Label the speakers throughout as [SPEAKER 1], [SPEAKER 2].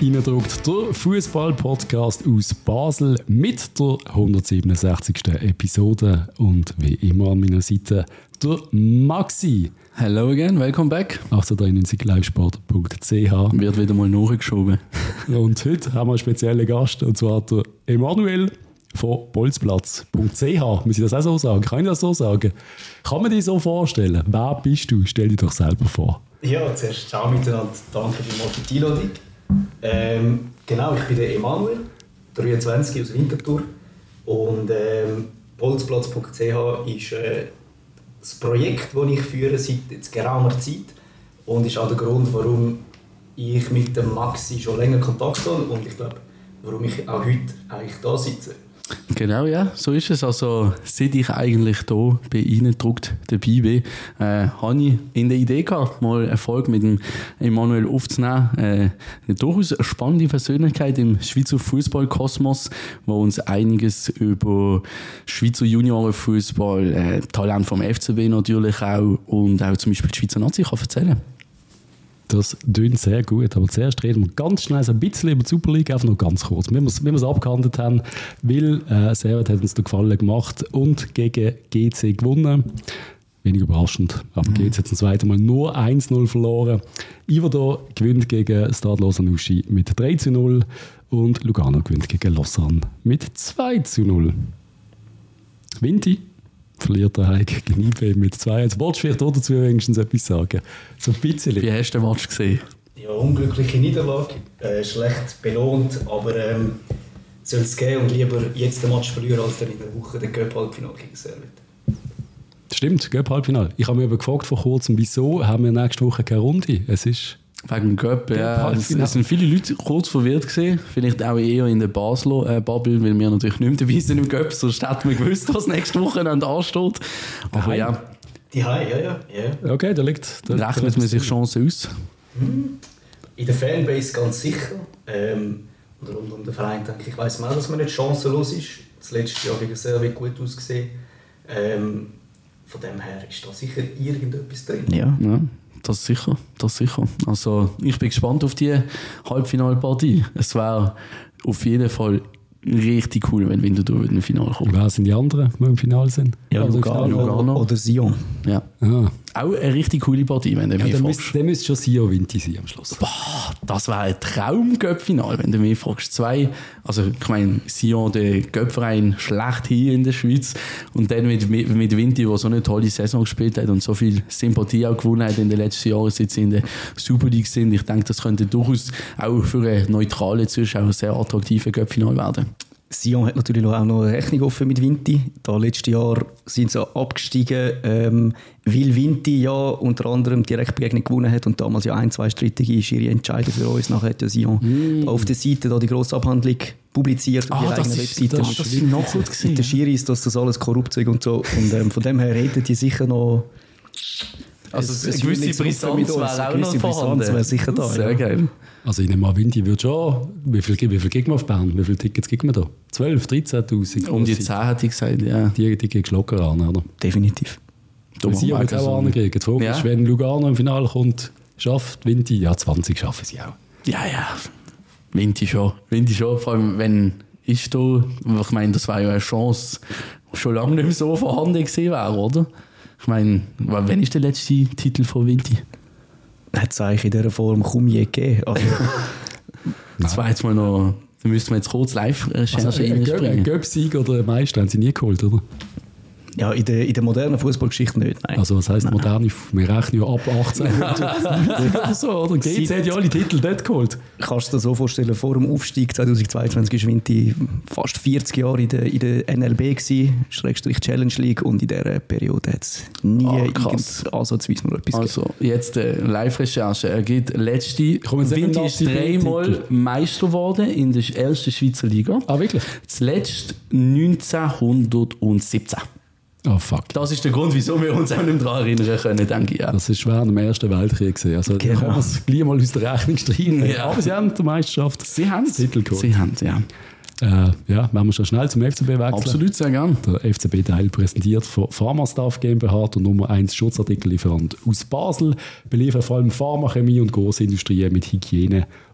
[SPEAKER 1] reindruckt, der Fußball-Podcast aus Basel mit der 167. Episode. Und wie immer an meiner Seite der Maxi.
[SPEAKER 2] Hello again, welcome back.
[SPEAKER 1] 1893livesport.ch
[SPEAKER 2] Wird wieder mal nachgeschoben.
[SPEAKER 1] Und heute haben wir einen speziellen Gast, und zwar der Emanuel von bolzplatz.ch. Muss ich das auch so sagen? Kann ich das so sagen? Kann man dich so vorstellen? Wer bist du? Stell dich doch selber vor.
[SPEAKER 3] Ja, zuerst ciao miteinander. Danke vielmals für die Einladung. Genau, ich bin der Emanuel, 23 aus Winterthur. Und bolzplatz.ch ist das Projekt, das ich führe seit jetzt geraumer Zeit. Und ist auch der Grund, warum ich mit dem Maxi schon länger Kontakt habe. Und ich glaube, warum ich auch heute eigentlich da sitze.
[SPEAKER 2] Genau, ja, so ist es. Also, seit ich eigentlich hier bei Ihnen gedruckt dabei bin, habe ich in der Idee gehabt, mal eine Folge mit dem Emanuel aufzunehmen. Eine durchaus spannende Persönlichkeit im Schweizer Fußballkosmos, wo uns einiges über Schweizer Juniorenfußball, Talent vom FCB natürlich auch und auch zum Beispiel die Schweizer Nazi kann erzählen.
[SPEAKER 1] Das tönt sehr gut, aber zuerst reden wir ganz schnell so ein bisschen über die Super League, einfach nur ganz kurz, wie wir es abgehandelt haben, weil Servet hat uns den Gefallen gemacht und gegen GC gewonnen. Wenig überraschend, aber GC hat zum zweiten Mal nur 1-0 verloren. Iverdor gewinnt gegen Stade Lausanne-Uschi mit 3-0 und Lugano gewinnt gegen Lausanne mit 2-0. Vinti verliert er gegen IB mit 2-1. Wolltest du vielleicht dazu wenigstens etwas sagen? So ein bisschen.
[SPEAKER 2] Wie hast du den Match gesehen?
[SPEAKER 3] Ja, unglückliche Niederlage, schlecht belohnt, aber soll es geben und lieber jetzt den Match verlieren, als dann in der Woche den Cup-Halbfinale gegen Servet.
[SPEAKER 1] Stimmt, Cup-Halbfinale. Ich habe mich aber gefragt vor kurzem, wieso haben wir nächste Woche keine Runde? Es ist
[SPEAKER 2] wegen dem Cup, ja. Es sind viele Leute kurz verwirrt gewesen. Vielleicht auch eher in der Basler Bubble, weil wir natürlich nicht mehr dabei sind im Cup. Sonst hätten wir gewusst, was nächste Woche ansteht. Aber ja.
[SPEAKER 3] Die Hai, ja.
[SPEAKER 1] Okay, da liegt...
[SPEAKER 2] Rechnet man sich Chancen aus?
[SPEAKER 3] In der Fanbase ganz sicher. Und rund um den Verein denke ich, weiss man auch, dass man nicht chancenlos ist. Das letzte Jahr gegen Servet gut ausgesehen. Von dem her ist da sicher irgendetwas drin.
[SPEAKER 2] Ja. Das sicher. Also, ich bin gespannt auf die Halbfinalpartie. Es wäre auf jeden Fall richtig cool, wenn Winterthur in ein Finale kommt.
[SPEAKER 1] Wer sind die anderen, die im Finale sind?
[SPEAKER 2] Ja,
[SPEAKER 3] also
[SPEAKER 2] Lugano
[SPEAKER 3] oder Sion.
[SPEAKER 2] Ja. Auch eine richtig coole Partie, wenn du mich fragst.
[SPEAKER 1] Dann müsste schon Sion Vinti sein am Schluss.
[SPEAKER 2] Boah, das wäre ein Traum-Göpp-Final, wenn du mich fragst. Zwei, also ich meine, Sion, der Göpp-Verein, schlechthin in der Schweiz. Und dann mit Vinti, der so eine tolle Saison gespielt hat und so viel Sympathie auch gewonnen hat in den letzten Jahren, seit sie in der Super League sind. Ich denke, das könnte durchaus auch für einen neutralen Zuschauer ein sehr attraktiver Göpp-Final werden.
[SPEAKER 4] Sion hat natürlich auch noch eine Rechnung offen mit Vinti. Da letztes Jahr sind sie abgestiegen, weil Vinti ja unter anderem Direktbegegnung gewonnen hat und damals ja 1-2 strittige Schiri-Entscheide für uns. Nachher hat ja Sion auf der Seite da die grosse Abhandlung publiziert auf ihrer eigenen Webseite.
[SPEAKER 2] Das ist noch gut gewesen.
[SPEAKER 4] Mit den Schiris, dass das alles korrupt ist und so. Und von dem her reden die sicher noch...
[SPEAKER 2] Also eine gewisse Brisanz wäre auch noch vorhanden.
[SPEAKER 4] Wäre sicher da.
[SPEAKER 2] Sehr geil.
[SPEAKER 1] Also ich nehme mal, Vinti würde schon... Wie viel kriegen wir auf Bern? Wie viele Tickets kriegen wir da? 12'000, 13'000?
[SPEAKER 2] Um die 10 hätte ich gesagt, ja.
[SPEAKER 1] Die kriegst du locker an, oder?
[SPEAKER 4] Definitiv.
[SPEAKER 1] Sie haben es auch ankriegen. Die Frage ist, wenn Lugano im Finale kommt, schafft Vinti? Ja, 20 schaffen sie auch.
[SPEAKER 2] Ja. Vinti schon. Vor allem, wenn ich da... Ich meine, das war ja eine Chance, die schon lange nicht mehr so vorhanden gewesen wäre, oder? Ich meine, wann ist der letzte Titel von Vinti?
[SPEAKER 4] Hat es eigentlich in dieser Form kaum je gegeben. Also,
[SPEAKER 2] das war jetzt mal noch... Da müssten wir jetzt kurz Live-Recherche reinspringen.
[SPEAKER 1] Ein Göpp-Sieg oder ein Meister haben sie nie geholt, oder?
[SPEAKER 4] Ja, in der modernen Fußballgeschichte nicht, nein.
[SPEAKER 1] Also was heisst moderne? Wir rechnen ja ab 18 oder so, oder? GC hat ja alle Titel dort geholt.
[SPEAKER 4] Kannst du dir so vorstellen, vor dem Aufstieg 2022 war Vinti fast 40 Jahre in der NLB gewesen, / Challenge League, und in dieser Periode hat es nie ansatzweise noch etwas gegeben.
[SPEAKER 2] Also jetzt Live-Recherche. Er geht Vinti ist 3-mal Meister geworden in der ersten Schweizer Liga.
[SPEAKER 1] Ah, wirklich?
[SPEAKER 2] Zuletzt 1917.
[SPEAKER 1] Oh fuck.
[SPEAKER 2] Das ist der Grund, wieso wir uns auch nicht daran erinnern können, denke ich. Ja.
[SPEAKER 1] Das war während dem Ersten Weltkrieg. Also da kann man es gleich mal aus der Rechnung streichen. Ja. Aber sie haben die Meisterschaft.
[SPEAKER 2] Sie haben es.
[SPEAKER 1] Titel geholt.
[SPEAKER 2] Sie haben es, ja.
[SPEAKER 1] Ja, wenn wir schon schnell zum FCB wechseln.
[SPEAKER 2] Absolut, sehr gerne.
[SPEAKER 1] Der FCB-Teil präsentiert von Pharmastaff GmbH, der Nummer 1 Schutzartikellieferant aus Basel, beliefert vor allem Pharmachemie und Großindustrien mit Hygiene-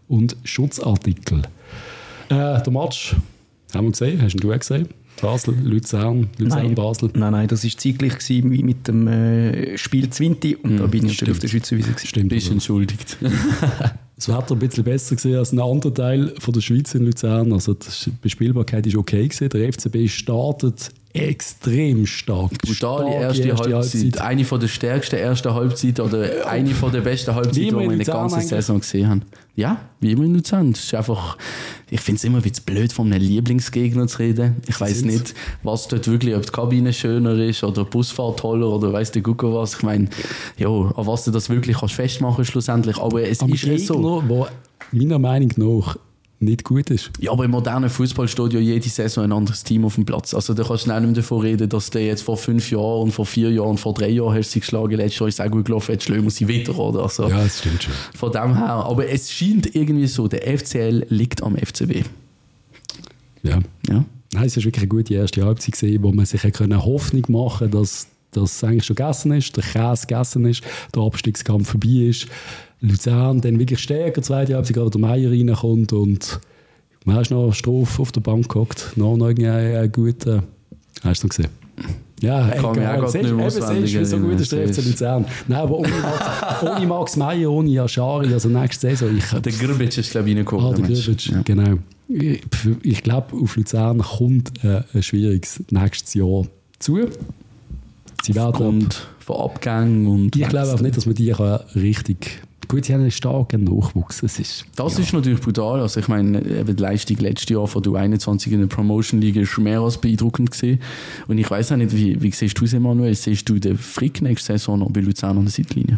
[SPEAKER 1] und Schutzartikel. Der Match haben wir gesehen, hast du gesehen? Basel, Luzern, Basel.
[SPEAKER 4] Nein, das war zeitgleich wie mit dem Spiel Zwinti und da bin ich natürlich auf der Schweizerwiese.
[SPEAKER 1] Stimmt.
[SPEAKER 2] Bist entschuldigt.
[SPEAKER 1] Das Wetter ein bisschen besser gewesen als ein anderer Teil von der Schweiz in Luzern. Also die Bespielbarkeit war okay gewesen. Der FCB startet extrem stark.
[SPEAKER 2] Brutale erste Halbzeit. Eine von der stärksten ersten Halbzeit oder eine von der besten Halbzeiten, die wir in der ganzen Saison gesehen haben. Ja, wie immer in Luzern. Das ist einfach, ich finde es immer ein bisschen blöd, von einem Lieblingsgegner zu reden. Ich weiss nicht, was dort wirklich, ob die Kabine schöner ist oder die Busfahrt toller oder weiss der Gucko was. Ich meine, ja, an was du das wirklich kannst festmachen schlussendlich. Aber es ist
[SPEAKER 1] Gegner,
[SPEAKER 2] so.
[SPEAKER 1] Der meiner Meinung nach nicht gut ist.
[SPEAKER 2] Ja, aber im modernen Fußball steht ja jede Saison ein anderes Team auf dem Platz. Also da kannst du nicht mehr davon reden, dass der jetzt vor 5 Jahren und vor 4 Jahren und vor 3 Jahren hast du sie geschlagen, letztes Jahr ist es auch gut gelaufen, jetzt schlagen wir sie wieder, oder? Also,
[SPEAKER 1] ja, das stimmt schon.
[SPEAKER 2] Von dem her, aber es scheint irgendwie so, der FCL liegt am FCB.
[SPEAKER 1] Ja. Nein, es war wirklich eine gute erste Halbzeit gewesen, wo man sich Hoffnung machen konnte, dass das eigentlich schon gegessen ist, der Käse gegessen ist, der Abstiegskampf vorbei ist. Luzern dann wirklich stärker, zweite Halbzeit, gerade der Meier reinkommt und man hast noch Strophe auf der Bank gehockt, noch einen guten, hast du noch gesehen? Ja,
[SPEAKER 2] kann mir auch gerade nicht mehr auswendig
[SPEAKER 1] wie so gut ist der FC Luzern. Nein, aber ohne Max Meier, ohne Yashari, also nächste Saison.
[SPEAKER 2] Der Grbic ist, glaube ich, reingekommen.
[SPEAKER 1] Der Grbic, ja. Genau. Ich glaube, auf Luzern kommt ein schwieriges nächstes Jahr zu. Sie werden
[SPEAKER 2] von Abgängen und...
[SPEAKER 1] Ich glaube auch nicht, dass man die richtig... Gut, sie haben einen starken Nachwuchs. Das ist
[SPEAKER 2] natürlich brutal. Also ich meine, die Leistung letztes Jahr von der U21 in der Promotion League ist mehr als beeindruckend gewesen. Und ich weiss auch nicht, wie siehst du es, Emanuel? Siehst du den Frick nächste Saison noch bei Luzern an der Seitlinie?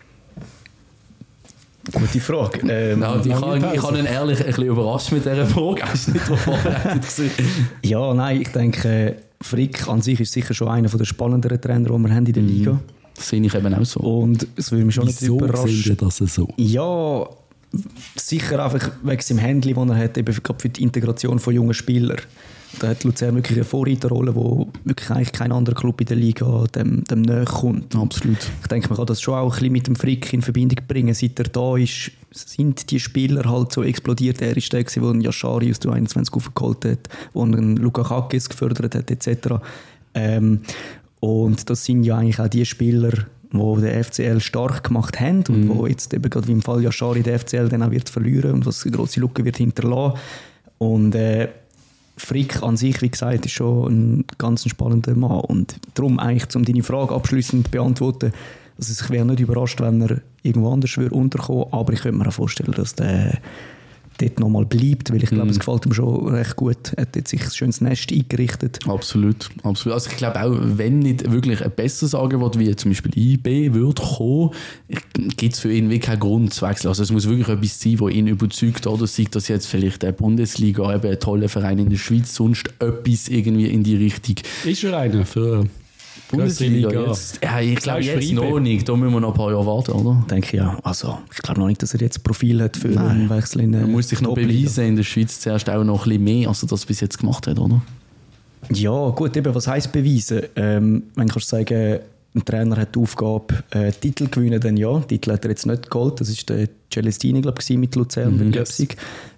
[SPEAKER 4] Gute Frage.
[SPEAKER 2] Ich habe ihn ehrlich ein bisschen überrascht mit dieser Frage. Er ist nicht darauf vorbereitet gewesen.
[SPEAKER 4] Ja, nein, ich denke, Frick an sich ist sicher schon einer der spannenderen Trainer, die wir haben in der Liga.
[SPEAKER 2] Das sehe ich eben auch so.
[SPEAKER 4] Und es würde mich schon nicht überraschen.
[SPEAKER 1] Wieso seht ihr das so?
[SPEAKER 4] Ja, sicher einfach wegen seinem Händchen, das er hat, eben gerade für die Integration von jungen Spielern. Da hat Luzern wirklich eine Vorreiterrolle, wo wirklich eigentlich kein anderer Club in der Liga dem näher kommt.
[SPEAKER 2] Absolut.
[SPEAKER 4] Ich denke, man kann das schon auch ein bisschen mit dem Frick in Verbindung bringen. Seit er da ist, sind die Spieler halt so explodiert. Er ist der, der Yashari aus der 21 aufgeholt hat, der einen Lukakakis gefördert hat, etc. Und das sind ja eigentlich auch die Spieler, die den FCL stark gemacht haben und wo jetzt eben gerade wie im Fall Yashari den FCL dann auch wird verlieren und was eine grosse Lücke wird hinterlassen. Und Frick an sich, wie gesagt, ist schon ein ganz spannender Mann. Und darum eigentlich, um deine Frage abschliessend zu beantworten, also ich wäre nicht überrascht, wenn er irgendwo anders unterkommen würde, aber ich könnte mir auch vorstellen, dass der dort nochmal bleibt, weil ich glaube, es gefällt ihm schon recht gut. Er hat jetzt sich ein schönes Nest eingerichtet.
[SPEAKER 2] Absolut, absolut. Also ich glaube auch, wenn nicht wirklich ein besseres Angebot wie zum Beispiel IB würde kommen, gibt es für ihn wirklich keinen Grund zu wechseln. Also es muss wirklich etwas sein, das ihn überzeugt, oder sei das jetzt vielleicht eine Bundesliga, eben ein toller Verein in der Schweiz, sonst etwas irgendwie in die Richtung.
[SPEAKER 1] Ist er einer für
[SPEAKER 2] Bundesliga jetzt? Ja, ich glaube jetzt noch nicht. Da müssen wir noch ein paar Jahre warten, oder?
[SPEAKER 4] Denke ich, ja. Also, ich glaube noch nicht, dass er jetzt ein Profil hat für einen Wechsel in
[SPEAKER 2] Man muss sich noch beweisen in der Schweiz zuerst auch noch ein bisschen mehr, als er das bis jetzt gemacht hat, oder?
[SPEAKER 4] Ja, gut, eben, was heisst beweisen? Wenn kannst du sagen, ein Trainer hat die Aufgabe, Titel gewinnen, dann ja. Titel hat er jetzt nicht geholt. Das war der Celestini, glaube ich, mit Luzern, mit Leipzig.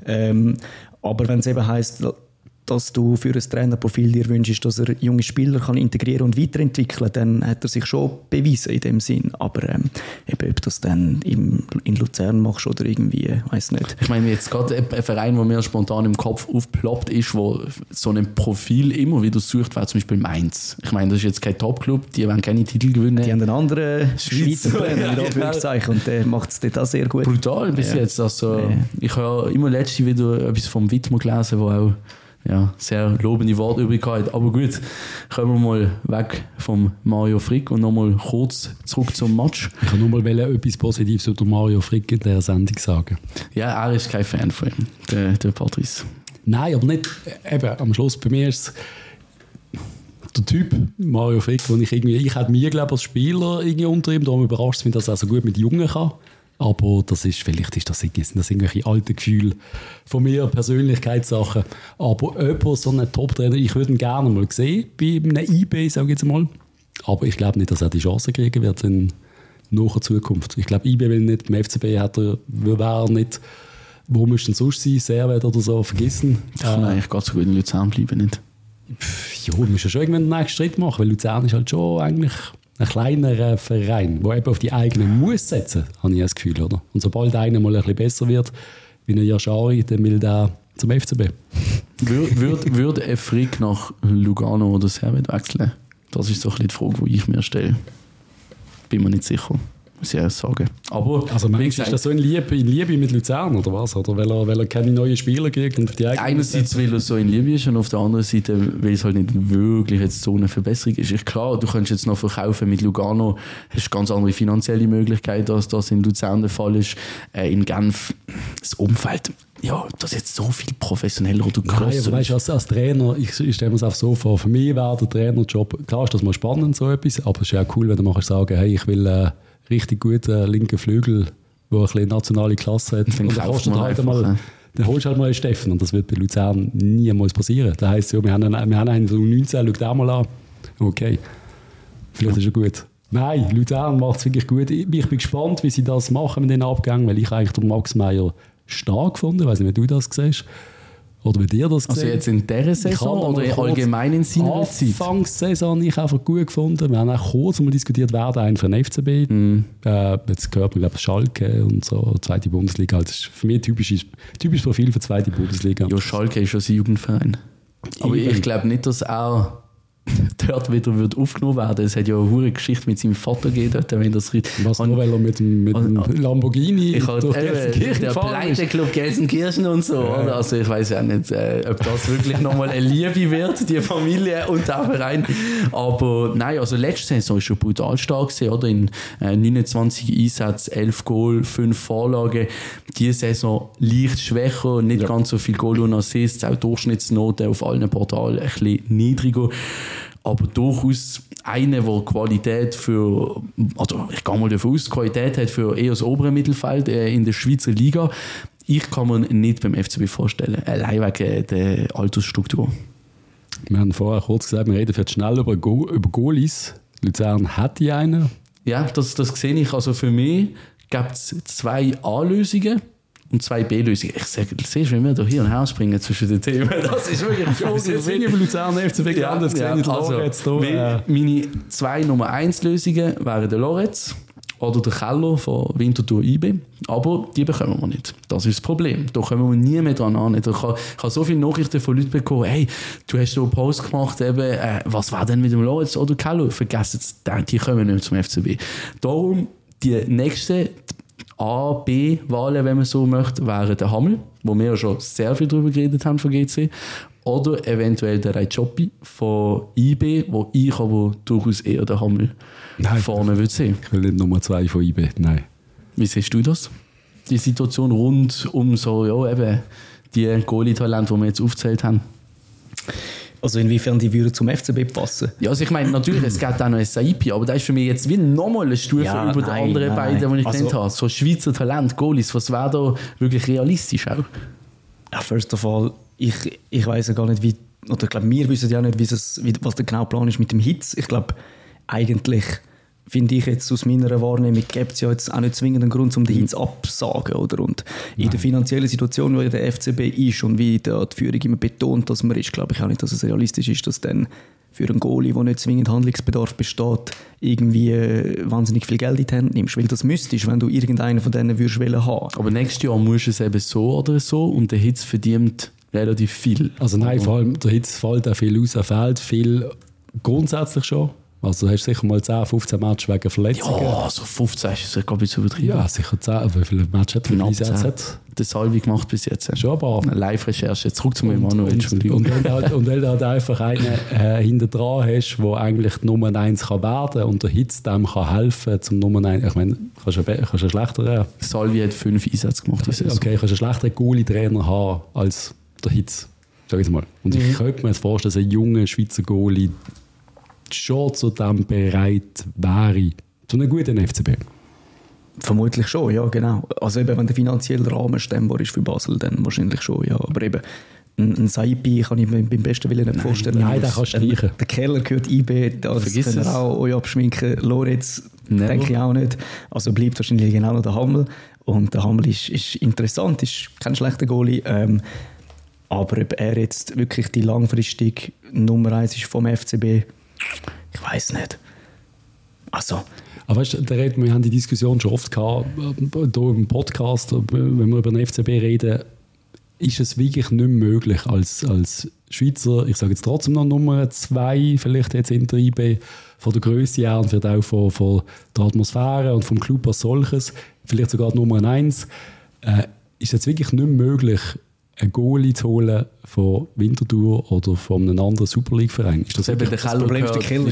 [SPEAKER 4] Aber wenn es eben heisst, dass du für ein Trainerprofil dir wünschst, dass er junge Spieler kann integrieren und weiterentwickeln, dann hat er sich schon bewiesen in dem Sinn. Aber eben, ob das dann in Luzern machst oder irgendwie, weiß nicht.
[SPEAKER 2] Ich meine, jetzt gerade ein Verein, der mir spontan im Kopf aufploppt ist, wo so ein Profil immer wieder sucht, wäre zum Beispiel Mainz. Ich meine, das ist jetzt kein Top-Club, die werden keine Titel gewinnen.
[SPEAKER 4] Die haben einen anderen Schweizer Trainer, in Anführungszeichen, und der macht es dort auch sehr gut.
[SPEAKER 2] Brutal bis jetzt. Also, ich habe immer letztens wieder etwas vom Wittmer gelesen, wo auch sehr lobende Worte übrig hat. Aber gut, kommen wir mal weg vom Mario Frick und nochmal kurz zurück zum Match.
[SPEAKER 1] Ich kann nur mal etwas Positives über Mario Frick in dieser Sendung sagen.
[SPEAKER 2] Ja, er ist kein Fan von ihm, der Patrice.
[SPEAKER 1] Nein, aber nicht, eben, am Schluss bei mir ist es der Typ Mario Frick, wo ich hätte mir, glaube ich, als Spieler irgendwie unter ihm, darum überrascht es mich, dass er so gut mit Jungen kann. Aber vielleicht sind das irgendwelche alte Gefühle von mir, Persönlichkeitssachen. Aber jemand, so einen Top-Trainer, ich würde ihn gerne mal sehen, bei einem IB, sage ich jetzt mal. Aber ich glaube nicht, dass er die Chance kriegen wird in naher Zukunft. Ich glaube, IB will nicht, beim FCB wäre er nicht Wo müsste denn sonst sein? Servet oder so? Vergessen.
[SPEAKER 2] Ich kann eigentlich ganz so gut in Luzern bleiben, nicht?
[SPEAKER 1] Ja, du musst ja schon irgendwann den nächsten Schritt machen, weil Luzern ist halt schon eigentlich ein kleinerer Verein, der eben auf die eigenen muss setzen, habe ich das Gefühl, oder? Und sobald einer mal ein bisschen besser wird, wie ein Yashari, dann will der zum FCB.
[SPEAKER 2] Würde ein Frick nach Lugano oder Servet wechseln? Das ist so ein bisschen die Frage, die ich mir stelle. Bin mir nicht sicher, muss ich ehrlich sagen. Aber
[SPEAKER 1] also meinst du, ist das so in Liebe mit Luzern oder was? Oder weil er keine neuen Spieler kriegt? Und die
[SPEAKER 2] einerseits, weil er so in Liebe ist und auf der anderen Seite, weil es halt nicht wirklich jetzt so eine Verbesserung ist. Klar, du kannst jetzt noch verkaufen mit Lugano, hast ganz andere finanzielle Möglichkeiten, als das in Luzern der Fall ist. In Genf, das Umfeld, ja, das ist jetzt so viel professioneller oder grösser.
[SPEAKER 1] Nein, aber weißt du, als Trainer, ich stelle mir es auch so vor, für mich wäre der Trainerjob, klar ist das mal spannend, so etwas, aber es ist ja auch cool, wenn du machst sagen, hey, ich will richtig guten linken Flügel, der ein bisschen nationale Klasse hat.
[SPEAKER 2] Dann
[SPEAKER 1] holst du halt mal einen Steffen und das wird bei Luzern niemals passieren. Das heisst, ja, wir haben einen so 19, schau den mal an. Okay, vielleicht ist er gut. Nein, Luzern macht es wirklich gut. Ich bin gespannt, wie sie das machen mit den Abgängen, weil ich eigentlich den Max Meyer stark gefunden. Ich weiss nicht, wie du das siehst. Oder wie dir das gesehen?
[SPEAKER 2] Also jetzt in dieser Saison oder allgemein in seiner Zeit?
[SPEAKER 1] Anfangssaison habe ich einfach gut gefunden. Wir haben auch kurz mal diskutiert, wer da einen für den FCB. Jetzt gehört man, glaube ich, Schalke und so, zweite Bundesliga. Das ist für mich ein typisches Profil für zweite Bundesliga.
[SPEAKER 2] Ja, Schalke ist schon ein Jugendverein. Aber ich glaube nicht, dass er dort wieder wird aufgenommen werden. Es hat ja eine hure Geschichte mit seinem Vater gegeben dort, wenn das
[SPEAKER 1] was nur, weil er mit dem Lamborghini
[SPEAKER 2] durch Gelsenkirchen der Pleite-Club Gelsenkirchen und so. Oder? Also ich weiß ja nicht, ob das wirklich nochmal eine Liebe wird, die Familie und der Verein. Aber nein, also letzte Saison war schon brutal stark gewesen, oder? In 29 Einsätzen, 11 Goal, 5 Vorlagen. Diese Saison leicht schwächer, nicht ganz so viel Goal und Assists, auch Durchschnittsnoten auf allen Portalen ein bisschen niedriger. Aber durchaus eine, der Qualität für, also ich gehe mal davon aus, Qualität hat für eher das obere Mittelfeld in der Schweizer Liga. Ich kann mir nicht beim FCB vorstellen, allein wegen der Altersstruktur.
[SPEAKER 1] Wir haben vorher kurz gesagt, wir reden jetzt schnell über Goalies. Luzern hat die einen.
[SPEAKER 2] Ja, das sehe ich. Also für mich gibt es 2 A-Lösungen und 2 B-Lösungen. Ich sage, du siehst, wenn wir da hier und her springen zwischen den Themen, das ist wirklich
[SPEAKER 1] jetzt sind wir bei Luzern FCB gelandet.
[SPEAKER 2] Meine 2 Nummer 1 Lösungen wären der Loretz oder der Keller von Winterthur IB. Aber die bekommen wir nicht. Das ist das Problem. Da kommen wir nie mehr dran an. Ich habe so viele Nachrichten von Leuten bekommen, hey, du hast so einen Post gemacht, eben, was war denn mit dem Loretz oder Keller? Vergessen es, die kommen nicht zum FCB. Darum die nächste A-, B-Wahlen, wenn man so möchte, wären der Hammel, wo wir ja schon sehr viel darüber geredet haben von GC, oder eventuell der Rajopi von IB, wo ich aber durchaus eher den Hammel vorne würde sehen.
[SPEAKER 1] Ich will nicht Nummer 2 von IB, nein.
[SPEAKER 2] Wie siehst du das? Die Situation rund um so, ja, eben die Goalie-Talente, die wir jetzt aufgezählt haben.
[SPEAKER 4] Also inwiefern die würden zum FCB passen?
[SPEAKER 2] Ja, also ich meine, natürlich, es gibt auch noch ein Saipi, aber das ist für mich jetzt wie nochmal eine Stufe über die anderen beiden, die ich genannt habe. So Schweizer Talent, Goalies, was wäre da wirklich realistisch auch?
[SPEAKER 4] Ja, first of all, ich weiss ja gar nicht, wie, oder ich glaube, wir wissen ja nicht, was der genaue Plan ist mit dem Hitz. Ich glaube, eigentlich finde ich jetzt aus meiner Wahrnehmung, gibt es ja jetzt auch nicht zwingend einen Grund, um den Hitz abzusagen. Oder? Und in der finanziellen Situation, wo der FCB ist und wie die Führung immer betont, dass man ist, glaube ich auch nicht, dass es realistisch ist, dass dann für einen Goalie, wo nicht zwingend Handlungsbedarf besteht, irgendwie wahnsinnig viel Geld in die Hand nimmst. Weil das müsstest, wenn du irgendeinen von denen würdest haben.
[SPEAKER 2] Aber nächstes Jahr musst du es eben so oder so und der Hitz verdient relativ viel.
[SPEAKER 1] Also nein, vor allem der Hitz fällt auch viel aus, er fehlt viel grundsätzlich schon. Also du hast sicher mal 10, 15 Matches wegen Verletzungen.
[SPEAKER 2] Ja, so 15 ist es, glaube ich, zu übertrieben.
[SPEAKER 1] Ja, sicher 10. Wie viele Matches hat er bis jetzt?
[SPEAKER 2] Der Salvi gemacht bis jetzt.
[SPEAKER 1] Schon aber.
[SPEAKER 2] Eine Live-Recherche. Zurück zu Emanuel, Entschuldigung.
[SPEAKER 1] Und weil du halt einfach einen hinter dran hast, der eigentlich die Nummer 1 kann werden und der Hitz dem kann helfen zum Nummer 1. Ich meine, kannst du schlechteren...
[SPEAKER 2] Salvi hat 5 Einsätze gemacht.
[SPEAKER 1] Okay, kannst du einen schlechteren Goalie-Trainer haben als der Hitz. Sag ich mal. Und ich könnte mir jetzt vorstellen, dass ein junger Schweizer Goalie schon zu dem bereit wäre, zu einem guten FCB.
[SPEAKER 4] Vermutlich schon, ja, genau. Also eben, wenn der finanzielle Rahmen stemmbar ist für Basel, dann wahrscheinlich schon, ja. Aber eben, ein Saipi kann ich mir beim besten Willen nicht vorstellen.
[SPEAKER 1] Nein, den kannst du streichen.
[SPEAKER 4] Der Keller gehört IB, das können wir auch euch abschminken. Loretz denke ich auch nicht. Also bleibt wahrscheinlich genau noch der Hammel. Und der Hamel ist interessant, ist kein schlechter Goalie. Aber ob er jetzt wirklich die langfristige Nummer 1 ist vom FCB, ich weiß nicht. Also...
[SPEAKER 1] Aber weißt du, wir haben die Diskussion schon oft gehabt, hier im Podcast, wenn wir über den FCB reden, ist es wirklich nicht möglich, als Schweizer, ich sage jetzt trotzdem noch Nummer 2, vielleicht jetzt in der IB, von der Grösse her und vielleicht auch von der Atmosphäre und vom Club als solches, vielleicht sogar die Nummer 1, ist es wirklich nicht möglich, einen Goalie zu holen von Winterthur oder von einem anderen Super League-Verein. Ist das
[SPEAKER 2] eben der
[SPEAKER 4] Problem ist, der Keller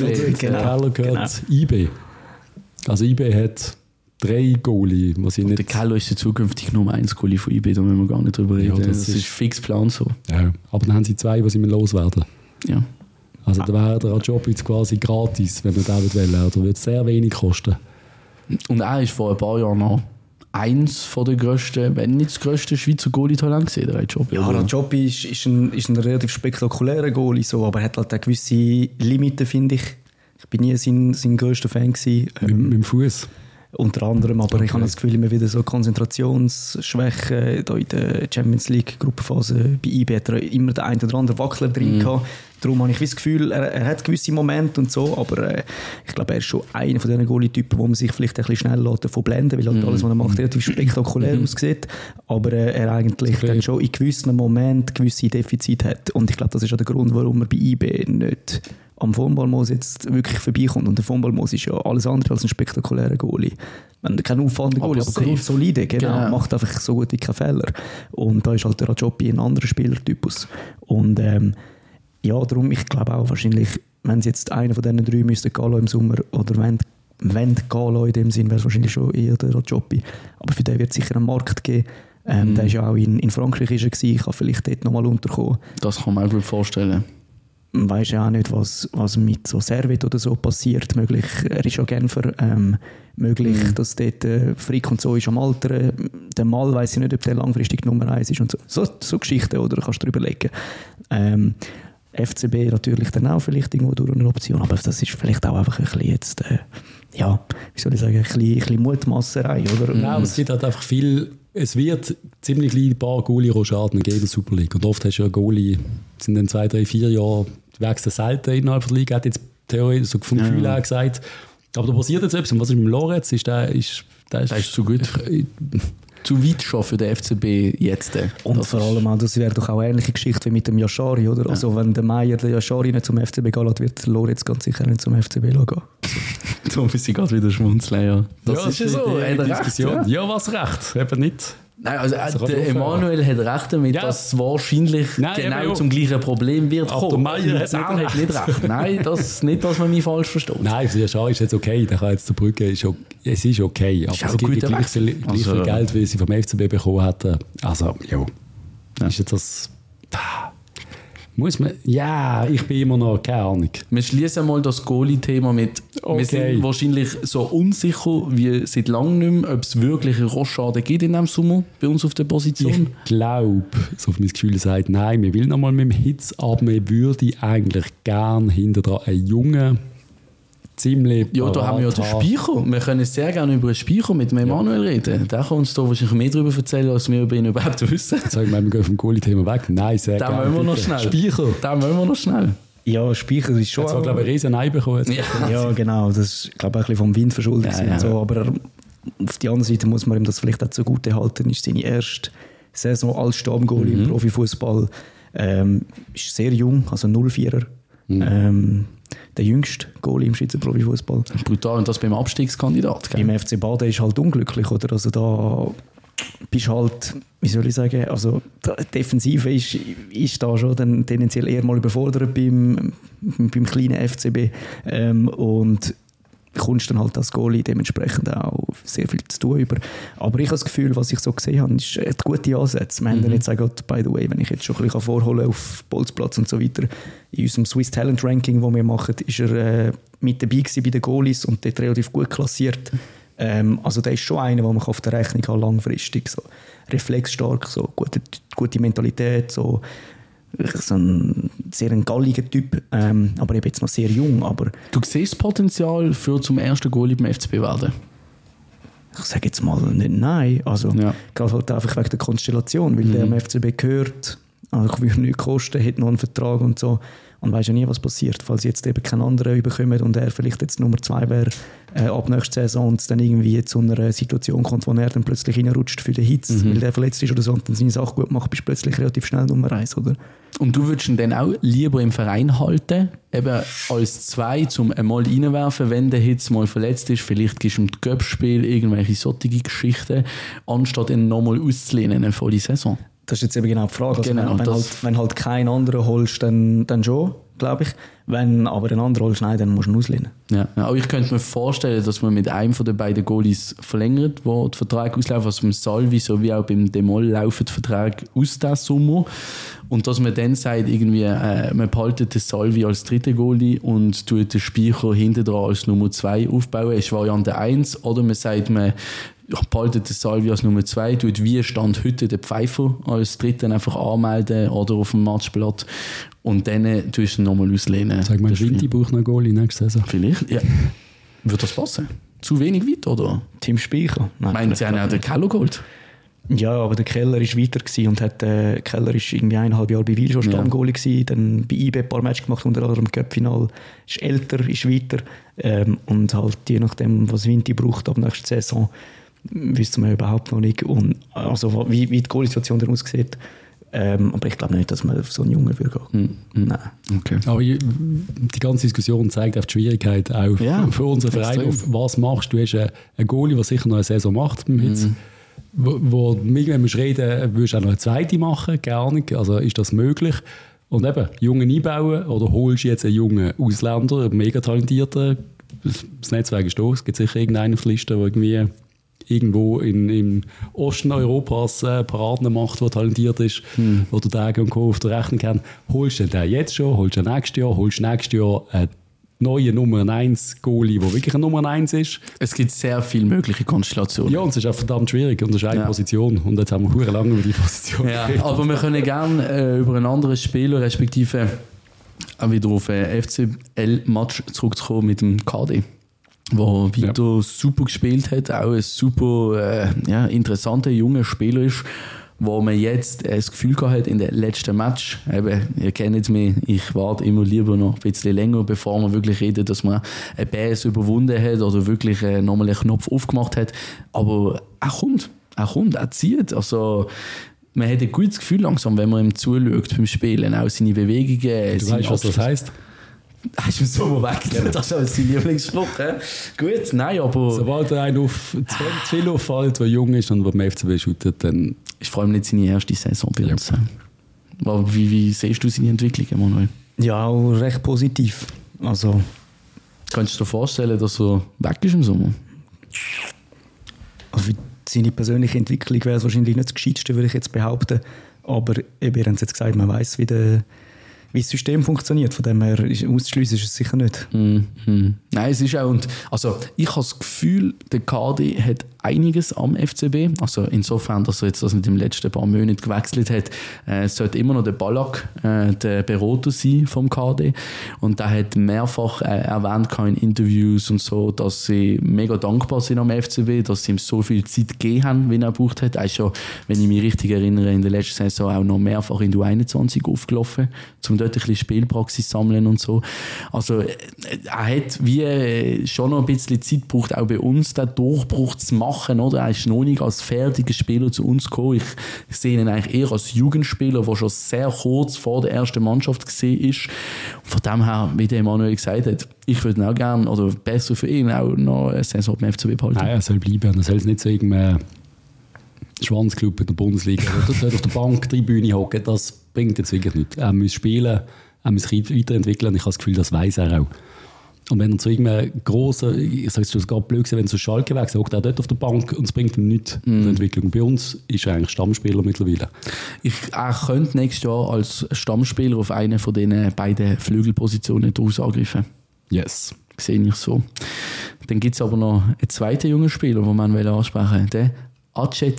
[SPEAKER 1] gehört IB. Also IB hat 3 Goalie.
[SPEAKER 2] Der Kello ist der zukünftige Nummer 1 Goalie von IB, da müssen wir gar nicht drüber reden. Ja, das ist fix Plan so.
[SPEAKER 1] Ja, aber dann haben sie 2, die sie loswerden.
[SPEAKER 2] Ja.
[SPEAKER 1] Also da wäre der Job jetzt quasi gratis, wenn man den will. Oder würde sehr wenig kosten.
[SPEAKER 2] Und er ist vor ein paar Jahren noch eins von der grössten, wenn nicht das grösste Schweizer Goalie-Talent gesehen, der Job.
[SPEAKER 4] Ja, der Job ist ein relativ spektakulärer Goalie, so, aber er hat halt auch gewisse Limiten, finde ich. Ich bin nie sein grösster Fan gewesen.
[SPEAKER 1] Mit dem Fuß.
[SPEAKER 4] Unter anderem, aber ich habe das Gefühl, immer wieder so Konzentrationsschwäche da in der Champions League Gruppenphase bei IB hat er immer den einen oder anderen Wackler drin gehabt. Darum habe ich das Gefühl, er hat gewisse Momente und so, aber ich glaube, er ist schon einer von diesen Goalie-Typen, wo man sich vielleicht ein bisschen schnell davon blenden lässt, weil halt alles, was er macht, relativ spektakulär aussieht, aber er eigentlich dann schon in gewissen Momenten gewisse Defizite hat. Und ich glaube, das ist auch der Grund, warum er bei IB nicht am von Balmos jetzt wirklich vorbeikommt. Und der von Balmos ist ja alles andere als ein spektakulärer Goalie. Kein auffallender Goalie, aber grundsolide, genau. Macht einfach so gut wie keine Fehler. Und da ist halt der Rajopi ein anderer Spielertypus. Und ja, darum, ich glaube auch wahrscheinlich, wenn sie jetzt einen von diesen 3 müssten gehen im Sommer, oder wenn gehen in dem Sinn, wäre es wahrscheinlich schon eher der Rajopi. Aber für den wird es sicher einen Markt geben. Der ist ja auch in Frankreich gewesen, kann vielleicht dort nochmal unterkommen.
[SPEAKER 2] Das kann man auch gut vorstellen.
[SPEAKER 4] Man weiss ja auch nicht, was mit so Servet oder so passiert. Möglich, er ist ja Genfer, möglich, dass dort Frick und so ist am Alter. Der Mal weiss ich nicht, ob der langfristig Nummer 1 ist und so Geschichten, oder kannst du drüber legen. FCB natürlich dann auch vielleicht irgendwo durch eine Option, aber das ist vielleicht auch einfach ein bisschen jetzt, ja, wie soll ich sagen, ein bisschen Mutmasserei, oder?
[SPEAKER 1] Nein, aber es gibt halt einfach viel, es wird ziemlich ein paar Goalie-Rochaden geben in der Super League. Und oft hast du ja Goalie, sind dann 2, 3, 4 Jahre, die wechseln selten innerhalb der Liga, hat jetzt theoretisch so vom Gefühl her gesagt. Aber da passiert jetzt etwas. Und was ist mit dem Lorenz? Der ist
[SPEAKER 2] zu gut. Zu weit schon für den FCB jetzt.
[SPEAKER 4] Und vor allem auch, das wäre doch auch eine ähnliche Geschichte wie mit dem Yashari, oder? Ja. Also wenn der Meier den Yashari nicht zum FCB gehen lässt, wird der Lorenz ganz sicher nicht zum FCB gehen.
[SPEAKER 2] So muss ich gerade wieder schmunzeln, ja. Das
[SPEAKER 1] ja,
[SPEAKER 2] ist ja so,
[SPEAKER 1] eine Diskussion. Ja, was recht, eben nicht.
[SPEAKER 2] Nein, also der Emanuel hat recht damit, dass es wahrscheinlich genau zum gleichen Problem wird kommen.
[SPEAKER 1] Der Meier
[SPEAKER 2] hat nicht recht. Nein, das nicht, dass man mich falsch versteht.
[SPEAKER 1] Nein, für Yashari ist jetzt okay, der kann jetzt zur Brücke, es ist okay, aber es gibt gleich viel Geld, wie sie vom FCB bekommen hätten. Also, ja. Ist jetzt das... Muss man... Ja, ich bin immer noch... Keine Ahnung.
[SPEAKER 2] Wir schließen mal das Goalie-Thema mit... Okay. Wir sind wahrscheinlich so unsicher wie seit langem nicht mehr, ob es wirklich eine Rochade gibt in diesem Sommer bei uns auf der Position.
[SPEAKER 1] Ich glaube, so auf mein Gefühl sagt, nein, wir will noch mal mit dem Hitz, aber wir würden eigentlich gerne hinter dran einen jungen, ziemlich...
[SPEAKER 2] Ja, da haben wir ja den Speicher. Wir können sehr gerne über den Speicher mit dem Emanuel reden. Der kann uns da wahrscheinlich mehr darüber erzählen, als wir über ihn überhaupt wissen.
[SPEAKER 1] Sagen wir, wir gehen vom Goalie-Thema weg. Nein, sehr gerne.
[SPEAKER 2] Den wollen wir noch schnell.
[SPEAKER 1] Speicher.
[SPEAKER 2] Den wollen wir noch schnell.
[SPEAKER 4] Ja, Speicher ist schon...
[SPEAKER 1] Jetzt war, glaube ich, ein riesen Ei bekommen.
[SPEAKER 4] Ja, genau. Das ist, glaube ich, ein bisschen vom Wind verschuldet. Ja. Und so. Aber auf der anderen Seite muss man ihm das vielleicht auch zugute halten. Ist seine erste Saison als Stammgoalie im Profifußball. Ist sehr jung, also 04er. Der jüngste Goalie im Schweizer Profifußball.
[SPEAKER 2] Brutal, und das beim Abstiegskandidat.
[SPEAKER 4] Gell? Im FC Baden ist halt unglücklich, oder? Also da bist halt, wie soll ich sagen, also die Defensive ist da schon dann tendenziell eher mal überfordert beim kleinen FCB. Und kommst dann halt als Goalie dementsprechend auch sehr viel zu tun über. Aber ich habe das Gefühl, was ich so gesehen habe, ist eine gute Ansätze. Wir haben dann jetzt auch, by the way, wenn ich jetzt schon ein bisschen vorholen kann auf Bolzplatz und so weiter, in unserem Swiss Talent Ranking, das wir machen, ist er mit dabei gewesen bei den Goalies und dort relativ gut klassiert. Also der ist schon einer, den man auf der Rechnung hat, langfristig. So reflexstark, so gute Mentalität, so ein sehr galliger Typ, aber eben jetzt noch sehr jung. Aber
[SPEAKER 2] du siehst das Potenzial für zum ersten Goalie beim FCB werden?
[SPEAKER 4] Ich sage jetzt mal nicht nein. Also, gerade halt einfach wegen der Konstellation, weil der am FCB gehört, also ich würde nichts kosten, hat noch einen Vertrag und so. Und weiss ja nie, was passiert. Falls jetzt eben keinen anderen bekommen und er vielleicht jetzt Nummer 2 wäre ab nächster Saison und es dann irgendwie zu einer Situation kommt, wo er dann plötzlich reinrutscht für den Hitz, weil der verletzt ist oder so und dann seine Sache gut macht, bist du plötzlich relativ schnell Nummer 1, oder?
[SPEAKER 2] Und du würdest ihn dann auch lieber im Verein halten, eben als 2, um einmal reinwerfen, wenn der Hitz mal verletzt ist, vielleicht gibst du ihm das Göppspiel, irgendwelche solche Geschichten, anstatt ihn nochmal auszulehnen, eine volle Saison.
[SPEAKER 4] Das ist jetzt eben genau die Frage. Also
[SPEAKER 2] genau,
[SPEAKER 4] wenn halt keinen anderen holst, dann schon, glaube ich. Wenn aber einen anderen holst, nein, dann musst du ihn auslehnen.
[SPEAKER 2] Ja, aber ich könnte mir vorstellen, dass man mit einem von den beiden Goalies verlängert, wo der Vertrag auslaufen, also beim Salvi sowie auch beim Demol laufen die Verträge aus diesem Sommer. Und dass man dann sagt, irgendwie, man behaltet den Salvi als dritte Goalie und tut den Speicher hinten dran als Nummer 2 aufbauen, ist Variante 1. Oder man sagt, man behaltet den Salvi als Nummer 2, tut wie Stand heute den Pfeifer als dritten einfach anmelden oder auf dem Matchblatt und dann tust du ihn nochmal auslehnen.
[SPEAKER 1] Sag mal, Vinti braucht noch Goalie nächste Saison.
[SPEAKER 2] Vielleicht, ja. Würde das passen? Zu wenig weit, oder?
[SPEAKER 4] Tim Speicher?
[SPEAKER 2] Meinen Sie, haben auch den Kello geholt?
[SPEAKER 4] Ja, aber der Keller war weiter gewesen und Keller ist irgendwie 1,5 Jahre bei Wil schon Stammgoalie gewesen, dann bei IB ein paar Matches gemacht, unter anderem im Cup-Final, ist älter, ist weiter und halt je nachdem, was Vinti braucht ab nächster Saison, wissen wir überhaupt noch nicht. Und also wie die Goal-Situation dann aussieht. Aber ich glaube nicht, dass man auf so einen Jungen würde gehen. Nein.
[SPEAKER 2] Okay.
[SPEAKER 1] Aber die ganze Diskussion zeigt auf die Schwierigkeit auch für unseren Verein. Auf was machst du? Du hast einen Goalie, der sicher noch eine Saison macht beim Hitz. Wo wenn wir reden, würdest du auch noch eine zweite machen? Gar nicht. Also ist das möglich? Und eben, Jungen einbauen oder holst du jetzt einen jungen Ausländer, einen mega talentierten? Das Netzwerk ist da. Es gibt sicher irgendeinen auf der Liste, der irgendwie irgendwo im Osten Europas Paraden macht, der talentiert ist, wo der Tage und Co. auf der Rechnung haben. Holst du den jetzt schon, holst du den nächstes Jahr, holst du nächstes Jahr einen neuen Nummer 1 Goalie, der wirklich eine Nummer 1 ist.
[SPEAKER 2] Es gibt sehr viele mögliche Konstellationen.
[SPEAKER 1] Ja, und es ist auch verdammt schwierig und das ist eine Position. Und jetzt haben wir verdammt lange über die Position
[SPEAKER 2] geredet. Aber wir können gerne über einen anderen Spieler, respektive auch wieder auf einen FCL-Match zurückzukommen mit dem KD. Wo Vito super gespielt hat, auch ein super interessanter junger Spieler ist, wo man jetzt das Gefühl gehabt hat in den letzten Match, eben, ihr kennt mich, ich warte immer lieber noch ein bisschen länger, bevor man wirklich redet, dass man ein Bass überwunden hat oder wirklich nochmal einen Knopf aufgemacht hat, aber er kommt, er zieht, also man hat ein gutes Gefühl langsam, wenn man ihm zuschaut beim Spielen, auch seine Bewegungen.
[SPEAKER 1] Du weißt, was das heisst?
[SPEAKER 2] Hast du im Sommer weg? Das ist sein Lieblingsspruch. Gut, nein, aber...
[SPEAKER 1] Sobald er einen zu viel auffällt, der jung ist und der beim FCB shootet, dann...
[SPEAKER 2] Ist vor allem nicht seine erste Saison bei uns. Aber wie siehst du seine Entwicklung, Emanuel?
[SPEAKER 4] Ja, auch recht positiv. Also...
[SPEAKER 2] Kannst du dir vorstellen, dass er weg ist im Sommer?
[SPEAKER 4] Also für seine persönliche Entwicklung wäre es wahrscheinlich nicht das Gescheiteste, würde ich jetzt behaupten. Aber eben, ihr habt es jetzt gesagt, man weiss, wie das System funktioniert. Von dem her auszuschliessen ist es sicher nicht.
[SPEAKER 2] Nein, es ist auch... Also, ich habe das Gefühl, der KD hat einiges am FCB. Also insofern, dass er jetzt das in den letzten paar Monaten gewechselt hat, sollte immer noch der Ballack der Berater sein vom KD. Und der hat mehrfach erwähnt in Interviews und so, dass sie mega dankbar sind am FCB, dass sie ihm so viel Zeit gegeben haben, wie er gebraucht hat. Er ist schon, wenn ich mich richtig erinnere, in der letzten Saison auch noch mehrfach in die U21 aufgelaufen, um dort ein bisschen Spielpraxis sammeln und so. Also er hat wie schon noch ein bisschen Zeit gebraucht, auch bei uns den Durchbruch zu machen. Oder? Er ist noch nicht als fertiger Spieler zu uns gekommen. Ich sehe ihn eigentlich eher als Jugendspieler, der schon sehr kurz vor der ersten Mannschaft gesehen ist. Von dem her, wie der Emanuel gesagt hat, ich würde ihn auch gerne, oder besser für ihn, auch noch eine Saison beim FCB behalten.
[SPEAKER 1] Nein, er soll bleiben. Er soll nicht so irgendein Schwanzclub in der Bundesliga oder auf der Banktribüne hocken. Das bringt jetzt wirklich nichts. Er muss spielen, er muss sich weiterentwickeln. Ich habe das Gefühl, das weiss er auch. Und wenn er zu irgendeinem grossen, ich sage es gerade blöd, wenn er zu Schalke wechselt, hockt er dort auf der Bank und es bringt ihm nichts in der Entwicklung. Bei uns ist er eigentlich Stammspieler mittlerweile.
[SPEAKER 2] Er könnte nächstes Jahr als Stammspieler auf eine von diesen beiden Flügelpositionen draus angreifen.
[SPEAKER 1] Yes.
[SPEAKER 2] Sehe ich so. Dann gibt es aber noch einen zweiten jungen Spieler, den man ansprechen will. Der Acete.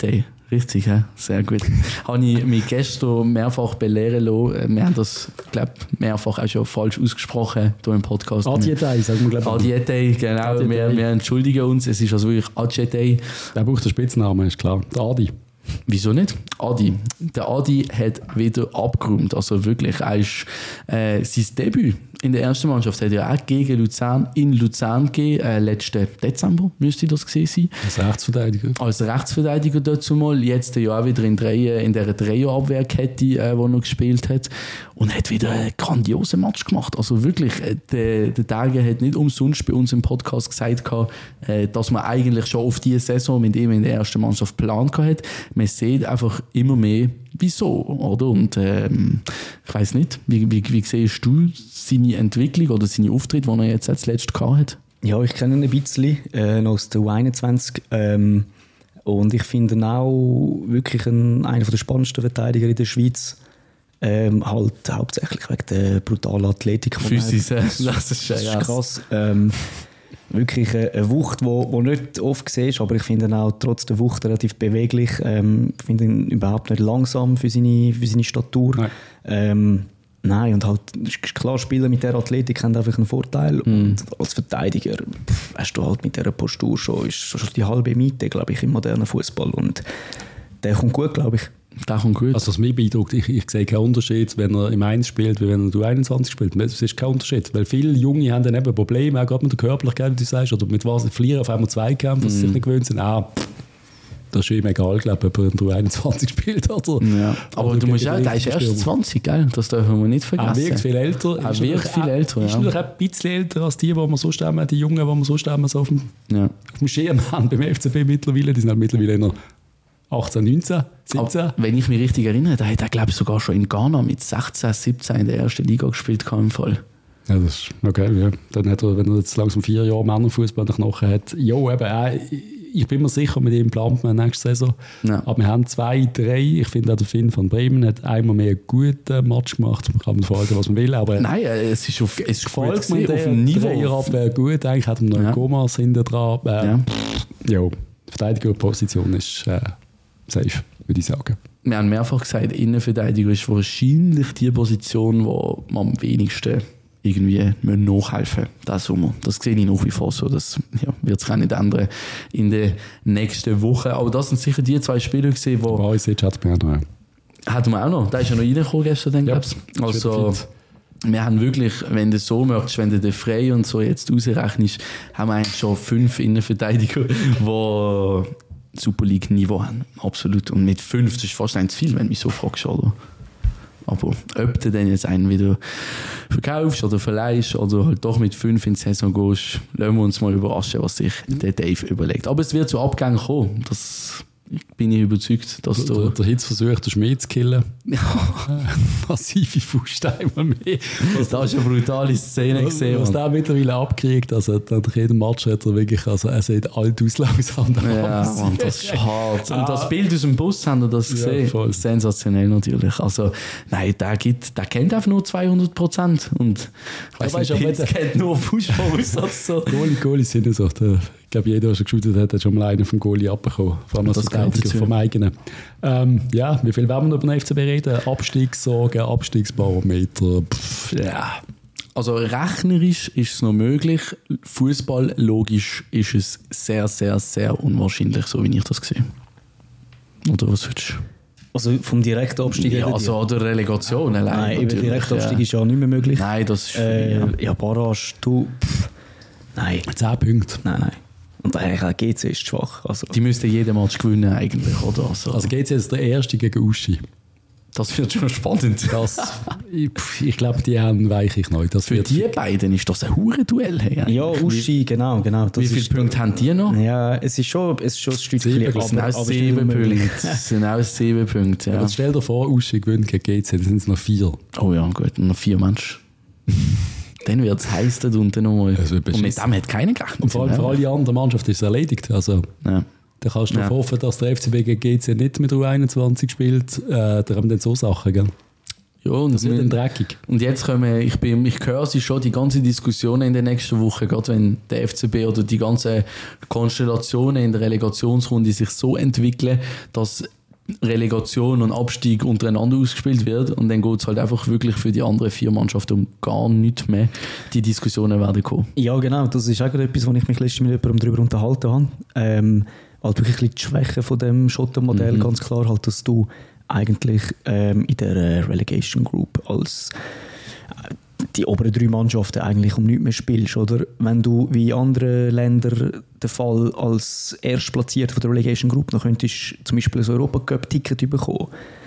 [SPEAKER 2] Richtig, ja, sehr gut. Habe ich mich gestern mehrfach belehren lassen. Wir haben das, glaube ich, mehrfach auch schon falsch ausgesprochen hier im Podcast.
[SPEAKER 1] Adjetei, sagen wir, glaube ich.
[SPEAKER 2] Adjetei, genau.
[SPEAKER 1] Adjetei.
[SPEAKER 2] Wir entschuldigen uns, es ist also wirklich Adjetei.
[SPEAKER 1] Der braucht den Spitznamen, ist klar. Der Adi.
[SPEAKER 2] Wieso nicht? Adi. Der Adi hat wieder abgeräumt. Also wirklich, er ist, sein Debüt in der ersten Mannschaft hat er auch gegen Luzern in Luzern gegeben. Letzten Dezember müsste das gewesen sein. Als Rechtsverteidiger dazu mal. Jetzt ja auch wieder in dieser Dreierabwehrkette, wo er gespielt hat. Und hat wieder einen grandiosen Match gemacht. Also wirklich, der Tage hat nicht umsonst bei uns im Podcast gesagt, dass man eigentlich schon auf diese Saison mit ihm in der ersten Mannschaft geplant hat. Man sieht einfach immer mehr, wieso, oder? Und ich weiss nicht, wie siehst du seine Entwicklung oder seine Auftritte, die er jetzt als letztes gehabt hat?
[SPEAKER 4] Ja, ich kenne ihn ein bisschen, noch aus der U21. Und ich finde ihn auch wirklich einer der spannendsten Verteidiger in der Schweiz. Halt hauptsächlich wegen der brutalen Athletik.
[SPEAKER 2] Physisch, das ist
[SPEAKER 4] krass. Wirklich eine Wucht, die nicht oft siehst, aber ich finde ihn auch trotz der Wucht relativ beweglich. Ich finde ihn überhaupt nicht langsam für seine Statur. Nein, und halt, ist klar, Spieler mit dieser Athletik haben einfach einen Vorteil. Und als Verteidiger hast du halt mit dieser Postur schon die halbe Miete, glaube ich, im modernen Fußball. Und der kommt gut, glaube ich.
[SPEAKER 2] Der kommt gut.
[SPEAKER 1] Also was mich beeindruckt, ich sehe keinen Unterschied, wenn er im 1 spielt, wie wenn er du 21 spielt. Es ist kein Unterschied, weil viele Junge haben dann eben Probleme, auch gerade mit der Körperlichkeit, wie du sagst, oder mit was, verlieren auf einmal Zweikämpfe, dass sie sich nicht gewöhnt sind. Das ist ihm egal, glaube ich, ob er 21 spielt. Oder,
[SPEAKER 2] ja. Aber du musst auch, der ist erst 20, gell? Das dürfen wir nicht vergessen.
[SPEAKER 1] Er wirkt viel älter.
[SPEAKER 2] Ist
[SPEAKER 1] natürlich ein bisschen älter als die wir so stemmen, die Jungen, die wir so stemmen, so auf dem Schirm haben beim FCB mittlerweile. Die sind halt mittlerweile noch 18, 19, 17.
[SPEAKER 2] Aber wenn ich mich richtig erinnere, da hat er, glaube ich, sogar schon in Ghana mit 16, 17 in der ersten Liga gespielt, im Fall.
[SPEAKER 1] Ja, das ist okay. Ja. Dann hat er, wenn er jetzt langsam 4 Jahre Männerfußball nach Knochen hat, ich bin mir sicher, mit ihm plant man nächste Saison. Ja. Aber wir haben 2, 3. Ich finde auch der Finn von Bremen hat einmal mehr einen guten Match gemacht. Man kann mir fragen, was man will. Aber
[SPEAKER 2] nein, es ist
[SPEAKER 1] gefällt mir auf dem Niveau. Dreierabwehr gut. Eigentlich hat er noch einen Gomas hinten dran. Verteidigerposition ist safe, würde ich sagen.
[SPEAKER 2] Wir haben mehrfach gesagt, Innenverteidiger ist wahrscheinlich die Position, wo man am wenigsten irgendwie nachhelfen müssen, diesen Sommer. Das sehe ich nach wie vor so. Das wird sich auch nicht ändern in den nächsten Wochen. Aber das sind sicher die 2 Spieler gewesen, wo...
[SPEAKER 1] Barisic hat man auch noch.
[SPEAKER 2] Hatten wir auch noch. Der ist ja noch reingekommen gestern, denke ich. Also, wir haben wirklich, wenn du so möchtest, wenn du den Frey und so jetzt ausrechnest, haben wir eigentlich schon 5 Innenverteidiger, die Super League-Niveau haben. Absolut. Und mit 5, das ist fast ein zu viel, wenn du mich so fragst, oder? Aber ob du dann jetzt einen wieder verkaufst oder verleihst oder halt doch mit 5 in die Saison gehst, lassen wir uns mal überraschen, was sich der Dave überlegt. Aber es wird zu Abgängen kommen. Das bin ich überzeugt, dass
[SPEAKER 1] der Hitz versucht, den Schmied zu killen. Massive Faust einmal mehr.
[SPEAKER 2] Da hast du eine brutale Szene gesehen.
[SPEAKER 1] Was der mittlerweile abkriegt, also nach jedem Match hat er wirklich, also er sieht alt aus langsam.
[SPEAKER 2] Ja, Mann, das ist hart. Und das Bild aus dem Bus, haben wir das gesehen? Ja, sensationell natürlich. Also, nein, der kennt einfach nur 200%. Und ich weiss nicht, Hitz kennt nur Fußballaussatz. So.
[SPEAKER 1] Goalies sind so, ich glaube, jeder, der schon geschootet hat schon mal einen vom Goalie abbekommen. Vor allem als Verteidiger vom eigenen. Wie viel werden wir über den FCB reden? Abstiegssorgen, Abstiegsbarometer.
[SPEAKER 2] Also rechnerisch ist es noch möglich. Fußball logisch ist es sehr, sehr, sehr unwahrscheinlich, so wie ich das sehe. Oder was würdest du?
[SPEAKER 4] Also vom Direktabstieg?
[SPEAKER 2] Ja, also oder Relegation allein.
[SPEAKER 4] Nein, über Direktabstieg ist ja nicht mehr möglich.
[SPEAKER 2] Nein, das ist
[SPEAKER 4] Barrage, nein.
[SPEAKER 1] 10 Punkte.
[SPEAKER 4] Nein. Und eigentlich auch GC ist schwach. Also.
[SPEAKER 2] Die müssten jeden Match gewinnen eigentlich, oder?
[SPEAKER 1] Also GC ist der erste gegen Uschi.
[SPEAKER 2] Das wird schon spannend.
[SPEAKER 1] Ich glaube, die haben weiche Knochen.
[SPEAKER 2] Für die beiden ist das ein Hure-Duell. Hey.
[SPEAKER 4] Ja, Uschi, genau.
[SPEAKER 2] Wie viele Punkte haben die noch?
[SPEAKER 4] Ja, es ist schon ein Stückchen.
[SPEAKER 2] Es sind auch 7 Punkte. Es sind auch 7 Punkte, ja.
[SPEAKER 1] Jetzt stell dir vor, Uschi gewinnt gegen GC, dann sind es noch 4.
[SPEAKER 2] Oh ja, gut, noch 4 Menschen. Dann wird es heiß da unten nochmal. Und mit dem hat keiner gerechnet.
[SPEAKER 1] Und vor allem für alle anderen Mannschaften ist es erledigt. Also,
[SPEAKER 2] ja.
[SPEAKER 1] Da kannst du hoffen, dass der FCB gegen GC nicht mit U21 spielt. Da haben dann so Sachen, gell?
[SPEAKER 2] Ja, und
[SPEAKER 1] das wird dann dreckig.
[SPEAKER 2] Und jetzt ich höre sie schon, die ganze Diskussion in den nächsten Wochen, gerade wenn der FCB oder die ganzen Konstellationen in der Relegationsrunde sich so entwickeln, dass Relegation und Abstieg untereinander ausgespielt wird und dann geht es halt einfach wirklich für die anderen 4 Mannschaften um gar nichts mehr. Die Diskussionen werden kommen.
[SPEAKER 4] Ja, genau. Das ist auch etwas, wo ich mich letztes Mal mit jemandem darüber unterhalten habe. Halt wirklich ein bisschen die Schwäche von dem Schottenmodell, ganz klar, halt, dass du eigentlich in der Relegation Group als die oberen 3 Mannschaften eigentlich um nichts mehr spielst, oder? Wenn du wie in anderen Ländern der Fall als Erstplatzierter von der Relegation Group noch könntest zum Beispiel ein Europacup-Ticket bekommen.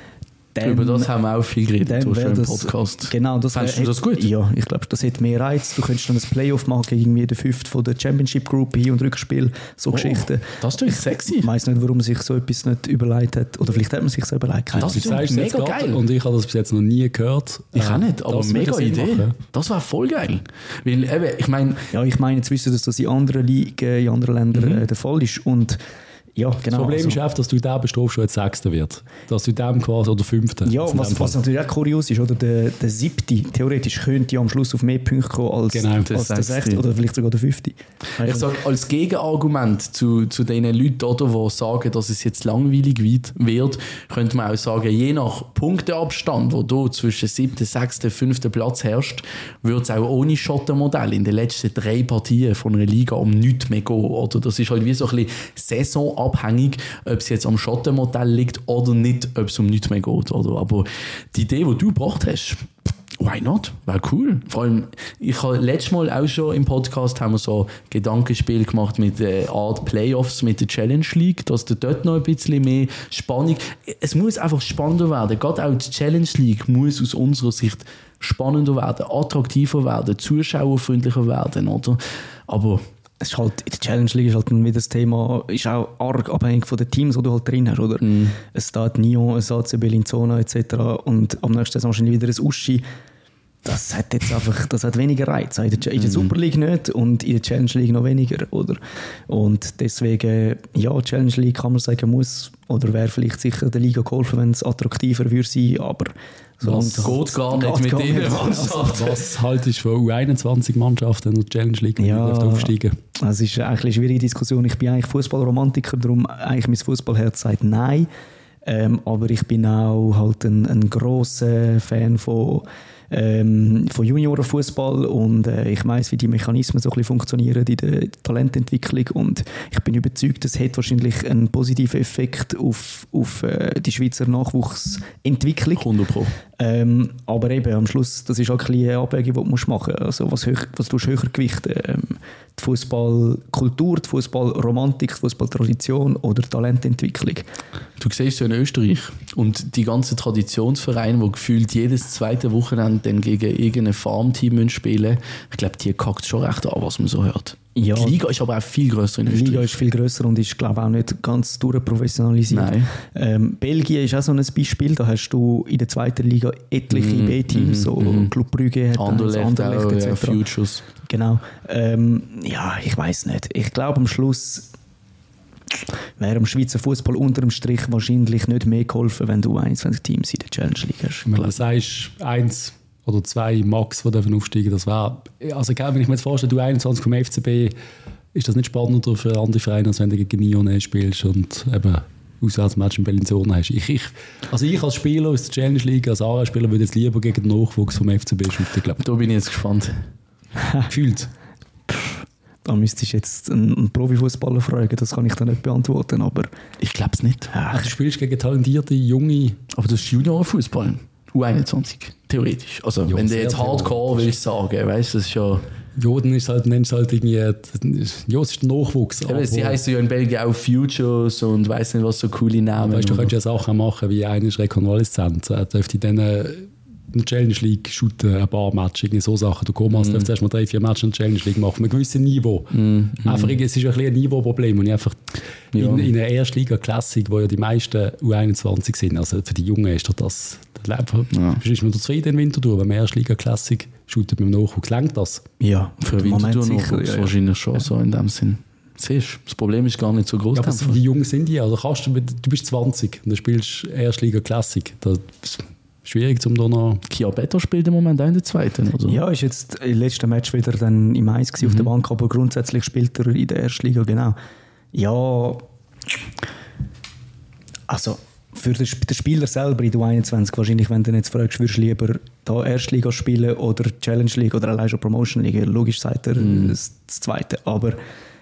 [SPEAKER 2] Über das haben wir auch viel geredet im
[SPEAKER 4] das,
[SPEAKER 2] Podcast.
[SPEAKER 4] Genau,
[SPEAKER 2] Findest du das gut?
[SPEAKER 4] Ja, ich glaube, das hätte mehr Reiz. Du könntest dann ein Playoff machen gegen irgendwie den 5. von der Championship Group, Hin- und Rückspiel, so Geschichten.
[SPEAKER 2] Das ist sexy.
[SPEAKER 4] Ich weiss nicht, warum man sich so etwas nicht überlegt hat. Oder vielleicht hat man sich so überlegt.
[SPEAKER 2] Das ist mega geil.
[SPEAKER 1] Und ich habe das bis jetzt noch nie gehört.
[SPEAKER 2] Ich auch nicht, aber mega Idee. Machen. Das wäre voll geil. Weil eben, ich meine...
[SPEAKER 4] Ja, ich meine, jetzt wissen, dass das in anderen Ligen, in anderen Ländern der Fall ist. Und ja, genau.
[SPEAKER 1] Das Problem ist einfach, dass du den bestrafst, schon jetzt 6. wird. Dass du dem quasi, oder 5.
[SPEAKER 4] Ja, was natürlich auch kurios ist, oder? Der 7. theoretisch könnte ja am Schluss auf mehr Punkte kommen als, als der 6. oder vielleicht sogar der 5.
[SPEAKER 2] Ich sage, als Gegenargument zu den Leuten, oder, die sagen, dass es jetzt langweilig wird, könnte man auch sagen, je nach Punkteabstand, wo du zwischen 7., 6., 5. Platz herrscht, würde es auch ohne Schottenmodell in den letzten 3 Partien von einer Liga um nichts mehr gehen. Oder? Das ist halt wie so ein bisschen saisonabhängig, ob es jetzt am Schottenmodell liegt oder nicht, ob es um nichts mehr geht. Oder? Aber die Idee, die du gebracht hast, why not? Wäre cool. Vor allem, ich habe letztes Mal auch schon im Podcast haben wir so Gedankenspiel gemacht mit der Art Playoffs, mit der Challenge League, dass da dort noch ein bisschen mehr Spannung... Es muss einfach spannender werden. Gerade auch die Challenge League muss aus unserer Sicht spannender werden, attraktiver werden, zuschauerfreundlicher werden, oder? Aber...
[SPEAKER 4] Es ist halt, in der Challenge League ist halt wieder das Thema, ist auch arg abhängig von den Teams, die du halt drin hast, oder? Es steht Nyon, es AC Bellinzona etc. und am nächsten Saison wahrscheinlich wieder ein Uschi. Das hat jetzt einfach, das hat weniger Reiz. In der Super League nicht und in der Challenge League noch weniger, oder? Und deswegen, ja, Challenge League kann man sagen, muss oder wäre vielleicht sicher der Liga geholfen, wenn es attraktiver würde sein, aber
[SPEAKER 2] das geht gar nicht mit denen Mannschaften.
[SPEAKER 1] Was haltest du von U21-Mannschaften und Challenge League, die aufsteigen?
[SPEAKER 4] Das ist eigentlich eine schwierige Diskussion. Ich bin eigentlich Fußballromantiker, darum eigentlich mein Fußballherz sagt nein. Aber ich bin auch halt ein grosser Fan von Juniorenfußball und ich weiss, wie die Mechanismen so ein bisschen funktionieren in der Talententwicklung und ich bin überzeugt, das hat wahrscheinlich einen positiven Effekt auf die Schweizer Nachwuchsentwicklung.
[SPEAKER 2] 100%.
[SPEAKER 4] Aber eben am Schluss, das ist auch ein eine Abwägung, die du machen musst. Also was du höher gewichten? Die Fußballkultur, die Fußballromantik, die Fußballtradition oder die Talententwicklung?
[SPEAKER 2] Du siehst ja in Österreich und die ganzen Traditionsvereine, die gefühlt jedes zweite Wochenende dann gegen irgendein Farmteam spielen, ich glaube, die kackt schon recht an, was man so hört.
[SPEAKER 4] Ja,
[SPEAKER 2] die Liga ist aber auch viel grösser in Österreich.
[SPEAKER 4] Die Liga ist viel grösser und ist, glaube ich, auch nicht ganz durchprofessionalisiert. Belgien ist auch so ein Beispiel. Da hast du in der zweiten Liga etliche B-Teams, so Club Brugge hat
[SPEAKER 2] Anderlecht etc. Futures.
[SPEAKER 4] Genau. Ja, ich weiss nicht. Ich glaube, am Schluss wäre dem Schweizer Fußball unter dem Strich wahrscheinlich nicht mehr geholfen, wenn du 21 Teams in der Challenge League hast.
[SPEAKER 1] Wenn du sagst, 1 oder 2 Max, die dürfen aufsteigen, das wäre, also wenn ich mir jetzt vorstelle, du 21 vom FCB, ist das nicht spannender für andere Vereine, als wenn du gegen Nyon spielst und eben Auswärtsmatch in Bellinzona hast. Ich als Spieler aus der Challenge League, als ARA-Spieler, würde jetzt lieber gegen den Nachwuchs vom FCB shooten, glaube ich.
[SPEAKER 2] Da bin ich jetzt gespannt.
[SPEAKER 1] Gefühlt.
[SPEAKER 4] Da müsstest du jetzt einen Profifußballer fragen, das kann ich dann nicht beantworten, aber...
[SPEAKER 2] Ich glaube es nicht.
[SPEAKER 1] Du spielst gegen talentierte, junge...
[SPEAKER 2] Aber das ist Juniorenfußball. U21, theoretisch. Also ja, wenn du jetzt Hardcore willst sagen, weißt du, das ist ja...
[SPEAKER 1] Ja, dann ist halt, nennst du halt irgendwie... Ja, es ist der Nachwuchs.
[SPEAKER 2] Ja, sie heisst ja in Belgien auch Futures und weiss nicht, was so coole Namen.
[SPEAKER 1] Weißt, du könntest ja Sachen machen, wie einer ist Rekonvaleszent. Er dürfte dann in der Challenge League shooten, ein paar Matches, irgendwie so Sachen. Du kommst, darfst erst mal 3-4 Matches in der Challenge League machen, mit einem gewissen Niveau. Einfach, es ist ein Niveauproblem. Und ich einfach in einer Erstliga-Klassik, wo ja die meisten U21 sind, also für die Jungen ist das ist man zufrieden im Winterthur, wenn man Erstliga-Klassik shootet mit dem Nachwuchs. Längt das?
[SPEAKER 2] Ja, für Winterthur Nachwuchs wahrscheinlich schon so in dem Sinn. Siehst, das Problem ist gar nicht so groß.
[SPEAKER 1] Ja, aber die Jungen sind ja. Also du bist 20 und du spielst Erstliga-Klassik. Das ist schwierig, um da noch...
[SPEAKER 2] Kia Better spielt im Moment auch in der zweiten, oder?
[SPEAKER 4] Ja, ist jetzt im letzten Match wieder dann im Eis auf der Bank, aber grundsätzlich spielt er in der 1. Liga, genau. Ja, also, Für den Spieler selber in der U21 wahrscheinlich, wenn du ihn jetzt fragst, würdest du lieber da Erstliga spielen oder Challenge League oder allein schon Promotion League, logisch sagt er das Zweite. Aber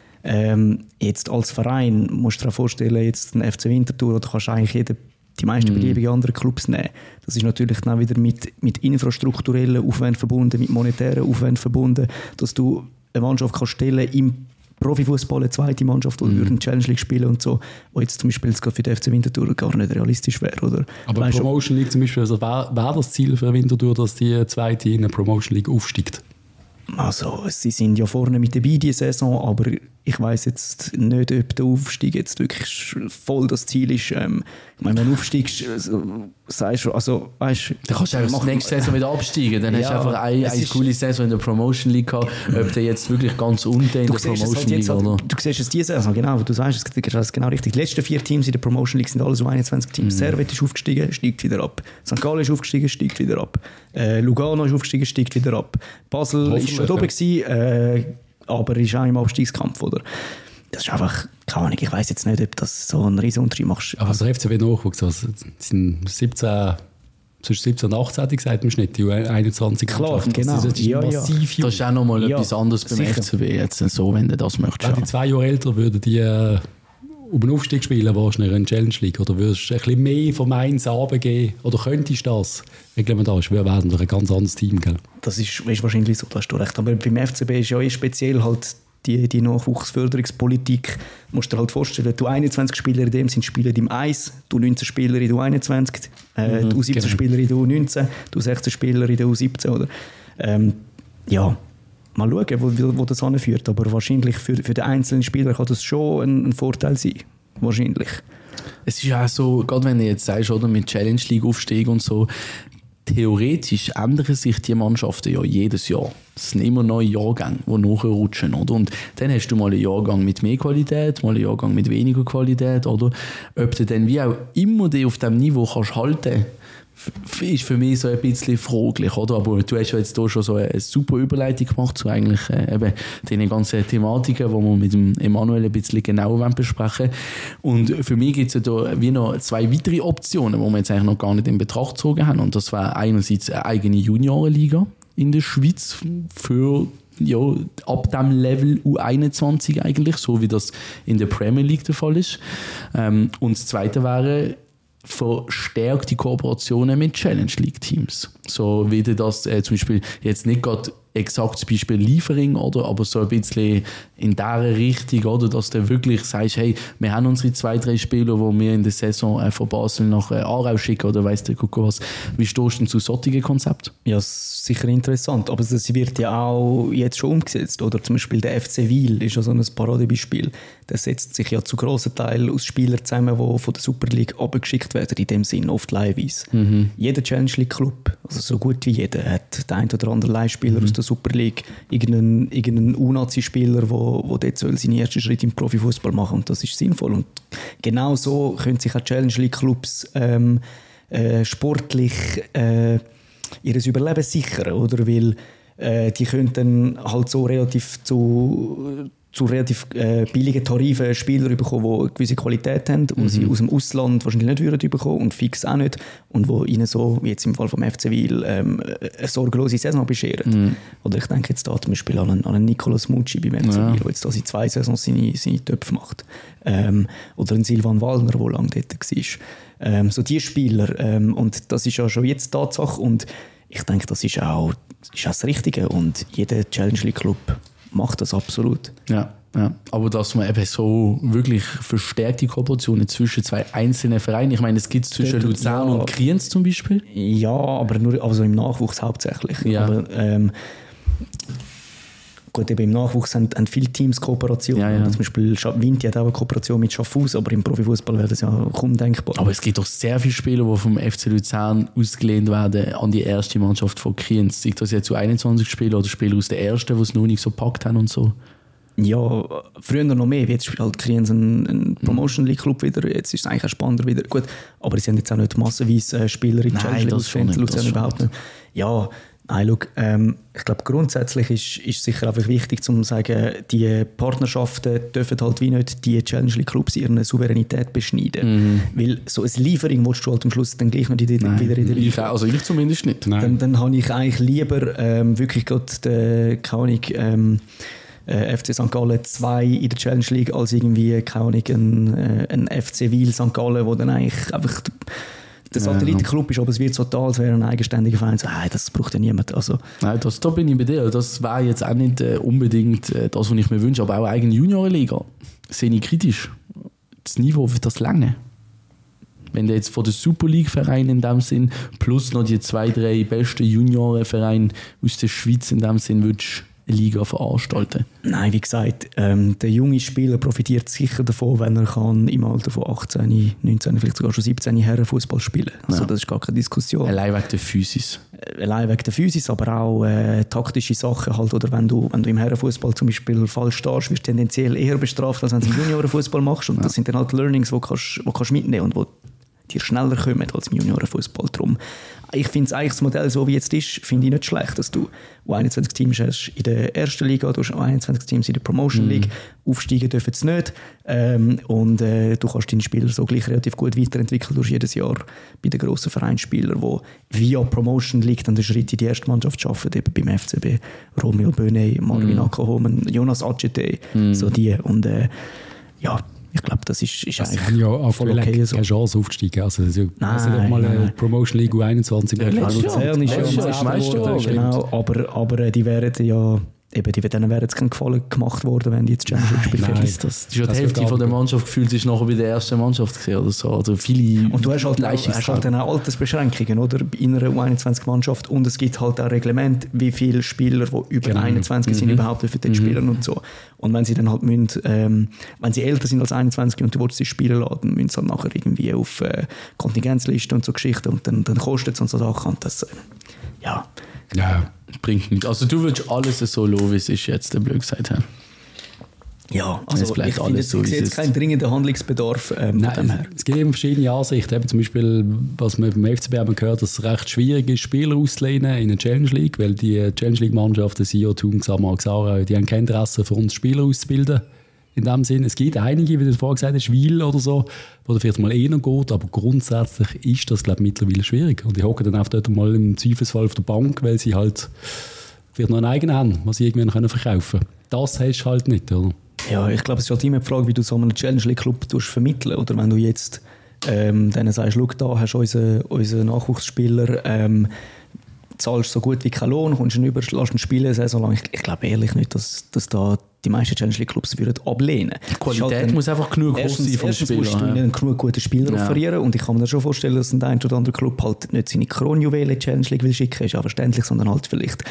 [SPEAKER 4] jetzt als Verein musst du dir vorstellen, jetzt den FC Winterthur, oder kannst du eigentlich die meisten beliebigen anderen Clubs nehmen. Das ist natürlich dann wieder mit infrastrukturellen Aufwänden verbunden, mit monetären Aufwänden verbunden, dass du eine Mannschaft kannst stellen im Profifußball, eine zweite Mannschaft, die eine Challenge League spielen und so, wo jetzt zum Beispiel jetzt für den FC Winterthur gar nicht realistisch wäre. Oder?
[SPEAKER 1] Aber Promotion League zum Beispiel, also wäre das Ziel für Winterthur, dass die zweite in eine Promotion League aufsteigt?
[SPEAKER 4] Also, sie sind ja vorne mit dabei diese Saison, aber ich weiss jetzt nicht, ob der Aufstieg jetzt wirklich voll das Ziel ist. Ich meine, wenn du aufsteigst, sagst du, also, weißt,
[SPEAKER 2] dann kannst du einfach nächste Saison wieder absteigen. Dann hast du einfach eine coole Saison in der Promotion League gehabt, ob du jetzt wirklich ganz unten in der Promotion League oder...
[SPEAKER 4] Du siehst es diese Saison, genau, du sagst es genau richtig. Die letzten 4 Teams in der Promotion League sind alles U21 Teams. Servet ist aufgestiegen, steigt wieder ab. St. Gallen ist aufgestiegen, steigt wieder ab. Lugano ist aufgestiegen, steigt wieder ab. Basel ist schon oben gewesen, aber ist auch im Abstiegskampf, oder? Das ist einfach, keine Ahnung, ich weiss jetzt nicht, ob das so einen riesen Unterschied macht.
[SPEAKER 1] Aber der FCB Nachwuchs, also sind 17 und 18 hätte ich gesagt im Schnitt, die U21.
[SPEAKER 4] Klar, genau.
[SPEAKER 1] Das ist massiv
[SPEAKER 2] jung. Das ist auch nochmal etwas anderes beim FCB, jetzt so, wenn du das möchtest.
[SPEAKER 1] Wenn die 2 Jahre älter würden die um einen Aufstieg spielen, wahrscheinlich in Challenge League, oder würdest du ein bisschen mehr vom Mainz runtergehen, oder könntest du das? Ich glaube, da ist werden wir ein ganz anderes Team, gell?
[SPEAKER 4] Das ist wahrscheinlich so, da hast du recht. Aber beim FCB ist ja speziell halt die Nachwuchsförderungspolitik. Du musst dir halt vorstellen, du 21 Spieler in dem sind Spieler im 1, du 19 Spieler in der U21, du 17 Spieler in der U19, du 16 Spieler in der U17, oder? Ja, mal schauen, wo das anführt. Aber wahrscheinlich für den einzelnen Spieler kann das schon ein Vorteil sein. Wahrscheinlich.
[SPEAKER 2] Es ist ja auch so, gerade wenn du jetzt sagst, oder, mit Challenge League Aufstieg und so, theoretisch ändern sich die Mannschaften ja jedes Jahr. Es sind immer neue Jahrgänge, die nachrutschen, oder? Und dann hast du mal einen Jahrgang mit mehr Qualität, mal einen Jahrgang mit weniger Qualität, oder? Ob du dann wie auch immer die auf diesem Niveau kannst halten, ist für mich so ein bisschen fraglich, oder? Aber du hast ja jetzt hier schon so eine super Überleitung gemacht zu eigentlich eben den ganzen Thematiken, die wir mit dem Emanuel ein bisschen genauer besprechen wollen. Und für mich gibt es ja da wie noch 2 weitere Optionen, die wir jetzt eigentlich noch gar nicht in Betracht gezogen haben. Und das war einerseits eine eigene Juniorenliga in der Schweiz für ab dem Level U21 eigentlich, so wie das in der Premier League der Fall ist. Und das Zweite wäre verstärkte Kooperationen mit Challenge League Teams. So wie das zum Beispiel jetzt nicht gerade exakt das Beispiel Liefering, oder, aber so ein bisschen in dieser Richtung, oder, dass du wirklich sagst, hey, wir haben unsere 2-3 Spieler, die wir in der Saison von Basel nach Aarau schicken, oder weiss der Kuckuck was. Wie stehst du denn zu solchen Konzepten?
[SPEAKER 4] Ja, sicher interessant, aber das wird ja auch jetzt schon umgesetzt, oder? Zum Beispiel der FC Wil ist ja so ein Paradebeispiel. Der setzt sich ja zu grossen Teilen aus Spielern zusammen, die von der Super League abgeschickt werden, in dem Sinn, oft leihweise. Jeder Challenge League Club, also so gut wie jeder, hat den einen oder anderen Leihspieler aus der Super League, irgendeinen U-Nazi-Spieler, der dort seinen ersten Schritt im Profifußball machen, und das ist sinnvoll. Und genau so können sich auch Challenge League Clubs sportlich ihr Überleben sichern, oder? Weil die können dann halt so relativ zu relativ billigen Tarifen Spieler bekommen, die eine gewisse Qualität haben, die sie aus dem Ausland wahrscheinlich nicht würden bekommen und fix auch nicht, und die ihnen so, wie jetzt im Fall vom FC Wil, eine sorglose Saison bescheren. Oder ich denke jetzt da zum Beispiel an einen Nicolas Mucci beim FC Wil, der jetzt da seit 2 Saisons seine Töpfe macht. Oder einen Silvan Wallner, der lange dort war. So die Spieler. Und das ist ja schon jetzt Tatsache, und ich denke, das ist auch das Richtige, und jeder Challenge League Club macht das absolut.
[SPEAKER 2] Ja. Aber dass man eben so wirklich verstärkte Kooperationen zwischen 2 einzelnen Vereinen, ich meine, es gibt es zwischen Luzern und Kriens zum Beispiel.
[SPEAKER 4] Ja, aber nur also im Nachwuchs hauptsächlich.
[SPEAKER 2] Ja.
[SPEAKER 4] Aber, gut, eben im Nachwuchs haben viele Teams Kooperation.
[SPEAKER 2] Ja.
[SPEAKER 4] Zum Beispiel Vinti hat auch eine Kooperation mit Schaffhausen, aber im Profifußball wäre das ja kaum denkbar.
[SPEAKER 2] Aber es gibt doch sehr viele Spieler, die vom FC Luzern ausgelehnt werden an die erste Mannschaft von Kriens. Sei das jetzt zu 21 Spieler oder Spieler aus der ersten, die es noch nicht so gepackt haben und so?
[SPEAKER 4] Ja, früher noch mehr. Jetzt spielt halt Kriens ein Promotion League Club wieder. Jetzt ist es eigentlich auch spannender wieder. Gut, aber sie haben jetzt auch nicht massenweise Spieler in Challenge League.
[SPEAKER 2] Das schon
[SPEAKER 4] Luzern überhaupt nicht. Ja, Schau, ich glaube, grundsätzlich ist sicher einfach wichtig, zu sagen, die Partnerschaften dürfen halt wie nicht die Challenge League Clubs ihre Souveränität beschneiden. Weil so ein Lieferung willst du halt am Schluss dann gleich noch wieder in der Liga.
[SPEAKER 2] Also ich zumindest nicht.
[SPEAKER 4] Dann habe ich eigentlich lieber wirklich gerade FC St. Gallen 2 in der Challenge League als irgendwie, keine Ahnung, ein FC Wil St. Gallen, wo dann eigentlich einfach der Satellitenklub ist, aber es wird so total, als wäre ein eigenständiger Verein. So, das braucht ja niemand. Also.
[SPEAKER 2] Nein, da bin ich bei dir. Das wäre jetzt auch nicht unbedingt das, was ich mir wünsche, aber auch eigene Juniorenliga. Sehe ich kritisch. Das Niveau wird das lange. Wenn du jetzt von der Super League-Verein in dem Sinn plus noch die 2-3 besten Juniorenvereine aus der Schweiz in dem Sinn würdest Liga veranstalten?
[SPEAKER 4] Nein, wie gesagt, der junge Spieler profitiert sicher davon, wenn er kann im Alter von 18, 19, vielleicht sogar schon 17 Herrenfußball spielen. Also das ist gar keine Diskussion.
[SPEAKER 2] Allein wegen der Physis.
[SPEAKER 4] Allein wegen der Physis, aber auch taktische Sachen halt. Oder wenn du im Herrenfußball zum Beispiel falsch stehst, wirst du tendenziell eher bestraft, als wenn du im Juniorenfußball machst. Und das sind dann halt Learnings, die kannst mitnehmen und wo dir schneller kommen als im Juniorenfußball. Drum. Ich finde eigentlich das Modell, so wie jetzt ist, finde ich nicht schlecht, dass du 21 Teams hast in der ersten Liga, du hast 21 Teams in der Promotion League, aufsteigen dürfen sie nicht und du kannst deine Spieler so gleich relativ gut weiterentwickeln durch jedes Jahr bei den grossen Vereinsspielern, die via Promotion League dann den Schritt in die erste Mannschaft schaffen, eben beim FCB, Romeo Böne, Marvin Ackerhomen, Jonas Acete, so die und ich glaube, das ist eigentlich
[SPEAKER 1] haben ja auch voll okay so. Keine Chance aufzusteigen. Also, nein, mal eine Promotion League 21
[SPEAKER 4] Luzern ist ja genau, aber die wären ja denen wäre jetzt kein Gefallen gemacht worden, wenn die jetzt Champions League spielen.
[SPEAKER 2] Das ist ja die Hälfte von der Mannschaft gefühlt, ist nachher bei der ersten Mannschaft gesehen oder so. Also viele
[SPEAKER 4] und du hast halt dann auch Altersbeschränkungen, oder? In einer U21-Mannschaft und es gibt halt auch Reglement, wie viele Spieler, die über 21 sind, überhaupt dürfen dort spielen und so. Und wenn sie dann halt müssen, wenn sie älter sind als 21 und du willst sie spielen lassen, müssen sie halt nachher irgendwie auf Kontingenzlisten und so Geschichten und dann kostet es und so Sachen und das
[SPEAKER 2] ja, bringt nichts. Also du würdest alles so lassen, wie es ist jetzt, der blöd gesagt haben.
[SPEAKER 4] Ja, also ich finde, ich sehe jetzt keinen dringenden Handlungsbedarf.
[SPEAKER 1] Nein, es gibt eben verschiedene Ansichten. Eben zum Beispiel, was wir beim FCB haben gehört, dass es recht schwierig ist, Spieler auszulehnen in der Challenge League, weil die Challenge League-Mannschaften, Sio, Thun, Xamax, Xara, die haben kein Interesse für uns Spieler auszubilden. In dem Sinn, es gibt einige, wie du vorhin gesagt hast, Wil oder so, wo da vielleicht mal noch geht, aber grundsätzlich ist das, glaube ich, mittlerweile schwierig. Und die hocken dann auch dort mal im Zweifelsfall auf der Bank, weil sie halt vielleicht noch einen eigenen haben, was sie irgendwann verkaufen können. Das hast du halt nicht, oder?
[SPEAKER 4] Ja, ich glaube, es ist halt immer die Frage, wie du so einen Challenge League Club vermitteln. Oder wenn du jetzt denen sagst, schau, da hast du unseren Nachwuchsspieler, zahlst so gut wie keinen Lohn, kommst ihn über, lässt ihn spielen, so lang. Ich glaube ehrlich nicht, dass da die meisten Challenge League Clubs würden ablehnen.
[SPEAKER 2] Die Qualität halt muss einfach genug groß sein vom Spieler. Musst du ihnen genug
[SPEAKER 4] gute Spieler offerieren und ich kann mir schon vorstellen, dass ein oder andere Club halt nicht seine Kronjuwelen in die Challenge League will schicken, ist ja verständlich, sondern halt vielleicht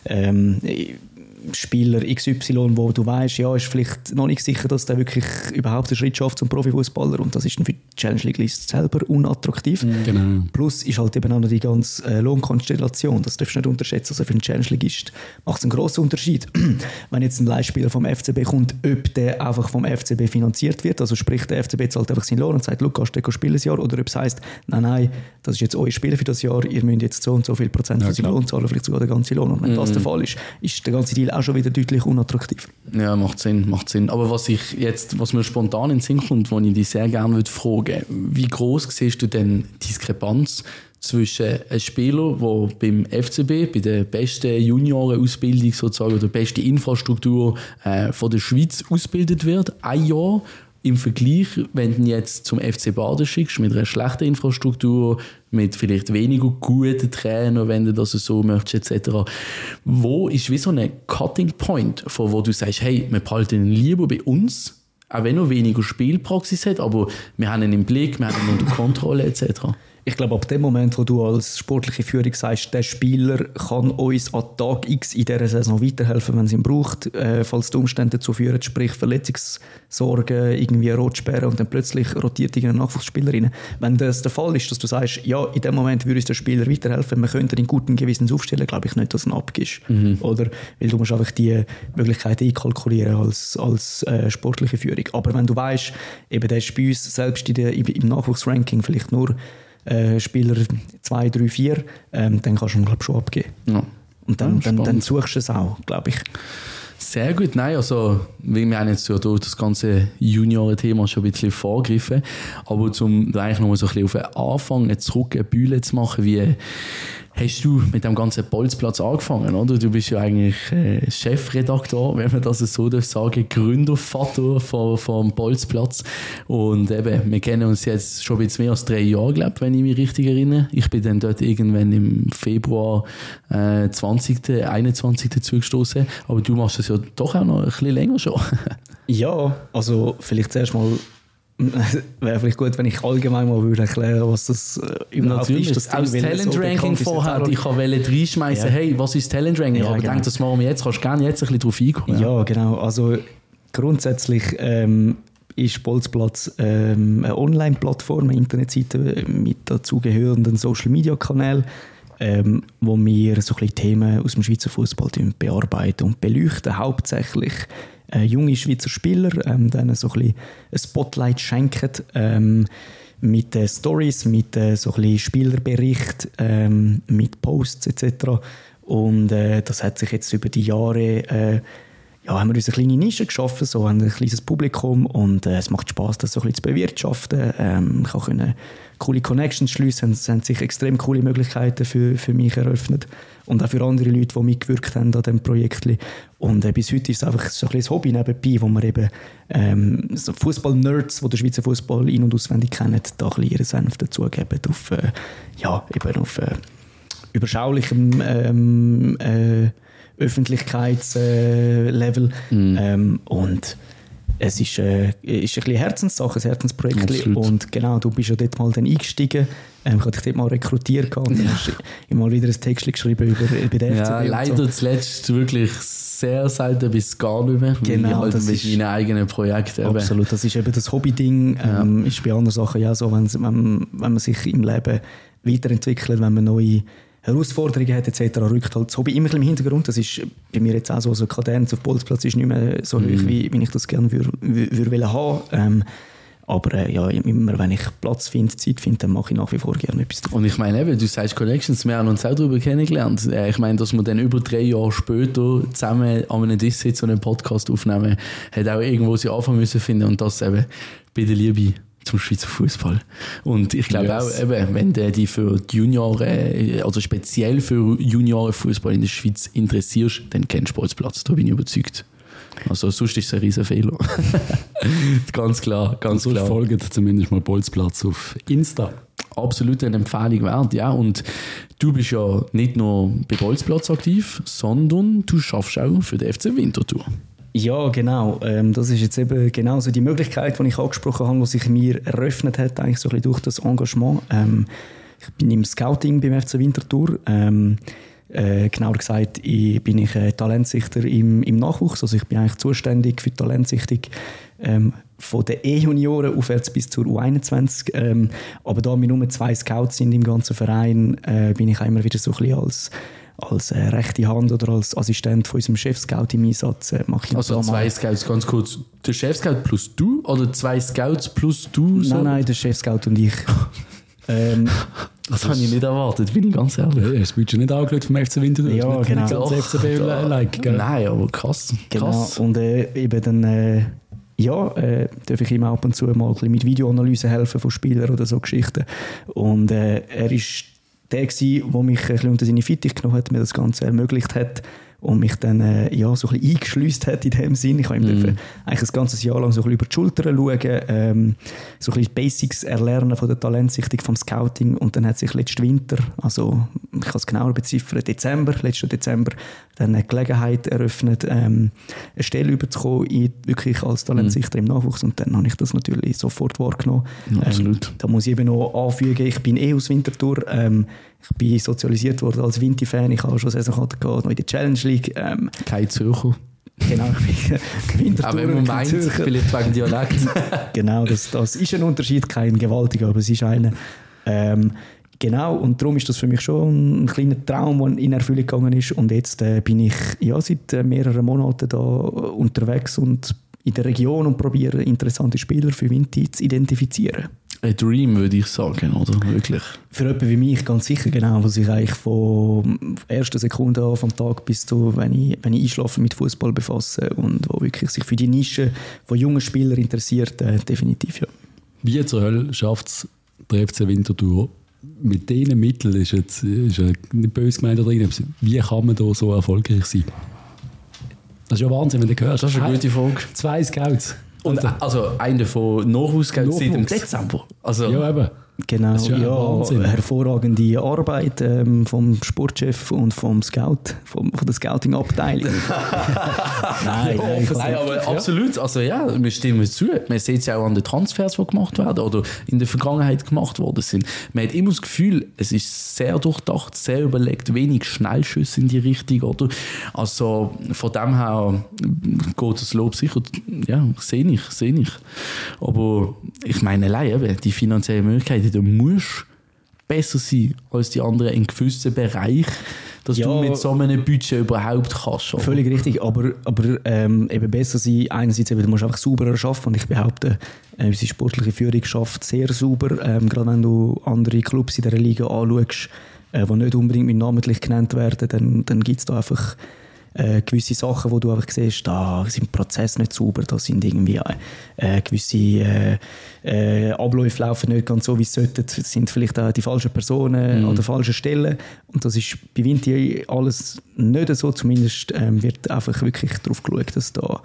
[SPEAKER 4] Spieler XY, wo du weißt, ja, ist vielleicht noch nicht sicher, dass der wirklich überhaupt einen Schritt schafft zum Profifußballer und das ist dann für die Challenge League List selber unattraktiv.
[SPEAKER 1] Genau.
[SPEAKER 4] Plus ist halt eben auch noch die ganze Lohnkonstellation, das darfst du nicht unterschätzen. Also für einen Challenge Leagueist macht es einen grossen Unterschied. Wenn jetzt ein Leihspieler vom FCB kommt, ob der einfach vom FCB finanziert wird, also sprich der FCB zahlt einfach seinen Lohn und sagt, Lukas, du spielen ein Jahr, oder ob es heisst, nein, das ist jetzt euer Spieler für das Jahr, ihr müsst jetzt so und so viel Prozent von seinem Lohn zahlen, vielleicht sogar den ganzen Lohn. Und wenn das der Fall ist der ganze Deal auch schon wieder deutlich unattraktiver.
[SPEAKER 2] Ja, macht Sinn. Aber was mir spontan in den Sinn kommt, was ich dich sehr gerne fragen würde, wie gross siehst du denn die Diskrepanz zwischen einem Spieler, der beim FCB, bei der besten Juniorenausbildung sozusagen, oder der besten Infrastruktur von der Schweiz ausgebildet wird, ein Jahr, im Vergleich, wenn du ihn jetzt zum FC Baden schickst, mit einer schlechten Infrastruktur, mit vielleicht weniger guten Trainern, wenn du das so möchtest, etc. Wo ist wie so ein Cutting Point, von wo du sagst, hey, wir behalten ihn lieber bei uns, auch wenn er weniger Spielpraxis hat, aber wir haben ihn im Blick, wir haben ihn unter Kontrolle, etc.
[SPEAKER 4] Ich glaube, ab dem Moment, wo du als sportliche Führung sagst, der Spieler kann uns an Tag X in dieser Saison weiterhelfen, wenn es ihn braucht, falls die Umstände dazu führen, sprich Verletzungssorgen, irgendwie Rotsperren und dann plötzlich rotiert irgendeine Nachwuchsspielerin. Wenn das der Fall ist, dass du sagst, ja, in dem Moment würde uns der Spieler weiterhelfen, wir könnten ihn guten Gewissens aufstellen, glaube ich nicht, dass du ihn abgibst. Oder? Weil du musst einfach die Möglichkeit einkalkulieren als sportliche Führung. Aber wenn du weißt, eben der ist bei uns selbst im Nachwuchsranking vielleicht nur Spieler 2, 3, 4, dann kannst du ihn, glaube ich, schon abgeben.
[SPEAKER 2] Ja.
[SPEAKER 4] Und dann suchst du es auch, glaube ich.
[SPEAKER 2] Sehr gut, nein, also wir haben jetzt ja durch das ganze Junioren-Thema schon ein bisschen vorgegriffen, aber um eigentlich nochmal so ein bisschen auf den Anfang jetzt zurück eine Bühne zu machen, wie hast du mit dem ganzen Bolzplatz angefangen, oder? Du bist ja eigentlich Chefredakteur, wenn man das so sagen darf, Gründervater vom Bolzplatz. Und eben, wir kennen uns jetzt schon ein bisschen mehr als 3 Jahre, glaube ich, wenn ich mich richtig erinnere. Ich bin dann dort irgendwann im Februar 21. zugestoßen. Aber du machst das ja doch auch noch ein bisschen länger schon.
[SPEAKER 4] Ja, also vielleicht zuerst mal wäre vielleicht gut, wenn ich allgemein mal würde erklären, was das überhaupt ist. Das
[SPEAKER 2] aus Talent-Ranking so vorher, ich wollte reinschmeißen, hey, was ist Talent-Ranking? Aber ich denke, das machen wir jetzt, kannst du gerne jetzt ein bisschen drauf eingehen.
[SPEAKER 4] Ja, genau. Also grundsätzlich ist Bolzplatz eine Online-Plattform, eine Internetseite mit dazugehörenden Social-Media-Kanälen, wo wir so ein bisschen Themen aus dem Schweizer Fußball bearbeiten und beleuchten, hauptsächlich junge Schweizer Spieler, denen so ein bisschen ein Spotlight schenken, mit Stories, mit so ein bisschen Spielerberichten, mit Posts etc. Und das hat sich jetzt über die Jahre haben wir uns eine kleine Nische geschaffen, so haben ein kleines Publikum und es macht Spass, das so ein bisschen zu bewirtschaften. Ich konnte coole Connections schliessen, es haben sich extrem coole Möglichkeiten für mich eröffnet und auch für andere Leute, die mitgewirkt haben an diesem Projekt. Und bis heute ist es einfach so ein kleines Hobby nebenbei, wo wir eben so Fußball-Nerds, die den Schweizer Fußball in- und auswendig kennen, da ein bisschen ihren Senf dazugeben auf, eben auf überschaulichem Öffentlichkeitslevel. Und es ist ein bisschen Herzenssache, ein Herzensprojekt.
[SPEAKER 2] Absolut.
[SPEAKER 4] Und genau, du bist ja dort mal dann eingestiegen. Ich hatte dich dort mal rekrutiert und dann hast du mal wieder ein Text geschrieben über den FCB.
[SPEAKER 2] Ja, leider zuletzt wirklich sehr selten bis gar nicht mehr.
[SPEAKER 4] Genau,
[SPEAKER 2] halt
[SPEAKER 4] das
[SPEAKER 2] mit
[SPEAKER 4] ist
[SPEAKER 2] meinen eigenen Projekten.
[SPEAKER 4] Absolut, das ist eben das Hobby-Ding. Ist bei anderen Sachen ja so, wenn man sich im Leben weiterentwickelt, wenn man neue Herausforderungen hat etc., rückt halt das Hobby immer im Hintergrund. Das ist bei mir jetzt auch so, also Kadenz auf Bolzplatz ist nicht mehr so hoch, wie ich das gerne würde haben. Aber immer wenn ich Platz finde, Zeit finde, dann mache ich nach wie vor gerne etwas davon.
[SPEAKER 2] Und ich meine eben, du sagst Connections, wir haben uns auch darüber kennengelernt. Ich meine, dass wir dann über 3 Jahre später zusammen an einem Tisch sitzen und einen Podcast aufnehmen, hat auch irgendwo sie anfangen müssen finden und das eben bei der Liebe zum Schweizer Fußball. Und ich glaube auch, eben, wenn du dich für die Junioren, also speziell für Juniorenfußball in der Schweiz interessierst, dann kennst du Bolzplatz, da bin ich überzeugt. Also sonst ist es ein riesen Fehler. Ganz klar, ganz klar.
[SPEAKER 1] Folgt zumindest mal Bolzplatz auf Insta.
[SPEAKER 2] Absolut eine Empfehlung wert, ja. Und du bist ja nicht nur bei Bolzplatz aktiv, sondern du schaffst auch für den FC Winterthur.
[SPEAKER 4] Ja, genau. Das ist jetzt eben genau so die Möglichkeit, die ich angesprochen habe, die sich mir eröffnet hat, eigentlich so ein bisschen durch das Engagement. Ich bin im Scouting beim FC Winterthur. Genauer gesagt bin ich Talentsichter im Nachwuchs. Also ich bin eigentlich zuständig für die Talentsichtung von den E-Junioren aufwärts bis zur U21. Aber da wir nur 2 Scouts sind im ganzen Verein, bin ich auch immer wieder so ein bisschen als rechte Hand oder als Assistent von unserem Chef-Scout im Einsatz.
[SPEAKER 2] Also 2 Scouts, ganz kurz. Der Chef-Scout plus du oder 2 Scouts plus du?
[SPEAKER 4] Nein, der Chef-Scout und ich.
[SPEAKER 2] Das habe ich nicht erwartet, bin ich ganz ehrlich.
[SPEAKER 1] Das wird schon nicht angeschaut vom FC Winterthur.
[SPEAKER 4] Ja,
[SPEAKER 1] nicht
[SPEAKER 4] genau.
[SPEAKER 1] Ganz FCB-like, gell?
[SPEAKER 2] Nein, aber krass.
[SPEAKER 4] Genau. Und eben dann darf ich ihm ab und zu mal ein bisschen mit Videoanalyse helfen von Spielern oder so Geschichten. Und er ist der gewesen, der mich ein bisschen unter seine Fittiche genommen hat, mir das Ganze ermöglicht hat und mich dann so ein bisschen eingeschleust hat in dem Sinn. Ich habe ihm eigentlich ein ganzes Jahr lang so ein bisschen über die Schulter schauen, so ein bisschen die Basics erlernen von der Talentsichtung, vom Scouting und dann hat sich letzten Winter, also ich kann es genauer beziffern, letzten Dezember, dann eine Gelegenheit eröffnet, eine Stelle überzukommen, wirklich als Talentsichter im Nachwuchs und dann habe ich das natürlich sofort wahrgenommen.
[SPEAKER 2] Absolut.
[SPEAKER 4] Da muss ich eben noch anfügen, ich bin aus Winterthur, ich bin sozialisiert worden als Vinti-Fan, ich habe schon Saisonkarte gehabt, noch in der Challenge League.
[SPEAKER 2] Kein Zürcher.
[SPEAKER 4] Genau, ich bin Winterthur.
[SPEAKER 2] Aber wenn man meint, vielleicht wegen Dialekt.
[SPEAKER 4] Genau, das ist ein Unterschied, kein gewaltiger, aber es ist einer. Genau, und darum ist das für mich schon ein kleiner Traum, der in Erfüllung gegangen ist. Und jetzt bin ich seit mehreren Monaten da unterwegs und in der Region und probiere interessante Spieler für Vinti zu identifizieren.
[SPEAKER 2] ein Dream, würde ich sagen, oder? Wirklich.
[SPEAKER 4] Für jemanden wie mich ganz sicher, genau, was ich eigentlich von erster Sekunde an vom Tag bis zu, wenn ich einschlafe, mit Fußball befasse und wo wirklich sich für die Nische von jungen Spielern interessiert, definitiv, ja.
[SPEAKER 1] Wie zur Hölle schafft es der FC Winterthur mit diesen Mitteln, ist ja nicht böse gemeint drin, wie kann man da so erfolgreich sein? Das ist ja Wahnsinn, wenn du hörst.
[SPEAKER 2] Das ist eine gute Frage.
[SPEAKER 1] 2 Scouts.
[SPEAKER 2] Und also einer von Nachwuchs-Scouts seit dem Dezember. Also,
[SPEAKER 1] Ja, eben.
[SPEAKER 4] Genau,
[SPEAKER 1] Das ist ja Wahnsinn.
[SPEAKER 4] hervorragende Arbeit vom Sportchef und vom Scout, von der Scouting-Abteilung. Nein,
[SPEAKER 2] aber absolut. Also ja, wir stimmen zu. Man sieht es ja auch an den Transfers, die gemacht werden oder in der Vergangenheit gemacht worden sind. Man hat immer das Gefühl, es ist sehr durchdacht, sehr überlegt, wenig Schnellschüsse in die Richtung. Oder? Also von dem her geht das Lob sicher. Ja, sehe ich. Aber ich meine allein eben, die finanziellen Möglichkeiten, du musst besser sein als die anderen in gewissen Bereichen, dass du mit so einem Budget überhaupt kannst. Oder?
[SPEAKER 4] Völlig richtig, aber eben besser sein, einerseits eben, du musst einfach sauberer arbeiten und ich behaupte, unsere sportliche Führung schafft sehr sauber, gerade wenn du andere Clubs in der Liga anschaust, die nicht unbedingt mit namentlich genannt werden, dann gibt es da einfach gewisse Sachen, wo du einfach siehst, da sind Prozesse nicht sauber, da sind irgendwie gewisse Abläufe laufen nicht ganz so, wie es sollten, sind vielleicht auch die falschen Personen an der falschen Stelle und das ist bei Vinti alles nicht so, zumindest wird einfach wirklich darauf geschaut, dass da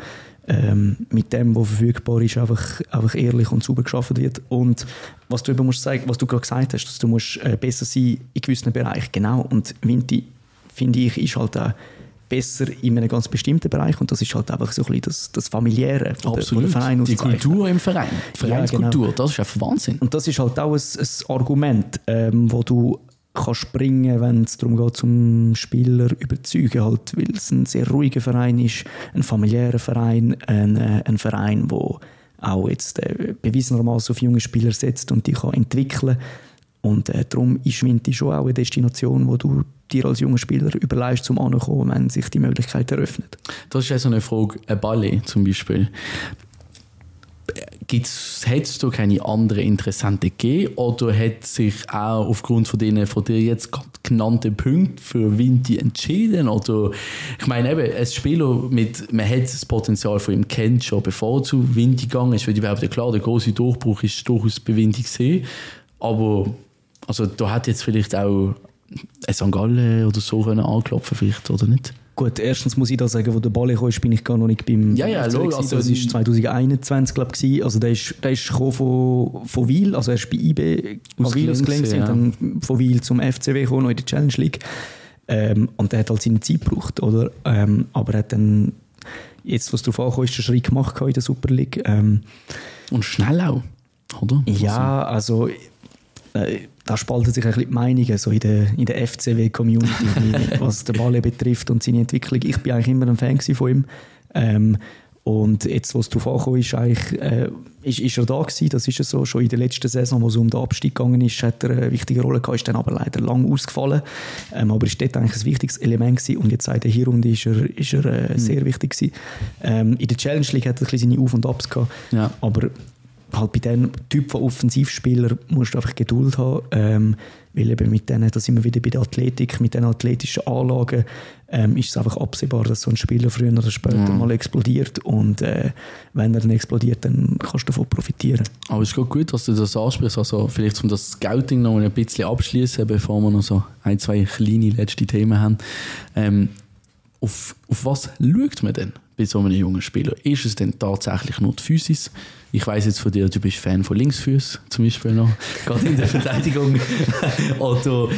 [SPEAKER 4] mit dem, was verfügbar ist, einfach ehrlich und sauber geschaffen wird. Und was du eben musst sagen, was du gerade gesagt hast, dass du musst besser sein in gewissen Bereichen, genau, und Vinti, finde ich, ist halt auch besser in einem ganz bestimmten Bereich und das ist halt einfach so ein bisschen das Familiäre.
[SPEAKER 2] Absolut, Verein die Kultur im Verein, die Vereinskultur, ja, genau. Das ist einfach Wahnsinn.
[SPEAKER 4] Und das ist halt auch ein Argument, wo du kannst bringen, wenn es darum geht, zum Spieler überzeugen, halt, weil es ein sehr ruhiger Verein ist, ein familiärer Verein, ein Verein, der auch jetzt bewiesenermaßen auf junge Spieler setzt und die kann entwickeln. Und darum ist Vinti schon auch eine Destination, wo du dir als junger Spieler überlegst, zum Ankommen, wenn sich die Möglichkeit eröffnet.
[SPEAKER 2] Das ist ja so eine Frage, ein Ballet zum Beispiel. Hättest du keine anderen Interessenten gegeben oder hat sich auch aufgrund von denen von dir jetzt genannten Punkten für Vinti entschieden? Oder, ich meine eben, ein Spieler man hat das Potenzial von ihm kennt schon, bevor er zu Vinti gegangen ist, weil ich behaupte, klar, der große Durchbruch ist durchaus bei Vinti gesehen, aber also, da hat jetzt vielleicht auch ein St. Gallen oder so anklopfen vielleicht, oder nicht?
[SPEAKER 4] Gut, erstens muss ich da sagen, wo der Ball kam, bin ich gar noch nicht beim
[SPEAKER 2] FC
[SPEAKER 4] gewesen.
[SPEAKER 2] Also
[SPEAKER 4] das war 2021, glaube ich. Also der ist gekommen von Wil, also er ist bei IB aus Wil ausgelenkt und dann von Wil zum FCW gekommen, noch in der Challenge League. Und der hat halt seine Zeit gebraucht, oder? Aber er hat dann, jetzt was darauf ankommt, ist der Schritt gemacht in der Super League.
[SPEAKER 2] Und schnell auch, oder?
[SPEAKER 4] Ja, also da spalten sich ein bisschen die Meinungen so in der FCW-Community, was den Ball betrifft und seine Entwicklung. Ich bin eigentlich immer ein Fan von ihm. Und jetzt, was darauf angekommen ist, eigentlich, ist er da gewesen. Das ist so. Schon in der letzten Saison, wo es um den Abstieg gegangen ist, hat er eine wichtige Rolle gehabt, ist dann aber leider lang ausgefallen. Aber ist dort eigentlich ein wichtiges Element gewesen. Und jetzt in der Hinrunde ist er sehr wichtig gewesen. In der Challenge League hat er ein bisschen seine Auf- und Abs gehabt. Ja. Aber halt bei diesem Typ von Offensivspieler musst du einfach Geduld haben, weil eben mit denen, da sind wir wieder bei der Athletik, mit den athletischen Anlagen ist es einfach absehbar, dass so ein Spieler früher oder später mal explodiert und wenn er dann explodiert, dann kannst du davon profitieren.
[SPEAKER 2] Aber es ist gut, dass du das ansprichst, also vielleicht um das Scouting noch ein bisschen abschließen, bevor wir noch so ein, zwei kleine letzte Themen haben. Auf was schaut man denn bei so einem jungen Spieler? Ist es denn tatsächlich nur die Physis? Ich weiss jetzt von dir, du bist Fan von Linksfüßen, zum Beispiel noch, gerade in der Verteidigung. Oder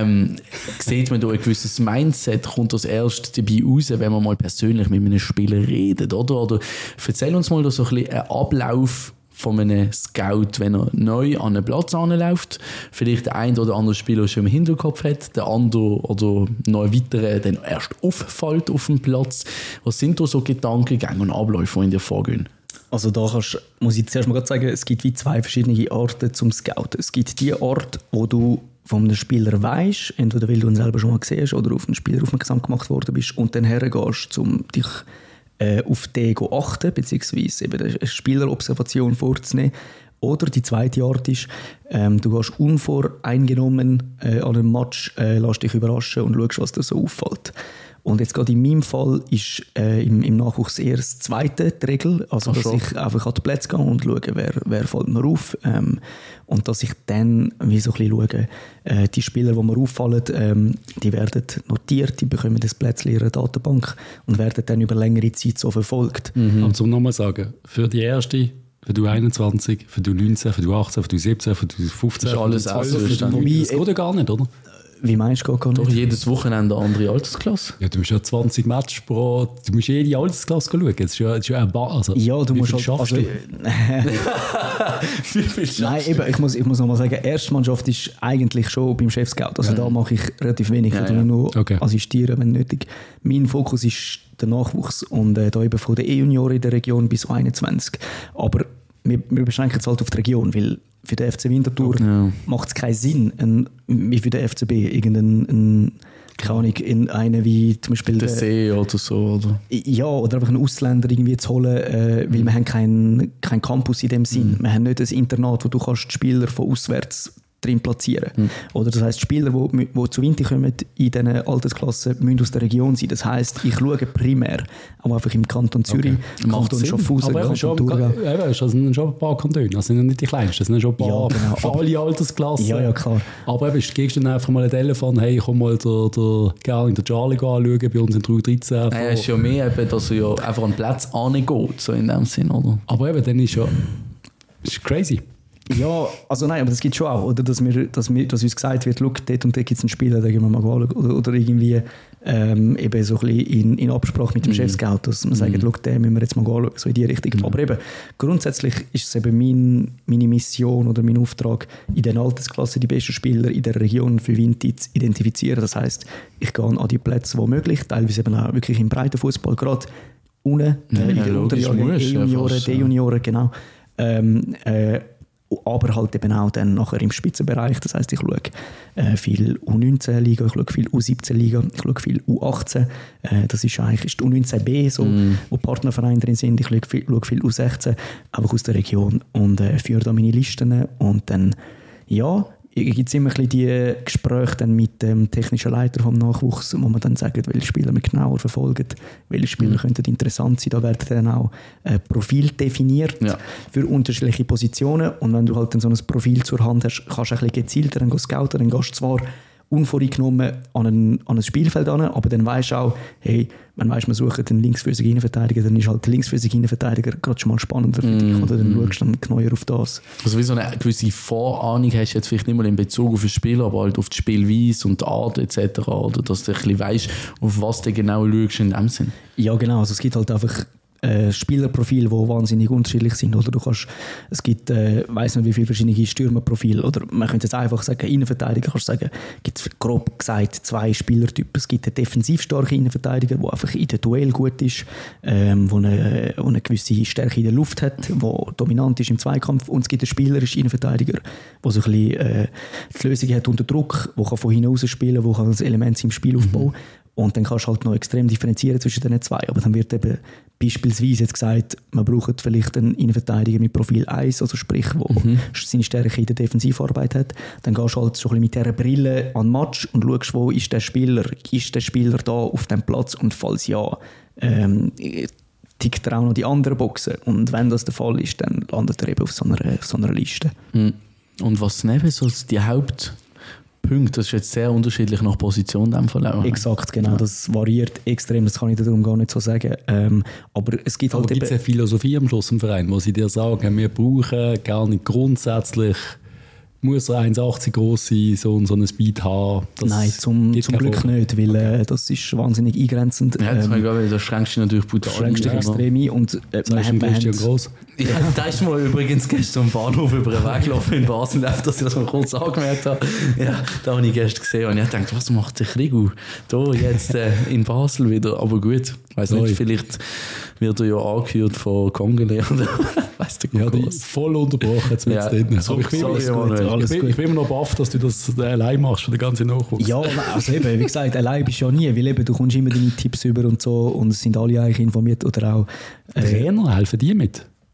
[SPEAKER 2] sieht man da ein gewisses Mindset, kommt das erst dabei raus, wenn man mal persönlich mit einem Spieler redet, oder erzähl uns mal da so ein bisschen einen Ablauf von einem Scout, wenn er neu an einen Platz anläuft, vielleicht der ein oder andere Spieler schon im Hinterkopf hat, der andere oder noch ein weiterer dann erst auffällt auf dem Platz. Was sind da so Gedankengänge und Abläufe, die in dir vorgehen?
[SPEAKER 4] Also da muss ich zuerst mal gerade sagen, es gibt wie zwei verschiedene Arten zum Scouten. Es gibt die Art, wo du von einem Spieler weisst, entweder weil du ihn selber schon mal gesehen hast oder auf einen Spieler aufmerksam gemacht worden bist und dann hergehst, um dich auf den zu achten, beziehungsweise eben eine Spielerobservation vorzunehmen. Oder die zweite Art ist, du gehst unvoreingenommen an einem Match, lässt dich überraschen und schaust, was dir so auffällt. Und jetzt gerade in meinem Fall ist im Nachwuchs eher das Zweite die Regel, also dass ich einfach an den Platz gehe und schaue, wer fällt mir auf. Und dass ich dann wie so ein bisschen schaue, die Spieler, die mir auffallen, die werden notiert, die bekommen das Plätzchen in ihrer Datenbank und werden dann über längere Zeit so verfolgt.
[SPEAKER 1] Aber zum nochmal sagen, für die erste, für du 21, für du 19, für du 18, für du 17, für du 15,
[SPEAKER 2] ist alles
[SPEAKER 1] für du 12,
[SPEAKER 2] ausverstanden.
[SPEAKER 1] das geht ja gar nicht, oder?
[SPEAKER 4] Wie meinst du gar
[SPEAKER 2] Doch
[SPEAKER 4] nicht?
[SPEAKER 2] jedes Wochenende eine andere Altersklasse.
[SPEAKER 1] Ja, du musst ja 20 Matches du musst jede Altersklasse schauen. Das ist ja ein also,
[SPEAKER 4] Ja, du
[SPEAKER 1] wie
[SPEAKER 4] musst
[SPEAKER 1] viel
[SPEAKER 4] halt,
[SPEAKER 1] schaffst
[SPEAKER 4] also,
[SPEAKER 1] du?
[SPEAKER 2] Wie viel
[SPEAKER 4] Nein, eben, ich muss nochmal sagen, Erstmannschaft ist eigentlich schon beim Chef-Scout. Also da mache ich relativ wenig, da nur assistieren, wenn nötig. Mein Fokus ist der Nachwuchs und da eben von den E-Junioren in der Region bis 21. Aber wir beschränken es halt auf die Region, weil für den FC Winterthur macht es keinen Sinn, wie für den FCB, keine Ahnung, in einen wie zum Beispiel
[SPEAKER 2] der See oder so, oder?
[SPEAKER 4] Ja, oder einfach einen Ausländer irgendwie zu holen, weil wir haben keinen Campus in dem Sinn. Wir haben nicht ein Internat, wo du kannst die Spieler von auswärts drin platzieren. Oder das heisst, Spieler, die zu Winter kommen, in diesen Altersklassen, müssen aus der Region sein. Das heisst, ich schaue primär auch einfach im Kanton Zürich, Kanton Schaffhausen, Kanton Thurgau.
[SPEAKER 1] Das sind schon ein paar Kantone, das sind nicht die kleinsten, das sind schon ein paar für alle Altersklassen.
[SPEAKER 4] Ja, klar.
[SPEAKER 1] Aber du gibst dann einfach mal ein Telefon, hey, komm mal der Charlie anschauen, bei uns in 313.
[SPEAKER 2] Nein, es ist ja mehr, eben, dass er ja einfach an den Platz angeht, so in dem Sinn, oder?
[SPEAKER 1] Aber eben, dann ist ja... Das ist crazy.
[SPEAKER 4] Ja, also nein, aber das gibt es schon auch, oder? Dass uns gesagt wird, dort und dort gibt es einen Spieler, den gehen wir mal anschauen. Oder irgendwie eben so ein bisschen in Absprache mit dem Chef-Scout, dass man sagt, den müssen wir jetzt mal anschauen, so in die Richtung. Aber eben, grundsätzlich ist es eben meine Mission oder mein Auftrag, in den Altersklassen die besten Spieler in der Region für Winti zu identifizieren. Das heisst, ich gehe an die Plätze, wo möglich, teilweise eben auch wirklich im Breitenfußball, gerade unten, in den Unterjahren, E-Junioren, D-Junioren, genau. Aber halt eben auch dann nachher im Spitzenbereich. Das heisst, ich schaue viel U19-Liga, ich schaue viel U17-Liga, ich schaue viel U18. Das ist eigentlich die U19B, so, wo Partnervereine drin sind. Ich schaue viel U16, einfach aus der Region und führe da meine Listen. Und dann, ja, gibt es immer ein bisschen die Gespräche dann mit dem technischen Leiter vom Nachwuchs, wo man dann sagt, welche Spieler wir genauer verfolgen, welche Spieler könnten interessant sein. Da werden dann auch Profil definiert für unterschiedliche Positionen. Und wenn du halt dann so ein Profil zur Hand hast, kannst du ein bisschen gezielter dann scouten. Dann gehst du zwar unvoreingenommen an ein Spielfeld an, aber dann weisst du auch, hey, wenn man sucht einen linksfüßigen Innenverteidiger, dann ist halt der linksfüßige Innenverteidiger gerade schon mal spannender für dich, oder dann schaust du dann genauer auf das.
[SPEAKER 2] Also wie so eine gewisse Vorahnung hast du jetzt vielleicht nicht mal in Bezug auf das Spiel, aber halt auf die Spielweise und die Art etc., oder dass du ein bisschen weisst, auf was du genau schaust in dem Sinn.
[SPEAKER 4] Ja, genau, also es gibt halt einfach Spielerprofile, die wahnsinnig unterschiedlich sind. Oder es gibt, weiss nicht wie viele verschiedene Stürmerprofile. Oder man könnte jetzt einfach sagen, Innenverteidiger, kannst du sagen, gibt es grob gesagt 2 Spielertypen. Es gibt einen defensiv starken Innenverteidiger, der einfach in der Duell gut ist, wo eine gewisse Stärke in der Luft hat, der dominant ist im Zweikampf. Und es gibt einen spielerischen Innenverteidiger, der so ein bisschen die Lösung hat unter Druck, der von hinten raus spielen kann, der ein Element im Spielaufbau. Und dann kannst du halt noch extrem differenzieren zwischen den 2. Aber dann wird eben beispielsweise jetzt gesagt, man braucht vielleicht einen Innenverteidiger mit Profil 1, also sprich, der seine Stärke in der Defensivarbeit hat. Dann gehst du halt so ein bisschen mit dieser Brille an den Match und schaust, wo ist der Spieler da auf dem Platz, und falls ja, tickt er auch noch die anderen Boxen. Und wenn das der Fall ist, dann landet er eben auf so einer Liste.
[SPEAKER 2] Und was sind eben so die Hauptpunkte? Das ist jetzt sehr unterschiedlich nach Position in dem Fall auch.
[SPEAKER 4] Exakt, genau. Das variiert extrem, das kann ich darum gar nicht so sagen. Aber es gibt halt
[SPEAKER 1] gibt es eine Philosophie am Schluss im Verein, wo sie dir sagen, wir brauchen gar nicht grundsätzlich, muss er 1,80 groß sein, so ein Speed haben?
[SPEAKER 4] Nein, zum Glück nicht, weil das ist wahnsinnig eingrenzend.
[SPEAKER 2] Ja, das schränkst du natürlich brutal.
[SPEAKER 4] Schränkst dich extrem ein. Und
[SPEAKER 1] groß.
[SPEAKER 2] Ja, da ist mal übrigens gestern am Bahnhof über den Weg gelaufen in Basel, dass ich das mal kurz angemerkt habe. Ja, da habe ich gestern gesehen und ich dachte, was macht der Rigu da jetzt in Basel wieder? Aber gut, ich weiss nicht, vielleicht wird er ja angeführt von Kongele oder weiss du
[SPEAKER 1] ja, die voll unterbrochen jetzt mit drin.
[SPEAKER 2] So,
[SPEAKER 1] ich bin immer noch baff, dass du das allein machst für den ganzen Nachwuchs.
[SPEAKER 4] Ja, also eben, wie gesagt, allein bist du ja nie, weil eben, du kommst immer deine Tipps über und so und es sind alle eigentlich informiert oder auch...
[SPEAKER 1] Trainer, helfen die mit?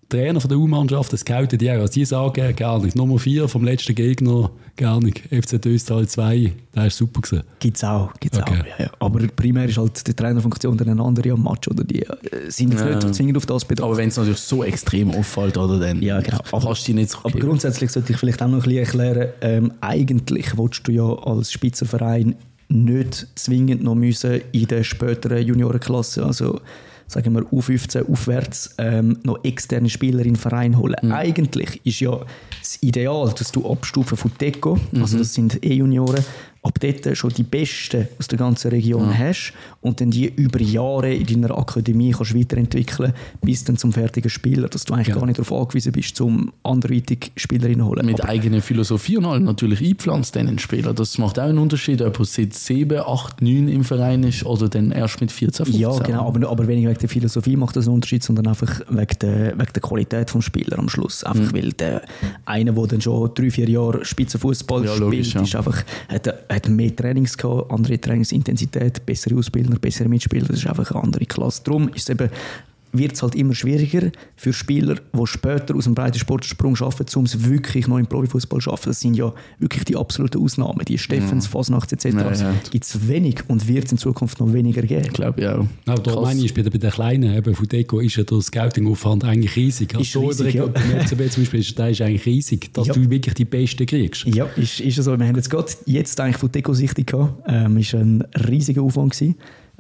[SPEAKER 1] Trainer von der U-Mannschaft, das scoutet die auch. Also die sagen, gar nicht. Nummer 4 vom letzten Gegner, gar nicht. FC Döstal 2, der ist super gewesen.
[SPEAKER 4] Gibt's auch.
[SPEAKER 1] Okay.
[SPEAKER 4] Ja. Aber primär ist halt die Trainerfunktion dann eine andere am Match. Oder die sind jetzt nicht zwingend auf das bedacht.
[SPEAKER 2] Aber wenn es natürlich so extrem auffällt, oder, dann
[SPEAKER 4] ja, genau.
[SPEAKER 2] kannst du dich nicht so
[SPEAKER 4] Aber grundsätzlich sollte ich vielleicht auch noch ein bisschen erklären, eigentlich willst du ja als Spitzenverein nicht zwingend noch müssen in der späteren Juniorenklasse, also sagen wir U15 aufwärts, noch externe Spieler in den Verein holen. Eigentlich ist ja das Ideal, dass du abstufen von Deco, also das sind E-Junioren, ab dort schon die Besten aus der ganzen Region hast und dann die über Jahre in deiner Akademie kannst weiterentwickeln bis dann zum fertigen Spieler, dass du eigentlich gar nicht darauf angewiesen bist, zum anderweitig Spielerinnen holen.
[SPEAKER 2] Mit eigener Philosophie und halt natürlich einpflanzt den Spieler. Das macht auch einen Unterschied, ob er seit 7, 8, 9 im Verein ist oder dann erst mit 14, 15.
[SPEAKER 4] Ja, genau, aber weniger wegen der Philosophie macht das einen Unterschied, sondern einfach wegen der Qualität des Spielers am Schluss. Einfach weil der eine, der dann schon 3, 4 Jahre Spitzenfußball spielt,
[SPEAKER 2] logisch,
[SPEAKER 4] ist einfach, hat mehr Trainings gehabt, andere Trainingsintensität, bessere Ausbildner, bessere Mitspieler, das ist einfach eine andere Klasse. Darum ist es eben, wird es halt immer schwieriger für Spieler, die später aus dem breiten Sportsprung arbeiten, um es wirklich noch im Profifußball zu schaffen. Das sind ja wirklich die absoluten Ausnahmen. Die Steffens, Fasnacht etc. Gibt es wenig und wird es in Zukunft noch weniger geben.
[SPEAKER 2] Ich glaube ja auch.
[SPEAKER 1] Aber da meine ich, bei den Kleinen, eben von Deco, ist ja der Scouting-Aufwand eigentlich riesig.
[SPEAKER 4] Ist riesig, ja.
[SPEAKER 1] Beim FCB zum Beispiel, der ist eigentlich riesig, dass du wirklich die Besten kriegst.
[SPEAKER 4] Ja, ist es so. Wir haben jetzt gerade eigentlich von Deco-Sichtung gehabt. Ist ein riesiger Aufwand gewesen.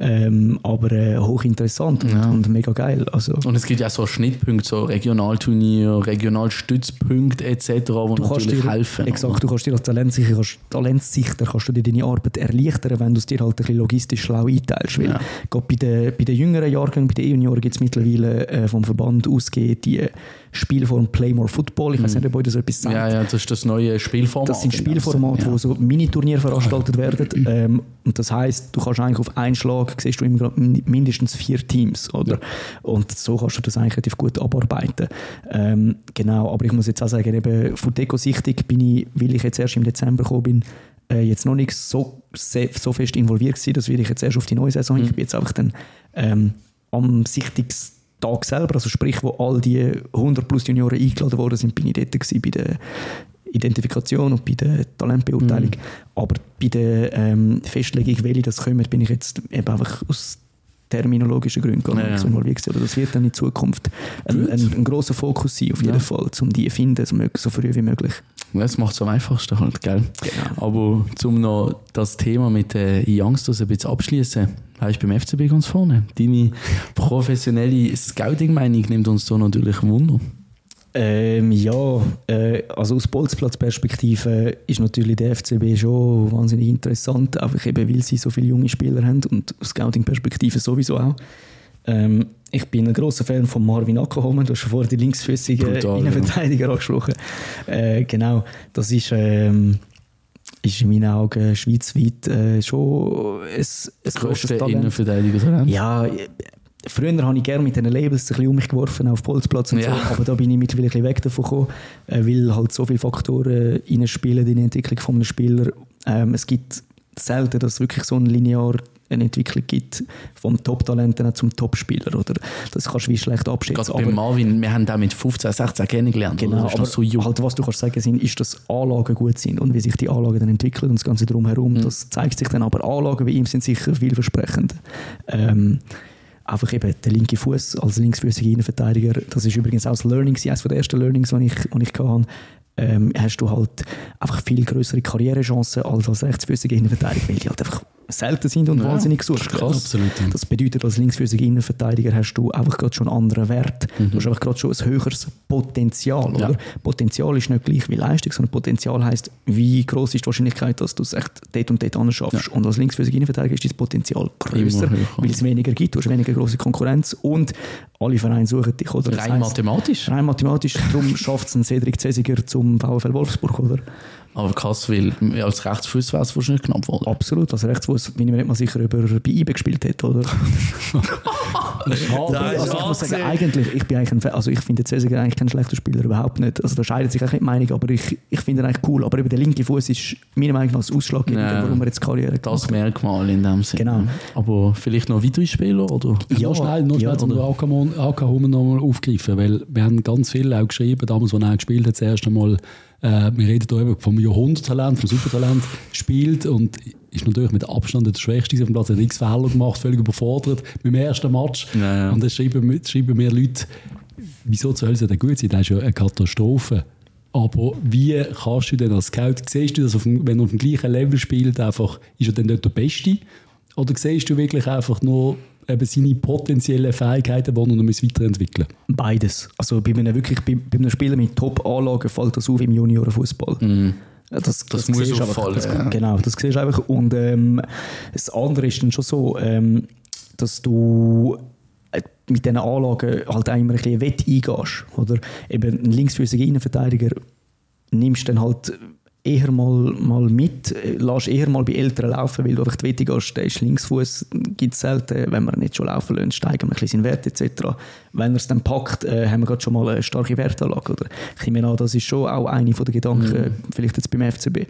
[SPEAKER 4] Aber hochinteressant und mega geil. Also,
[SPEAKER 2] und es gibt ja so Schnittpunkte, so Regionalturnier, Regionalstützpunkte etc., wo natürlich helfen.
[SPEAKER 4] Exakt, du kannst dir als Talentsichter kannst du dir deine Arbeit erleichtern, wenn du es dir halt ein bisschen logistisch schlau einteilst. Weil gerade bei den jüngeren Jahrgängen, bei den E-Junioren gibt es mittlerweile vom Verband ausgehend die Spielform Play More Football. Ich weiß nicht, ob euch das etwas sagt.
[SPEAKER 2] Ja, das ist das neue Spielformat.
[SPEAKER 4] Das sind Spielformate, wo so Mini-Turniere veranstaltet werden. Und das heisst, du kannst eigentlich auf einen Schlag siehst du immer mindestens 4 Teams. Oder? Ja. Und so kannst du das eigentlich relativ gut abarbeiten. Genau, aber ich muss jetzt auch sagen, eben von Deco-Sichtung bin ich, weil ich jetzt erst im Dezember gekommen bin, jetzt noch nicht so fest involviert gewesen. Das will ich jetzt erst auf die neue Saison. Ich bin jetzt einfach dann am Sichtungstag selber, also sprich, wo all die 100 plus Junioren eingeladen worden sind, bin ich dort gewesen, bei der Identifikation und bei der Talentbeurteilung. Aber bei der Festlegung, welche das kommen, bin ich jetzt eben einfach aus terminologischen Gründen gar nicht so involviert. Oder das wird dann in Zukunft ein grosser Fokus sein, auf jeden Fall, um die zu finden, so früh wie möglich.
[SPEAKER 2] Das macht es am einfachsten halt, gell? Genau. Aber um noch das Thema mit den Youngsters ein bisschen abschließen, weißt du, beim FCB ganz vorne. Deine professionelle Scouting-Meinung nimmt uns da natürlich Wunder.
[SPEAKER 4] Also aus Bolzplatz-Perspektive ist natürlich der FCB schon wahnsinnig interessant, einfach eben, weil sie so viele junge Spieler haben und aus Scouting-Perspektive sowieso auch. Ich bin ein grosser Fan von Marvin Ackerholm, du hast schon vorher die linksfüßige Innenverteidiger angesprochen. Genau, das ist in meinen Augen schweizweit schon ein grosses Talent.
[SPEAKER 2] Innenverteidiger.
[SPEAKER 4] Ja, früher habe ich gerne mit diesen Labels ein bisschen um mich geworfen auf Bolzplatz und so, aber da bin ich mittlerweile ein bisschen weg davon gekommen, weil halt so viele Faktoren reinspielen in die Entwicklung von einem Spieler. Es gibt selten, dass es wirklich so eine Entwicklung gibt vom Top-Talenten zum Top-Spieler. Oder? Das kannst du wie schlecht abschätzen.
[SPEAKER 2] Gerade bei Marvin, wir haben den mit 15, 16 kennengelernt.
[SPEAKER 4] Genau, aber so halt, was du kannst sagen, ist, dass Anlagen gut sind und wie sich die Anlagen dann entwickeln und das Ganze drumherum, das zeigt sich dann. Aber Anlagen bei ihm sind sicher vielversprechend. Einfach eben der linke Fuß als linksfüßiger Innenverteidiger, das ist übrigens auch das Learning, eines der ersten Learnings, die ich hatte. Hast du halt einfach viel größere Karrierechancen als rechtsfüßiger Innenverteidiger, weil die halt einfach selten sind und wahnsinnig gesucht.
[SPEAKER 1] Absolut.
[SPEAKER 4] Das bedeutet, als linksfüßiger Innenverteidiger hast du einfach gerade schon einen anderen Wert. Du hast einfach gerade schon ein höheres Potenzial. Oder? Potenzial ist nicht gleich wie Leistung, sondern Potenzial heisst, wie groß ist die Wahrscheinlichkeit, dass du es echt dort und dort anschaffst. Und als linksfüßiger Innenverteidiger ist das Potenzial grösser, weil es weniger gibt, du hast weniger grosse Konkurrenz und alle Vereine suchen dich. Oder?
[SPEAKER 2] Rein mathematisch.
[SPEAKER 4] Darum schafft es ein Cedric Cesiger zum VfL Wolfsburg, oder?
[SPEAKER 2] Aber krass, weil als Rechtsfuß wäre es wahrscheinlich knapp worden.
[SPEAKER 4] Absolut, als Rechtsfuß bin ich mir nicht mal sicher, ob er bei IBE gespielt hat, oder? Also ich muss sagen, eigentlich, ich bin eigentlich ich finde Cesar eigentlich kein schlechter Spieler, überhaupt nicht. Also da scheidet sich auch nicht die Meinung, aber ich finde ihn eigentlich cool. Aber eben der linke Fuß ist meiner Meinung nach das Ausschlaggebende, warum er jetzt Karriere gemacht hat.
[SPEAKER 2] Das Merkmal in dem Sinne.
[SPEAKER 4] Genau.
[SPEAKER 2] Aber vielleicht noch weitere Spieler, oder?
[SPEAKER 1] Noch schnell zum AK Hummel noch mal aufgreifen, weil wir haben ganz viel auch geschrieben, damals, als er gespielt hat, das erste Mal, wir reden hier eben vom Jahrhunderttalent, vom Supertalent, spielt und ist natürlich mit Abstand der Schwächste auf dem Platz, hat x Fehler gemacht, völlig überfordert mit dem ersten Match. Ja. Und dann schreiben mir Leute, wieso soll es denn gut sein? Das ist ja eine Katastrophe. Aber wie kannst du denn als Scout, siehst du, dass wenn er auf dem gleichen Level spielt, einfach, ist er dann dort der Beste? Oder siehst du wirklich einfach nur eben seine potenziellen Fähigkeiten, die er noch weiterentwickeln muss? Beides. Also bei einem Spieler mit Top-Anlagen fällt das auf im Juniorenfußball. Mhm. Das muss auffallen. Genau, das siehst du einfach. Und das andere ist dann schon so, dass du mit diesen Anlagen halt auch immer ein bisschen Wett eingehst. Oder eben einen linksfüßigen Innenverteidiger nimmst dann halt eher mal mit, lässt eher mal bei Älteren laufen, weil du einfach die Wette gehst, der ist Linksfuß, gibt es selten, wenn wir ihn nicht schon laufen lassen, steigen wir ein bisschen seinen Wert etc. Wenn er es dann packt, haben wir gerade schon mal eine starke Wertanlage. Oder? Ich nehme an, das ist schon auch eine der Gedanken, vielleicht jetzt beim FCB.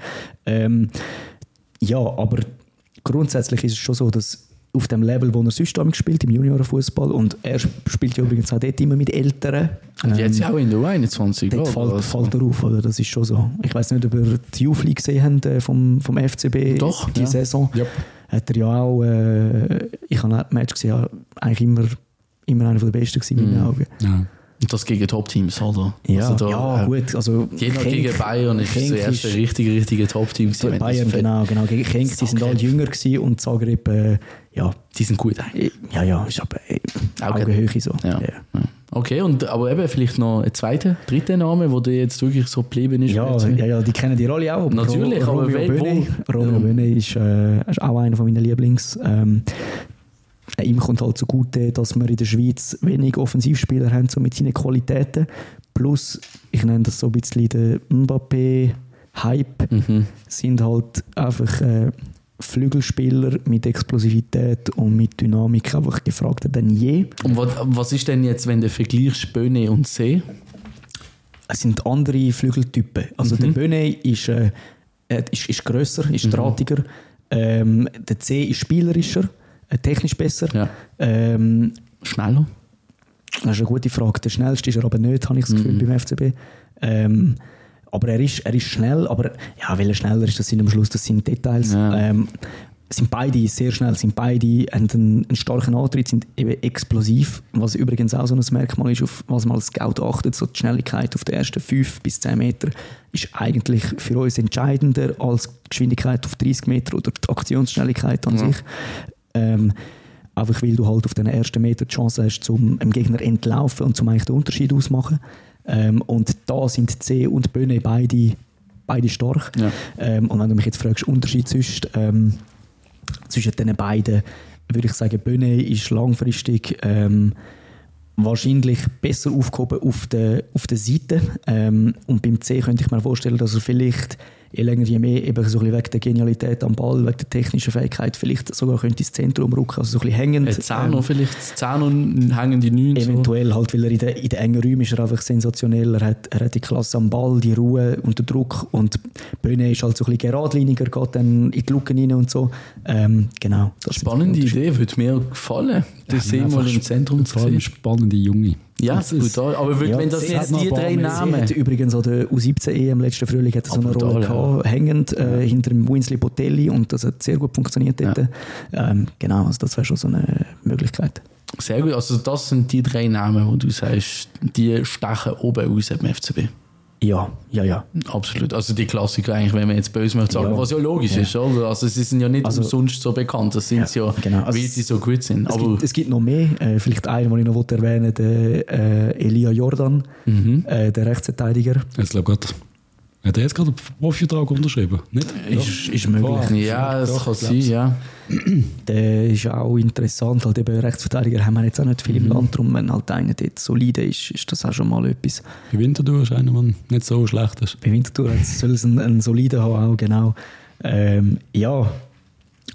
[SPEAKER 1] Ja, aber grundsätzlich ist es schon so, dass auf dem Level, wo er sonst spielt, im Juniorenfußball, und er spielt ja übrigens auch dort immer mit Älteren.
[SPEAKER 2] Und jetzt auch in der U21.
[SPEAKER 4] Dort fällt er auf, oder? Das ist schon so. Ich weiss nicht, ob ihr die Youth League gesehen habt vom FCB.
[SPEAKER 2] Doch,
[SPEAKER 4] die Saison. Yep. Hat er ja auch, ich habe ein Match gesehen, eigentlich immer einer der Besten gewesen in meinen Augen.
[SPEAKER 2] Ja. Und das gegen Top-Teams, oder?
[SPEAKER 4] Ja, also da, gut. Also
[SPEAKER 2] gegen Bayern ist das erste richtige Top-Team.
[SPEAKER 4] Bayern, genau. Gegen Genk, die sind alle jünger gewesen, und Zagreb, ja.
[SPEAKER 2] Die sind gut.
[SPEAKER 4] Ja, ist aber Augenhöhe so.
[SPEAKER 2] Ja. Ja. Okay, aber eben vielleicht noch ein zweiter, dritter Name, der jetzt wirklich so geblieben ist.
[SPEAKER 4] Ja, die kennen die Rolle auch.
[SPEAKER 2] Natürlich, aber
[SPEAKER 4] Romeo Böhne ist auch einer von meinen Lieblings. Ihm kommt halt zugute, dass wir in der Schweiz wenig Offensivspieler haben, so mit seinen Qualitäten. Plus, ich nenne das so ein bisschen den Mbappé-Hype, sind halt einfach Flügelspieler mit Explosivität und mit Dynamik einfach gefragter denn je.
[SPEAKER 2] Und was ist denn jetzt, wenn du vergleichst Böhne und See?
[SPEAKER 4] Es sind andere Flügeltypen. Also der Böhne ist grösser, ist drahtiger. Der C ist spielerischer, technisch besser.
[SPEAKER 2] Ja. Schneller?
[SPEAKER 4] Das ist eine gute Frage. Der schnellste ist er aber nicht, habe ich das Gefühl, beim FCB. Aber er ist schnell, aber ja, weil er schneller ist, das sind am Schluss, das sind Details. Ja. Sind beide sehr schnell, haben einen starken Antritt, sind eben explosiv, was übrigens auch so ein Merkmal ist, auf was man als Scout achtet. So die Schnelligkeit auf den ersten 5 bis 10 Meter ist eigentlich für uns entscheidender als die Geschwindigkeit auf 30 Meter oder die Aktionsschnelligkeit an sich. Einfach weil du halt auf den ersten Meter die Chance hast, zum dem Gegner entlaufen und zum eigentlich den Unterschied ausmachen. Und da sind C und Böhne beide stark. Ja. Und wenn du mich jetzt fragst, Unterschied zwischen den beiden, würde ich sagen, Böhne ist langfristig wahrscheinlich besser aufgehoben auf der Seite. Und beim C könnte ich mir vorstellen, dass er vielleicht je länger, je mehr, eben so ein bisschen wegen der Genialität am Ball, wegen der technischen Fähigkeit, vielleicht sogar könnte ins Zentrum rücken, also so ein bisschen hängend.
[SPEAKER 2] Zehner vielleicht, Zehner hängen die 9.
[SPEAKER 4] Eventuell, so. Halt, weil er in den engen Räumen ist er einfach sensationell, er hat die Klasse am Ball, die Ruhe und den Druck, und Böhne ist halt so ein bisschen geradliniger, geht dann in die Lücken rein und so. Genau.
[SPEAKER 2] Spannende Idee, würde mir gefallen, das sehen wir im Zentrum zu sehen.
[SPEAKER 1] Spannende Junge.
[SPEAKER 2] Ja, brutal. Aber wenn das jetzt die drei Namen...
[SPEAKER 4] Hat übrigens an der U17-EM letzten Frühling hat so eine Rolle gehabt, hängend hinter dem Winsley Botelli, und das hat sehr gut funktioniert dort. Genau, also das wäre schon so eine Möglichkeit.
[SPEAKER 2] Sehr gut, also das sind die drei Namen, wo du sagst, die stechen oben aus dem FCB.
[SPEAKER 4] Ja.
[SPEAKER 2] Absolut. Also die Klassiker eigentlich, wenn man jetzt böse möchte sagen, was ja logisch ist, oder? Also sie sind ja nicht umsonst so bekannt, das sind sie ja, genau. Weil sie so gut sind.
[SPEAKER 4] Es gibt noch mehr, vielleicht einen, den ich noch erwähnen will, der Elia Jordan, der Rechtsverteidiger.
[SPEAKER 1] Ich glaube gerade. Hat er jetzt gerade einen Profivertrag unterschrieben? Nicht?
[SPEAKER 4] Ist möglich.
[SPEAKER 2] Ja, das kann sein, ja.
[SPEAKER 4] Der ist auch interessant. Halt eben Rechtsverteidiger haben wir jetzt auch nicht viel im Land. Darum, wenn halt einer dort solide ist das auch schon mal etwas.
[SPEAKER 1] Bei Winterthur ist einer, der nicht so schlecht ist.
[SPEAKER 4] Bei Winterthur soll es einen soliden haben, auch, genau. Ja,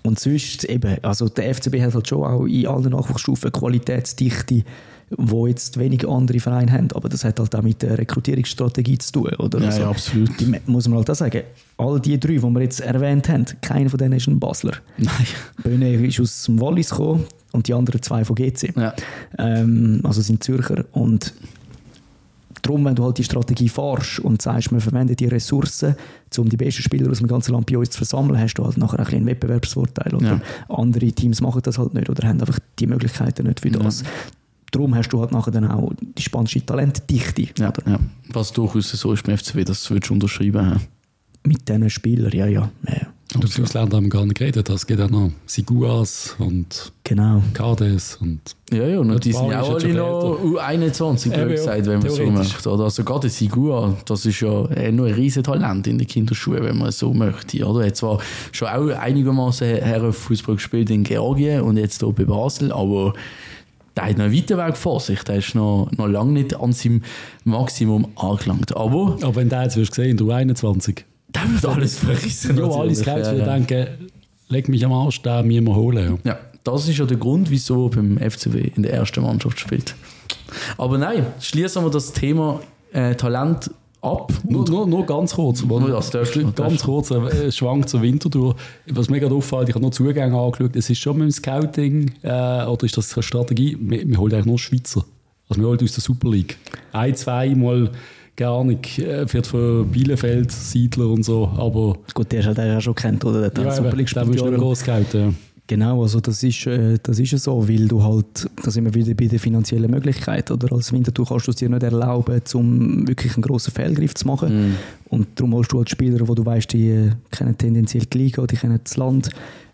[SPEAKER 4] Und sonst eben, also der FCB hat halt schon auch in allen Nachwuchsstufen Qualitätsdichte, wo jetzt wenig andere Vereine haben, aber das hat halt auch mit der Rekrutierungsstrategie zu tun, oder?
[SPEAKER 2] Ja,
[SPEAKER 4] also,
[SPEAKER 2] ja, absolut.
[SPEAKER 4] Muss man halt auch sagen, all die 3, die wir jetzt erwähnt haben, keiner von denen ist ein Basler.
[SPEAKER 2] Nein.
[SPEAKER 4] Böhne ist aus dem Wallis gekommen und die anderen 2 von GC.
[SPEAKER 2] Ja.
[SPEAKER 4] Also sind Zürcher. Und darum, wenn du halt die Strategie fährst und sagst, wir verwenden die Ressourcen, um die besten Spieler aus dem ganzen Land bei uns zu versammeln, hast du halt nachher ein bisschen einen Wettbewerbsvorteil. Oder?
[SPEAKER 2] Ja.
[SPEAKER 4] Andere Teams machen das halt nicht oder haben einfach die Möglichkeiten nicht für das. Darum hast du halt nachher dann auch die spanische Talentdichte.
[SPEAKER 2] Ja, ja. Was durchaus so ist beim FCB, das würdest du unterschreiben. Ja.
[SPEAKER 4] Mit diesen Spielern, ja.
[SPEAKER 1] Und auf Ausländer haben wir gar nicht geredet. Es geht auch noch Siguas und
[SPEAKER 4] Genau.
[SPEAKER 1] Kades und
[SPEAKER 2] Ja, und die sind ja auch
[SPEAKER 1] ist
[SPEAKER 2] alle
[SPEAKER 1] schon
[SPEAKER 2] noch U21, blöd gesagt, wenn man so möchte. Oder? Also gerade Sigua, das ist ja nur ein riesen Talent in der Kinderschule, wenn man so möchte. Oder? Er hat zwar schon auch einigermaßen Herrenfußball gespielt in Georgien und jetzt hier bei Basel, aber der hat noch einen weiten Weg vor sich. Der ist noch lange nicht an seinem Maximum angelangt. Aber
[SPEAKER 1] wenn du jetzt sehen in der U21,
[SPEAKER 2] der wird alles verrissen.
[SPEAKER 1] ja, alles Scouts würden denken, leg mich am Arsch, den müssen wir holen.
[SPEAKER 2] Ja, das ist ja der Grund, wieso beim FCB in der ersten Mannschaft spielt. Aber nein, schließen wir das Thema Talent ab.
[SPEAKER 1] Nur ganz kurz. Ganz kurz ein Schwank zur Winterthur. Was mir gerade auffällt, ich habe noch Zugänge angeschaut, es ist schon mit dem Scouting, oder ist das eine Strategie, wir holen eigentlich nur Schweizer. Also wir holen aus der Super League. 2 Mal gar nicht, vielleicht von Bielefeld, Siedler und so, aber...
[SPEAKER 4] Gut, der ist ja schon kennt, oder? Der
[SPEAKER 1] ja, Super League spielt ja nicht groß scouten, ja.
[SPEAKER 4] Genau, also das ist ja so, weil du halt, da sind wir wieder bei der finanziellen Möglichkeit, oder? Als Winterthur kannst du es dir nicht erlauben, um wirklich einen grossen Fehlgriff zu machen. Und darum holst du halt Spieler, wo du weißt, die kennen tendenziell die Liga, die kennen das Land,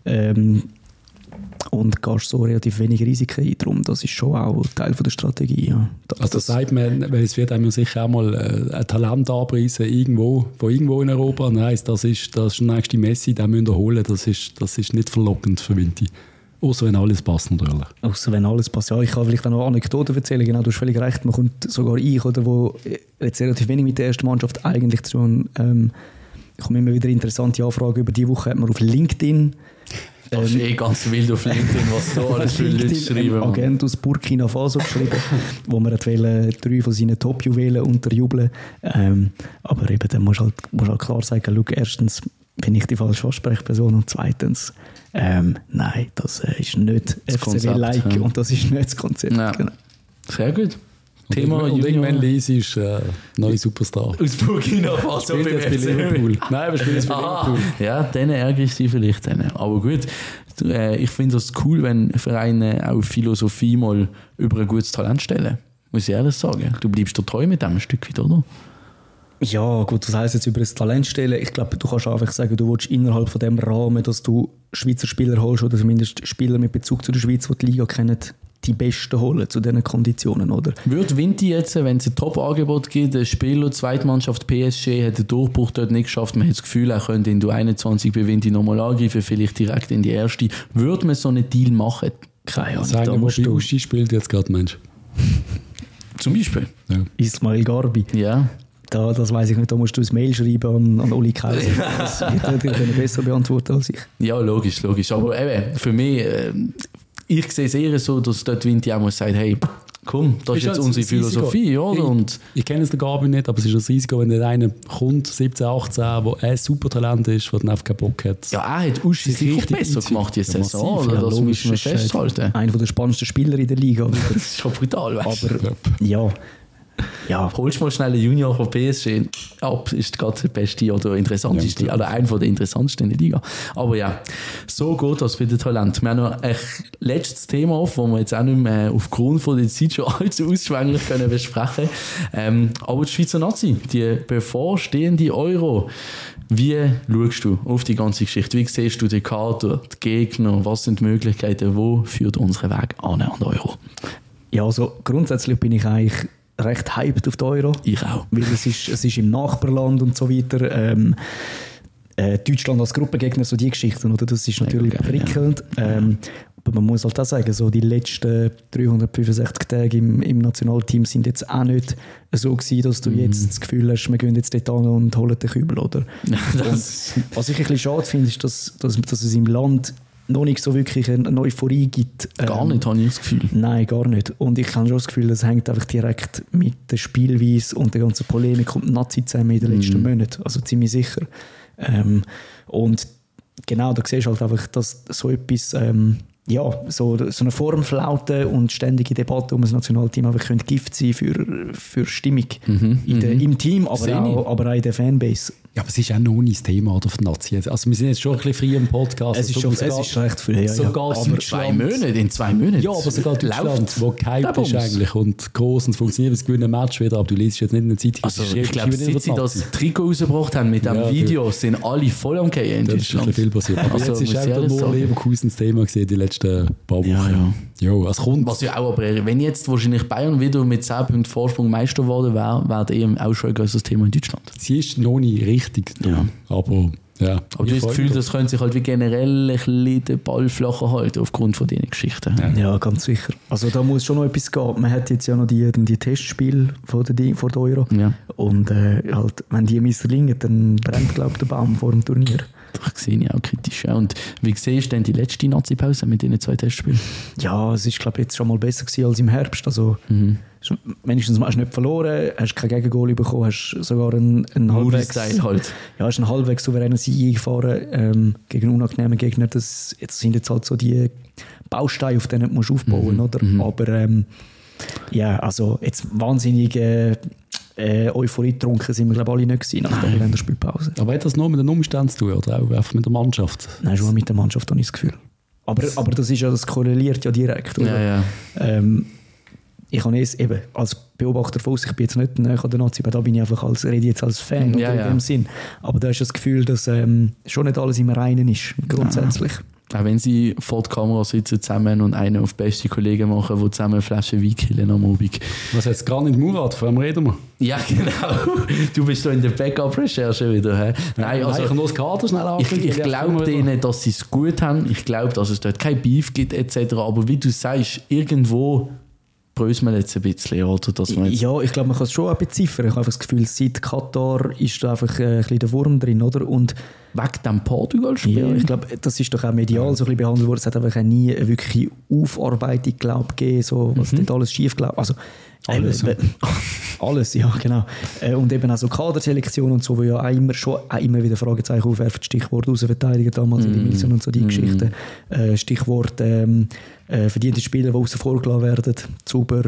[SPEAKER 4] und gehst so relativ wenig Risiken ein. Darum, das ist schon auch Teil von der Strategie. Ja.
[SPEAKER 1] Also das sagt man, weil es wird einem sicher auch mal ein Talent anpreisen, von irgendwo in Europa. Nein, das ist der nächste Messi, den müssen wir holen. Das ist nicht verlockend für Vinti. Außer wenn alles passt natürlich.
[SPEAKER 4] Außer wenn alles passt. Ja, ich kann vielleicht auch noch Anekdoten erzählen. Genau, du hast völlig recht. Man kommt sogar oder wo jetzt relativ wenig mit der ersten Mannschaft eigentlich zu tun. Ich komme immer wieder interessante Anfragen. Über die Woche hat man auf LinkedIn
[SPEAKER 2] das ist ganz wild auf LinkedIn, was da alles für Leute schreiben.
[SPEAKER 4] Agent aus Burkina Faso geschrieben, wo man 3 von seinen Top-Juwelen unterjubeln. Aber eben, dann musst du halt klar sagen, schau, erstens bin ich die falsche Ansprechperson und zweitens, nein, das ist nicht FCB-like und das ist nicht das Konzept.
[SPEAKER 2] Ja.
[SPEAKER 4] Genau.
[SPEAKER 2] Sehr gut.
[SPEAKER 1] Thema und irgendwann Lisi ist neue Superstar.
[SPEAKER 2] Aus Burkina Faso
[SPEAKER 1] bei Liverpool. Nein, aber spielt jetzt bei Liverpool.
[SPEAKER 2] Ja, denen ärgere ich sie vielleicht. Aber gut, ich finde das cool, wenn Vereine auch Philosophie mal über ein gutes Talent stellen. Muss ich ehrlich sagen. Du bleibst dir treu mit dem ein Stück weit, oder?
[SPEAKER 4] Ja, gut, was heisst jetzt über das Talent stellen? Ich glaube, du kannst einfach sagen, du willst innerhalb von dem Rahmen, dass du Schweizer Spieler holst oder zumindest Spieler mit Bezug zu der Schweiz, die die Liga kennen, die Besten holen zu diesen Konditionen, oder?
[SPEAKER 2] Würde Vinti jetzt, wenn es ein Top-Angebot gibt, ein Spieler, Zweitmannschaft PSG, hat den Durchbruch dort nicht geschafft, man hat das Gefühl, er könnte in der 21 bei Vinti nochmal angreifen, vielleicht direkt in die erste. Würde man so einen Deal machen?
[SPEAKER 4] Keine Ahnung.
[SPEAKER 1] Sagen wir, wie Uschi spielt jetzt gerade, Mensch.
[SPEAKER 2] Zum Beispiel?
[SPEAKER 1] Ja.
[SPEAKER 4] Ismail Garbi.
[SPEAKER 2] Ja.
[SPEAKER 4] Das weiss ich nicht, da musst du ein Mail schreiben an Uli Kaiser. Das wird er besser beantworten als ich.
[SPEAKER 2] Ja, logisch. Aber eben, für mich, ich sehe es eher so, dass dort Vinti auch muss sagen, hey, komm, das ist jetzt unsere Philosophie, oder? Und
[SPEAKER 1] ich kenne es der Gabi nicht, aber es ist ein Risiko, wenn der einer kommt, 17, 18, der ein super Talent ist, der dann einfach keinen Bock hat.
[SPEAKER 2] Ja, er hat Uschi sicher besser gemacht diese Saison, oder? Das müssen wir festhalten.
[SPEAKER 4] Einer der spannendsten Spieler in der Liga.
[SPEAKER 2] Das ist schon brutal, weißt du?
[SPEAKER 4] Aber ja.
[SPEAKER 2] Holst mal schnell einen Junior von PSG ab, ist gerade der beste oder interessanteste, oder einer der interessantesten in der Liga. Aber ja, so geht das bei den Talenten. Wir haben noch ein letztes Thema auf, das wir jetzt auch nicht mehr aufgrund von der Zeit schon allzu ausschwänglich können besprechen können. Aber die Schweizer Nazi, die bevorstehende Euro, wie schaust du auf die ganze Geschichte? Wie siehst du die Kader, die Gegner? Was sind die Möglichkeiten? Wo führt unser Weg an Euro?
[SPEAKER 4] Ja, also grundsätzlich bin ich eigentlich recht hyped auf die Euro.
[SPEAKER 2] Ich auch.
[SPEAKER 4] Weil es ist im Nachbarland und so weiter. Deutschland als Gruppengegner, so die Geschichten, oder? Das ist natürlich prickelnd. Ja. Aber man muss halt auch sagen, so die letzten 365 Tage im Nationalteam sind jetzt auch nicht so gewesen, dass du jetzt das Gefühl hast, wir gehen jetzt dort hin und holen den Kübel, oder? Was ich ein bisschen schade finde, ist, dass es im Land noch nicht so wirklich eine Euphorie gibt.
[SPEAKER 2] Gar nicht, habe ich das Gefühl.
[SPEAKER 4] Nein, gar nicht. Und ich habe schon das Gefühl, das hängt einfach direkt mit der Spielweise und der ganzen Polemik und Nazi zusammen in den letzten Monaten. Also ziemlich sicher. Und genau, da siehst du halt einfach, dass so etwas, so eine Formflaute und ständige Debatte um das Nationalteam einfach könnte Gift sein für Stimmung im Team, aber auch in der Fanbase.
[SPEAKER 1] Ja, aber es ist auch noch nicht das Thema oder von Nazi. Also wir sind jetzt schon ein bisschen früh im Podcast.
[SPEAKER 4] Es ist recht früh,
[SPEAKER 1] sogar
[SPEAKER 2] aber in 2 Monaten.
[SPEAKER 1] Ja, aber sogar Deutschland, wo gehypt ist eigentlich und gross und funktioniert, es gewinnt ein Match wieder, aber du liest jetzt nicht in der Zeitung.
[SPEAKER 2] Also ich glaube, seit sie das Trikot rausgebracht haben mit dem Video, sind alle voll am Gehen in Deutschland.
[SPEAKER 1] Das ist viel passiert. Aber
[SPEAKER 2] also,
[SPEAKER 1] jetzt ist einfach nur Leverkusens Thema gesehen die letzten paar Wochen.
[SPEAKER 2] Ja.
[SPEAKER 1] Jo, es kommt.
[SPEAKER 2] Was ja auch, aber wenn jetzt wahrscheinlich Bayern wieder mit 10 Punkten Vorsprung Meister geworden wäre die EM auch schon ein größeres Thema in Deutschland.
[SPEAKER 1] Sie ist noch nicht richtig da, aber ja.
[SPEAKER 2] Aber du hast das Gefühl, das können sich halt wie generell ein bisschen den Ball flacher halten aufgrund von diesen Geschichten.
[SPEAKER 4] Ja, ganz sicher. Also da muss schon noch etwas gehen. Man hat jetzt ja noch die Testspiele vor der Euro. Ja. Und halt, wenn die misslingen, dann brennt, glaube ich, der Baum vor dem Turnier.
[SPEAKER 2] Das sehe ich auch kritisch. Ja. Und wie siehst du denn die letzte Nazi-Pause mit diesen 2 Testspielen?
[SPEAKER 4] Ja, es ist, glaube ich, jetzt schon mal besser gewesen als im Herbst. Also, wenigstens hast du nicht verloren, hast kein Gegengol bekommen, hast sogar einen halbwegs...
[SPEAKER 2] halt.
[SPEAKER 4] Ja, hast einen halbwegs souveränen Sieg eingefahren gegen einen unangenehmen Gegner. Das sind jetzt halt so die Bausteine, auf denen du aufbauen musst, oder? Aber ja, also jetzt wahnsinnig... Euphorie getrunken sind wir, glaube ich, alle nicht gewesen nach der Länderspielpause.
[SPEAKER 1] Aber hat das nur mit den Umständen zu tun oder auch einfach mit der Mannschaft?
[SPEAKER 4] Nein, schon mit der Mannschaft habe ich das Gefühl. Aber das korreliert ja direkt. Oder?
[SPEAKER 2] Ja.
[SPEAKER 4] Ich habe es eben als Beobachter von uns, ich bin jetzt nicht näher an der Nazi, aber da bin ich einfach rede jetzt als Fan in dem Sinn. Aber da ist das Gefühl, dass schon nicht alles im Reinen ist, grundsätzlich.
[SPEAKER 2] Auch wenn sie vor der Kamera sitzen zusammen und einen auf beste Kollegen machen, die zusammen eine Flasche Wein killen am Abend.
[SPEAKER 1] Was jetzt gar nicht Murat, von dem reden wir.
[SPEAKER 2] Ja, genau. Du bist da in der Backup-Recherche wieder. He? Nein, also,
[SPEAKER 1] ich kann nur das Kader schnell anschauen.
[SPEAKER 2] Ich glaube denen, dass sie es gut haben. Ich glaube, dass es dort kein Beef gibt etc. Aber wie du sagst, irgendwo bröseln wir jetzt ein bisschen. Oder? Dass man
[SPEAKER 4] ja, ich glaube, man kann es schon beziffern. Ich habe einfach das Gefühl, seit Katar ist da einfach ein bisschen der Wurm drin, oder? Und
[SPEAKER 2] wegen dem Portugal-Spiel?
[SPEAKER 4] Ja, ich glaube, das ist doch auch medial so ein bisschen behandelt worden. Es hat einfach nie eine wirkliche Aufarbeitung, gegeben, so, was dort alles schief gelaufen. Also, alles, ja, genau. Und eben auch so Kaderselektion und so, wo ja auch immer wieder Fragezeichen aufwerfen. Stichwort Außenverteidiger damals in die Milson und so die Geschichten. Stichwort verdiente Spieler, die außen vorgelassen werden. Zuber,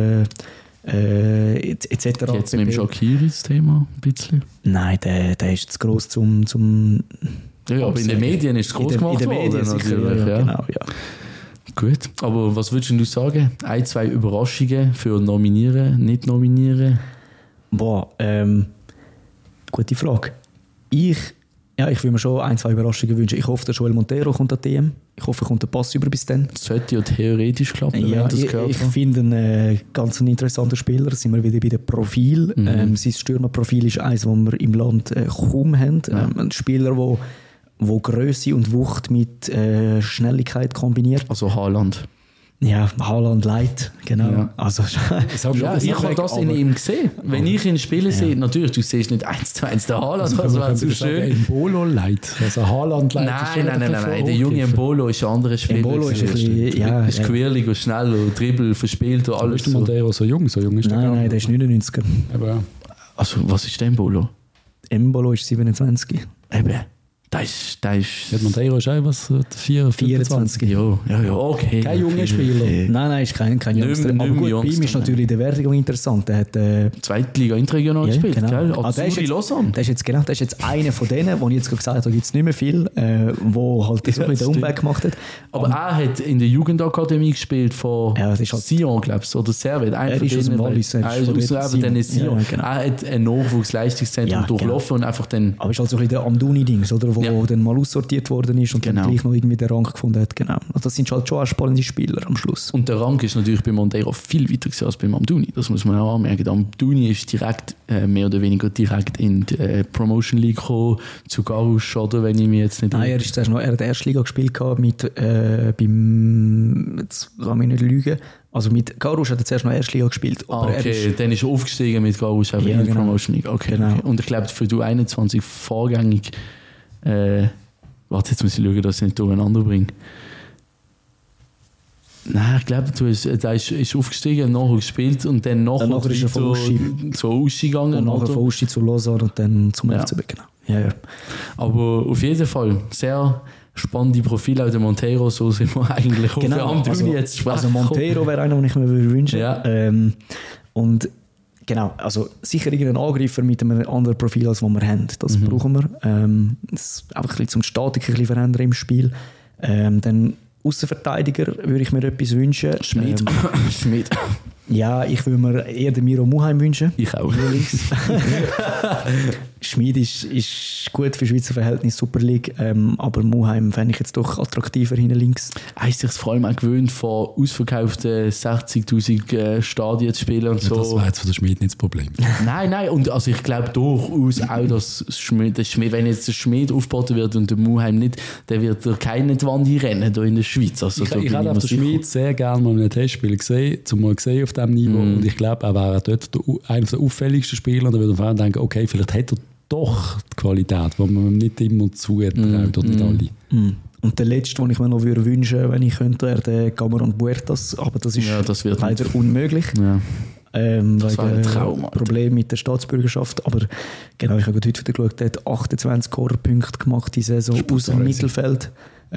[SPEAKER 4] etc.
[SPEAKER 2] Jetzt mit dem Shaqiri das Thema ein bisschen?
[SPEAKER 4] Nein, der ist zu gross zum
[SPEAKER 2] ja, aber in den Medien ist es groß gemacht worden. In den Medien natürlich, ja. Genau, ja. Gut, aber was würdest du sagen? 1, 2 Überraschungen für Nominieren, nicht Nominieren?
[SPEAKER 4] Boah, gute Frage. Ich würde mir schon 1, 2 Überraschungen wünschen. Ich hoffe, der Joel Montero kommt an die EM. Ich hoffe, er kommt der Pass über bis dann.
[SPEAKER 2] Das sollte ja theoretisch klappen,
[SPEAKER 4] ja, ich finde ihn ganz ein interessanter Spieler. Da sind wir wieder bei dem Profil. Sein Stürmerprofil ist eines, das wir im Land kaum haben. Ein Spieler, wo Grösse und Wucht mit Schnelligkeit kombiniert.
[SPEAKER 2] Also Haaland.
[SPEAKER 4] Ja, Haaland Light, genau. Ja. Also,
[SPEAKER 2] ich habe das in ihm gesehen. Wenn ich ihn spielen sehe, natürlich, du siehst nicht 1:1 der Haaland, das wäre zu schön.
[SPEAKER 1] Embolo Light, also Haaland Light.
[SPEAKER 2] Nein, der junge Embolo ist ein anderer Spieler.
[SPEAKER 4] Embolo ist ein bisschen,
[SPEAKER 2] ist quirlig und schnell und Dribbel verspielt und alles.
[SPEAKER 1] Ist der Montero so jung? So jung ist der
[SPEAKER 4] Nein, der ist 99er.
[SPEAKER 1] Aber
[SPEAKER 2] also, was ist der Embolo?
[SPEAKER 4] Embolo ist 27.
[SPEAKER 2] Eben. Da ist
[SPEAKER 1] Monteiro ist auch was? 24?
[SPEAKER 2] Ja, okay.
[SPEAKER 1] Kein junger Spieler.
[SPEAKER 4] Nein, ist kein Youngster. Aber gut, bei ihm ist natürlich die Wertung interessant. Der hat
[SPEAKER 2] Zweitliga Interregional gespielt,
[SPEAKER 4] genau.
[SPEAKER 2] Gell?
[SPEAKER 4] Der ist jetzt einer von denen, wo ich jetzt gesagt habe, da gibt es nicht mehr viel, wo halt so ein bisschen den Umweg gemacht hat.
[SPEAKER 2] Aber er hat in der Jugendakademie gespielt von Sion, glaube ich, oder Servet.
[SPEAKER 4] Er ist aus dem Wallis.
[SPEAKER 2] Er hat ein Nachwuchsleistungszentrum durchlaufen und einfach dann...
[SPEAKER 4] Aber ist halt so ein bisschen der Amdouni-Ding, oder? Wo dann mal aussortiert worden ist und dann gleich noch irgendwie den Rang gefunden hat. Genau. Also das sind halt schon spannende Spieler am Schluss.
[SPEAKER 2] Und der Rang ist natürlich bei Montero viel weiter als beim Amdouni. Das muss man auch anmerken. Der Amdouni ist direkt, mehr oder weniger direkt in die Promotion League gekommen, zu Garus, oder wenn ich mich jetzt nicht...
[SPEAKER 4] Nein, er hat Erstliga gespielt mit jetzt kann ich nicht lügen. Also mit Garus hat er zuerst noch Erstliga gespielt.
[SPEAKER 2] Aber okay, dann ist er aufgestiegen mit Garus in die Promotion League. Okay, genau. Okay. Und ich glaube, für die 21 vorgängig Warte, jetzt muss ich schauen, dass ich nicht durcheinander bringe. Nein, ich glaube, der ist aufgestiegen, nachher gespielt und dann nachher
[SPEAKER 4] ist er von
[SPEAKER 2] Uschi gegangen.
[SPEAKER 4] Und nachher von Uschi zu Lausanne und dann zum FCB, genau. Ja.
[SPEAKER 2] Aber auf jeden Fall sehr spannende Profile, auch der Montero, so sind wir eigentlich auf der Antoni jetzt sprechen.
[SPEAKER 4] Also Montero wäre einer, den ich mir wünschen würde.
[SPEAKER 2] Ja.
[SPEAKER 4] Und genau, also sicher irgendein Angreifer mit einem anderen Profil, als was wir haben. Das brauchen wir. Das einfach ein bisschen zum Statik ein bisschen verändern im Spiel. Dann Aussenverteidiger würde ich mir etwas wünschen.
[SPEAKER 2] Schmid.
[SPEAKER 4] Ja, ich würde mir eher den Miro Muheim wünschen.
[SPEAKER 2] Ich auch.
[SPEAKER 4] Schmid ist gut für Schweizer Verhältnisse, Super League, aber Muheim fände ich jetzt doch attraktiver hinten links.
[SPEAKER 2] Er ist sich vor allem auch gewöhnt, von ausverkauften 60'000 Stadien zu spielen und so.
[SPEAKER 1] Das war jetzt für den Schmid nicht das Problem.
[SPEAKER 2] Nein, und also ich glaube durchaus auch, dass Schmid, wenn jetzt der Schmid aufgebaut wird und der Muheim nicht, dann wird er keine Wand rennen hier in der Schweiz. Also,
[SPEAKER 1] ich hätte den Schmid sehr gerne mal in einem Testspiel gesehen, auf diesem Niveau. Und ich glaube, er wäre dort einer der auffälligsten Spieler. Und da würde man denken, okay, vielleicht hat er doch die Qualität, die man nicht immer zutraut oder nicht alle.
[SPEAKER 4] Und der letzte, den ich mir noch wünschen würde, wenn ich könnte, wäre der Cameron Buertas. Aber das ist leider unmöglich.
[SPEAKER 2] Ja. Das
[SPEAKER 4] wegen
[SPEAKER 2] Traum,
[SPEAKER 4] Problem mit der Staatsbürgerschaft. Aber genau, ich habe heute wieder geschaut, der hat 28 Scorerpunkte gemacht die Saison aus dem Mittelfeld.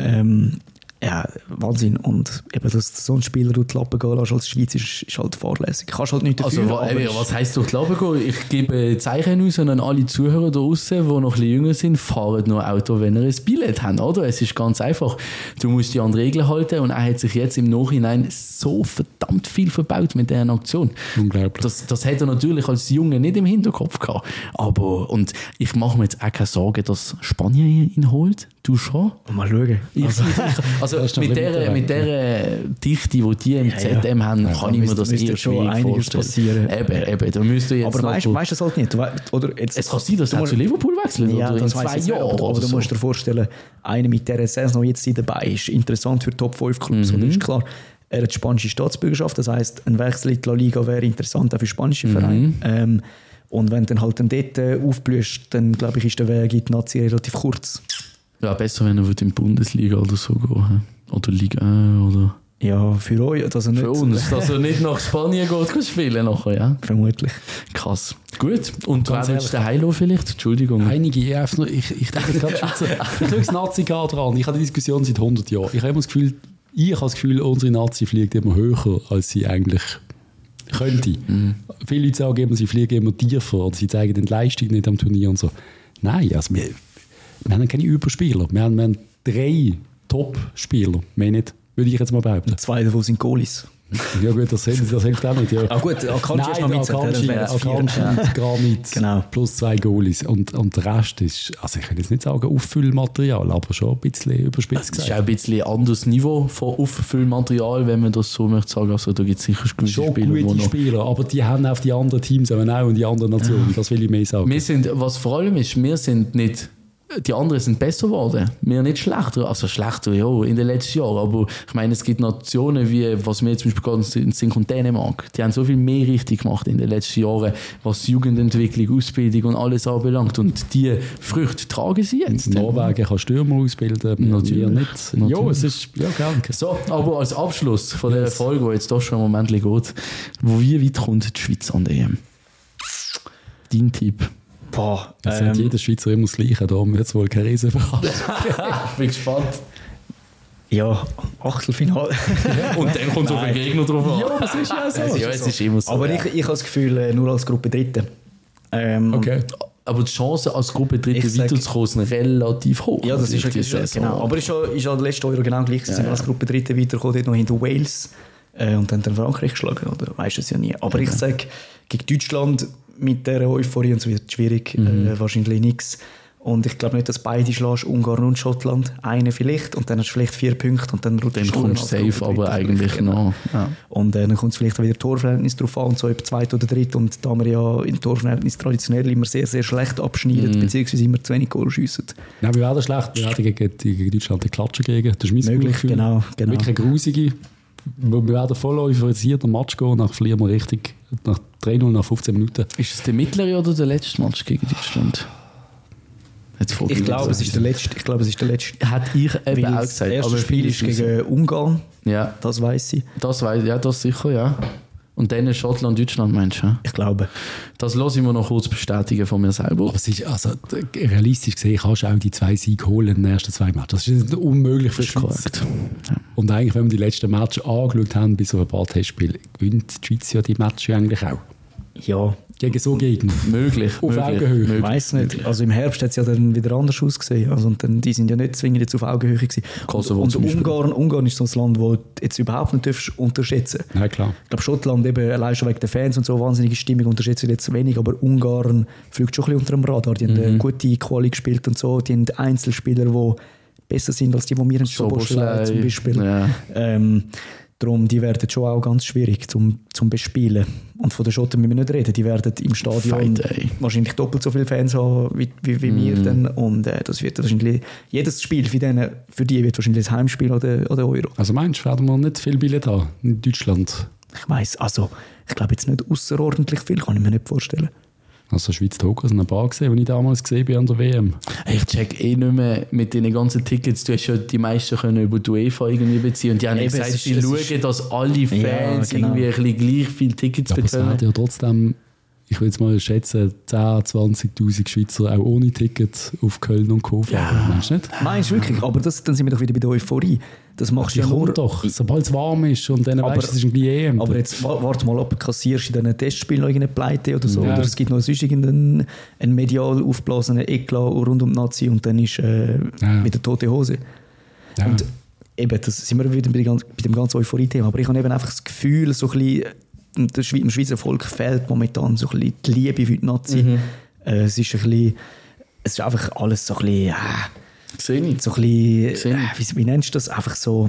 [SPEAKER 4] Ja, Wahnsinn. Und eben, dass so ein Spieler durch die Lappen gehen lässt als Schweiz ist halt fahrlässig. Kannst halt nicht dafür.
[SPEAKER 2] Also, was heisst durch die Lappen gehen? Ich gebe Zeichen aus an alle Zuhörer da draussen, die noch ein bisschen jünger sind, fahren nur Auto, wenn ihr ein Billett habt, oder? Es ist ganz einfach. Du musst dich an die Regeln halten und er hat sich jetzt im Nachhinein so verdammt viel verbaut mit dieser Aktion.
[SPEAKER 1] Unglaublich.
[SPEAKER 2] Das hätte er natürlich als Junge nicht im Hinterkopf gehabt. Und ich mache mir jetzt auch keine Sorgen, dass Spanien ihn holt. Du schon?
[SPEAKER 4] Mal schauen.
[SPEAKER 2] Also mit der Dichte, die die im ZM haben, kann ich mir das eher schwierig vorstellen. Eben, da müsst ihr jetzt
[SPEAKER 4] aber weißt du das halt nicht?
[SPEAKER 2] Es kann sein, dass er zu Liverpool wechselt oder in 2 Jahren.
[SPEAKER 4] Aber du musst dir vorstellen, einer mit dieser Saison jetzt dabei ist interessant für Top 5 Clubs. Und ist klar, er hat spanische Staatsbürgerschaft, das heisst, ein Wechsel in die La Liga wäre interessant auch für spanische Vereine. Und wenn du dann halt dort aufblühst, dann glaube ich, ist der Weg in die Nazi relativ kurz.
[SPEAKER 2] Ja, besser, wenn er in die Bundesliga oder so gehen. Oder Liga oder...
[SPEAKER 4] Ja, für euch. Dass er nicht
[SPEAKER 2] für uns, dass er nicht nach Spanien geht spielen nachher, ja?
[SPEAKER 4] Vermutlich.
[SPEAKER 2] Krass. Gut. Und wer willst du Heilo vielleicht? Entschuldigung.
[SPEAKER 1] Einige, ich denke jetzt gerade Schweizer. Ich schaue das Nazi-Kader an. Ich habe die Diskussion seit 100 Jahren. Ich habe das Gefühl, unsere Nazi fliegt immer höher, als sie eigentlich könnte. Viele Leute sagen, sie fliegen immer tiefer oder sie zeigen die Leistung nicht am Turnier und so. Nein, also wir haben keine Überspieler. Wir haben 3 Top-Spieler. Mehr nicht, würde ich jetzt mal behaupten.
[SPEAKER 4] 2 davon sind Goalies.
[SPEAKER 1] Ja gut, das hilft auch nicht. Ja.
[SPEAKER 4] Gut, Akanji ist noch
[SPEAKER 1] mit Granit,
[SPEAKER 4] genau.
[SPEAKER 1] Plus 2 Goalies. Und der Rest ist, also ich kann jetzt nicht sagen Auffüllmaterial, aber schon ein bisschen überspitzt gesagt.
[SPEAKER 2] Das ist auch ein bisschen ein anderes Niveau von Auffüllmaterial, wenn man das so möchte sagen. Also da gibt es sicher gewisse
[SPEAKER 1] Spieler, aber die haben auf die anderen Teams auch und die anderen Nationen, das will ich mehr sagen.
[SPEAKER 2] Was vor allem ist, wir sind nicht... Die anderen sind besser geworden. Wir nicht schlechter. Also schlechter, ja, in den letzten Jahren. Aber ich meine, es gibt Nationen, wie, was mir zum Beispiel ganz sind und Dänemark. Die haben so viel mehr richtig gemacht in den letzten Jahren, was Jugendentwicklung, Ausbildung und alles anbelangt. Und die Früchte tragen sie jetzt.
[SPEAKER 1] In Norwegen kann Stürmer ausbilden,
[SPEAKER 2] natürlich nicht.
[SPEAKER 1] Ja, es ist, ja, gerne.
[SPEAKER 2] So, aber als Abschluss von der Folge, die jetzt doch schon einen Moment geht, wie weit kommt die Schweiz an der EM? Dein Tipp?
[SPEAKER 4] Boah,
[SPEAKER 1] sagt jeder Schweizer immer das Gleiche, da wird es wohl keine Riesenüberraschung.
[SPEAKER 2] Ich bin gespannt.
[SPEAKER 4] Ja, Achtelfinale.
[SPEAKER 2] Und dann kommt so ein Gegner drauf an.
[SPEAKER 1] Ja, das ist ja so.
[SPEAKER 2] Ja, es ist immer so.
[SPEAKER 4] Aber ich habe das Gefühl, nur als Gruppe Dritte.
[SPEAKER 1] Okay.
[SPEAKER 2] Aber die Chance, als Gruppe Dritte weiterzukommen, sind relativ hoch.
[SPEAKER 4] Ja, das ist genau. Aber ist ja letzte Euro genau gleich. Sie sind als Gruppe Dritte weitergekommen, dort noch hinter Wales. Und dann Frankreich geschlagen, oder? Weißt du es ja nie. Aber ich sage, gegen Deutschland mit dieser Euphorie, und so wird es schwierig, wahrscheinlich nichts. Und ich glaube nicht, dass beide schlägst, Ungarn und Schottland. Eine vielleicht, und dann hast du vielleicht 4 Punkte und dann
[SPEAKER 2] rutschst du safe, aber eigentlich noch. Ja.
[SPEAKER 4] Und dann kommt es vielleicht wieder Torverhältnis drauf an, und so etwa 2. oder 3. Und da wir ja im Torverhältnis traditionell immer sehr, sehr schlecht abschneiden, beziehungsweise immer zu wenig Goal schiessen.
[SPEAKER 1] Ja, wir werden schlecht. Wir werden gegen Deutschland die Klatschen kriegen. Das ist mein
[SPEAKER 4] Gefühl. Genau.
[SPEAKER 1] Wirklich eine grusige. Wir werden voll euphorisiert am Match gehen, nach verlieren wir richtig nach 3-0 nach 15 Minuten.
[SPEAKER 2] Ist es der mittlere oder der letzte Match gegen Deutschland?
[SPEAKER 4] Ich glaube, es ist der letzte.
[SPEAKER 2] Hätte ich eben auch
[SPEAKER 4] Das
[SPEAKER 2] gesagt.
[SPEAKER 4] erste
[SPEAKER 2] Aber
[SPEAKER 4] Spiel ist gegen Ungarn,
[SPEAKER 2] Ja,
[SPEAKER 4] das weiss ich.
[SPEAKER 2] das sicher, ja. Und dann Schottland, Deutschland, meinst du? Ja?
[SPEAKER 4] Ich glaube.
[SPEAKER 2] Das lasse ich mir noch kurz bestätigen von mir selber.
[SPEAKER 1] Aber es ist, also, realistisch gesehen kannst du auch die 2 Siege holen in den ersten 2 Matches. Das ist unmöglich für die Schweiz.
[SPEAKER 2] Korrekt. Ja.
[SPEAKER 1] Und eigentlich, wenn wir die letzten Matches angeschaut haben, bis auf ein paar Testspiele, gewinnt die Schweiz ja die Matches eigentlich auch.
[SPEAKER 4] Ja,
[SPEAKER 1] Gegen so Gegner.
[SPEAKER 2] Möglich.
[SPEAKER 1] Auf Augenhöhe.
[SPEAKER 4] ich weiss nicht. Also im Herbst hat es ja dann wieder anders ausgesehen. Also, und dann, die sind ja nicht zwingend jetzt auf Augenhöhe gewesen.
[SPEAKER 2] Kosovo
[SPEAKER 4] Und
[SPEAKER 2] zum Beispiel.
[SPEAKER 4] Ungarn ist so ein Land, das du jetzt überhaupt nicht darfst unterschätzen.
[SPEAKER 1] Ja, klar.
[SPEAKER 4] Ich glaube, Schottland eben allein schon wegen der Fans und so wahnsinnige Stimmung unterschätzt jetzt wenig, aber Ungarn fliegt schon ein bisschen unter dem Radar. Die haben eine gute Quali gespielt und so. Die haben Einzelspieler, die besser sind als die wir in Soboschlei zum Beispiel.
[SPEAKER 2] Ja.
[SPEAKER 4] Darum, die werden schon auch ganz schwierig zum Bespielen. Und von den Schotten müssen wir nicht reden. Die werden im Stadion
[SPEAKER 2] Fight, ey.
[SPEAKER 4] wahrscheinlich doppelt so viele Fans haben wie wir dann. Und das wird wahrscheinlich, jedes Spiel für die wird wahrscheinlich das Heimspiel oder Euro.
[SPEAKER 1] Also meinst du, werden wir nicht viel Billett haben in Deutschland?
[SPEAKER 4] Ich weiss, also ich glaube jetzt nicht außerordentlich viel, kann ich mir nicht vorstellen.
[SPEAKER 1] Also Schweiz-Togo sind ein paar gesehen, die ich damals gesehen habe an der WM.
[SPEAKER 2] Ich check nicht mehr mit den ganzen Tickets. Du hast ja die meisten können über die UEFA irgendwie beziehen. Und die haben
[SPEAKER 4] Eben,
[SPEAKER 2] gesagt,
[SPEAKER 4] es
[SPEAKER 2] sie
[SPEAKER 4] ist-
[SPEAKER 2] schauen, dass alle Fans
[SPEAKER 4] Ja, genau.
[SPEAKER 2] irgendwie ein bisschen gleich viele Tickets
[SPEAKER 1] Aber es
[SPEAKER 2] bekommen.
[SPEAKER 1] werden ja trotzdem, ich will jetzt mal schätzen, 10.000, 20'000 Schweizer auch ohne Ticket auf Köln und Co. fahren. Meinst du nicht?
[SPEAKER 4] Meinst du wirklich? Aber dann sind wir doch wieder bei der Euphorie. Das machst
[SPEAKER 1] Die
[SPEAKER 4] du ja nur...
[SPEAKER 1] kommt doch, sobald es warm ist und dann
[SPEAKER 4] Aber-
[SPEAKER 1] weißt du, es ist ein bisschen EM.
[SPEAKER 4] Aber jetzt warte mal ab, kassierst du in diesen Testspielen noch irgendeine Pleite oder so.
[SPEAKER 1] Ja.
[SPEAKER 4] Oder es gibt noch sonst irgendeinen einen medial aufblasenen Eklat rund um die Nazi und dann ist wieder tote Hose.
[SPEAKER 1] ja.
[SPEAKER 4] Und eben, das sind wir wieder bei dem ganzen Euphorie-Thema. Aber ich habe eben einfach das Gefühl, so ein bisschen, dem Schweizer Volk fehlt momentan so ein bisschen die Liebe für die Nazi. Es ist ein bisschen, es ist einfach alles so ein bisschen,
[SPEAKER 2] Sehe ich.
[SPEAKER 4] so ein bisschen
[SPEAKER 2] Sehe
[SPEAKER 4] wie nennst du das? Einfach so,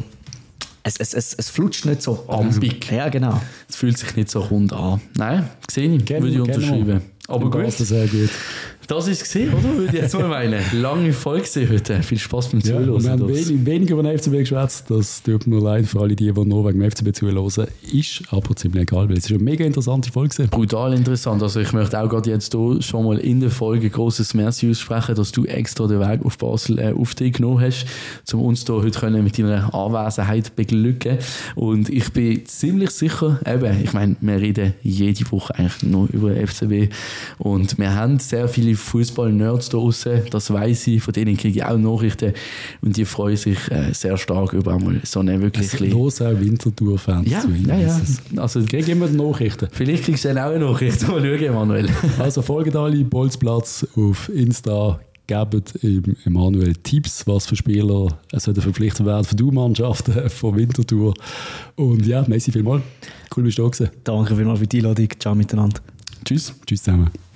[SPEAKER 4] es flutscht nicht so.
[SPEAKER 2] Ampig.
[SPEAKER 4] Ja, genau.
[SPEAKER 2] Es fühlt sich nicht so rund an. Nein, sehe ich.
[SPEAKER 1] Kennen
[SPEAKER 2] Würde ich
[SPEAKER 1] wir, kennen wir.
[SPEAKER 2] unterschreiben. Aber
[SPEAKER 1] Dann
[SPEAKER 2] gut,
[SPEAKER 1] passt das sehr gut.
[SPEAKER 2] das ist es gesehen, oder? Würde ich jetzt mal meinen. Lange Folge gesehen heute. Viel Spaß beim
[SPEAKER 1] Ja, und wir haben
[SPEAKER 2] Zuhören.
[SPEAKER 1] weniger über den FCB geschwätzt. Das tut mir leid für alle, die nur wegen dem FCB zuhören. Ist aber ziemlich egal, weil es ist eine mega interessante Folge gewesen.
[SPEAKER 2] Brutal interessant. Also ich möchte auch gerade jetzt hier schon mal in der Folge großes Merci aussprechen, dass du extra den Weg auf Basel auf dich genommen hast, um uns hier heute können mit deiner Anwesenheit beglücken. Und ich bin ziemlich sicher, eben, ich meine, wir reden jede Woche eigentlich nur über FCB und wir haben sehr viele Fußball-Nerds da draussen, das weiss ich, von denen kriege ich auch Nachrichten und die freuen sich sehr stark über einmal so eine wirklich...
[SPEAKER 1] Es los auch Winterthur-Fans
[SPEAKER 2] Ja,
[SPEAKER 1] zu uns.
[SPEAKER 2] ja, ja. Also,
[SPEAKER 1] Ich kriege immer die Nachrichten.
[SPEAKER 2] vielleicht kriegst du dann auch eine Nachricht. Mal schauen, Manuel.
[SPEAKER 1] Also folgt alle Bolzplatz auf Insta, gebt ihm Emanuel Tipps, was für Spieler es verpflichtet werden für die U-Mannschaften von Winterthur. Und ja, merci vielmals. Cool, bist du da gewesen.
[SPEAKER 4] Danke vielmals für die Einladung. Ciao miteinander.
[SPEAKER 2] Tschüss.
[SPEAKER 1] Tschüss zusammen.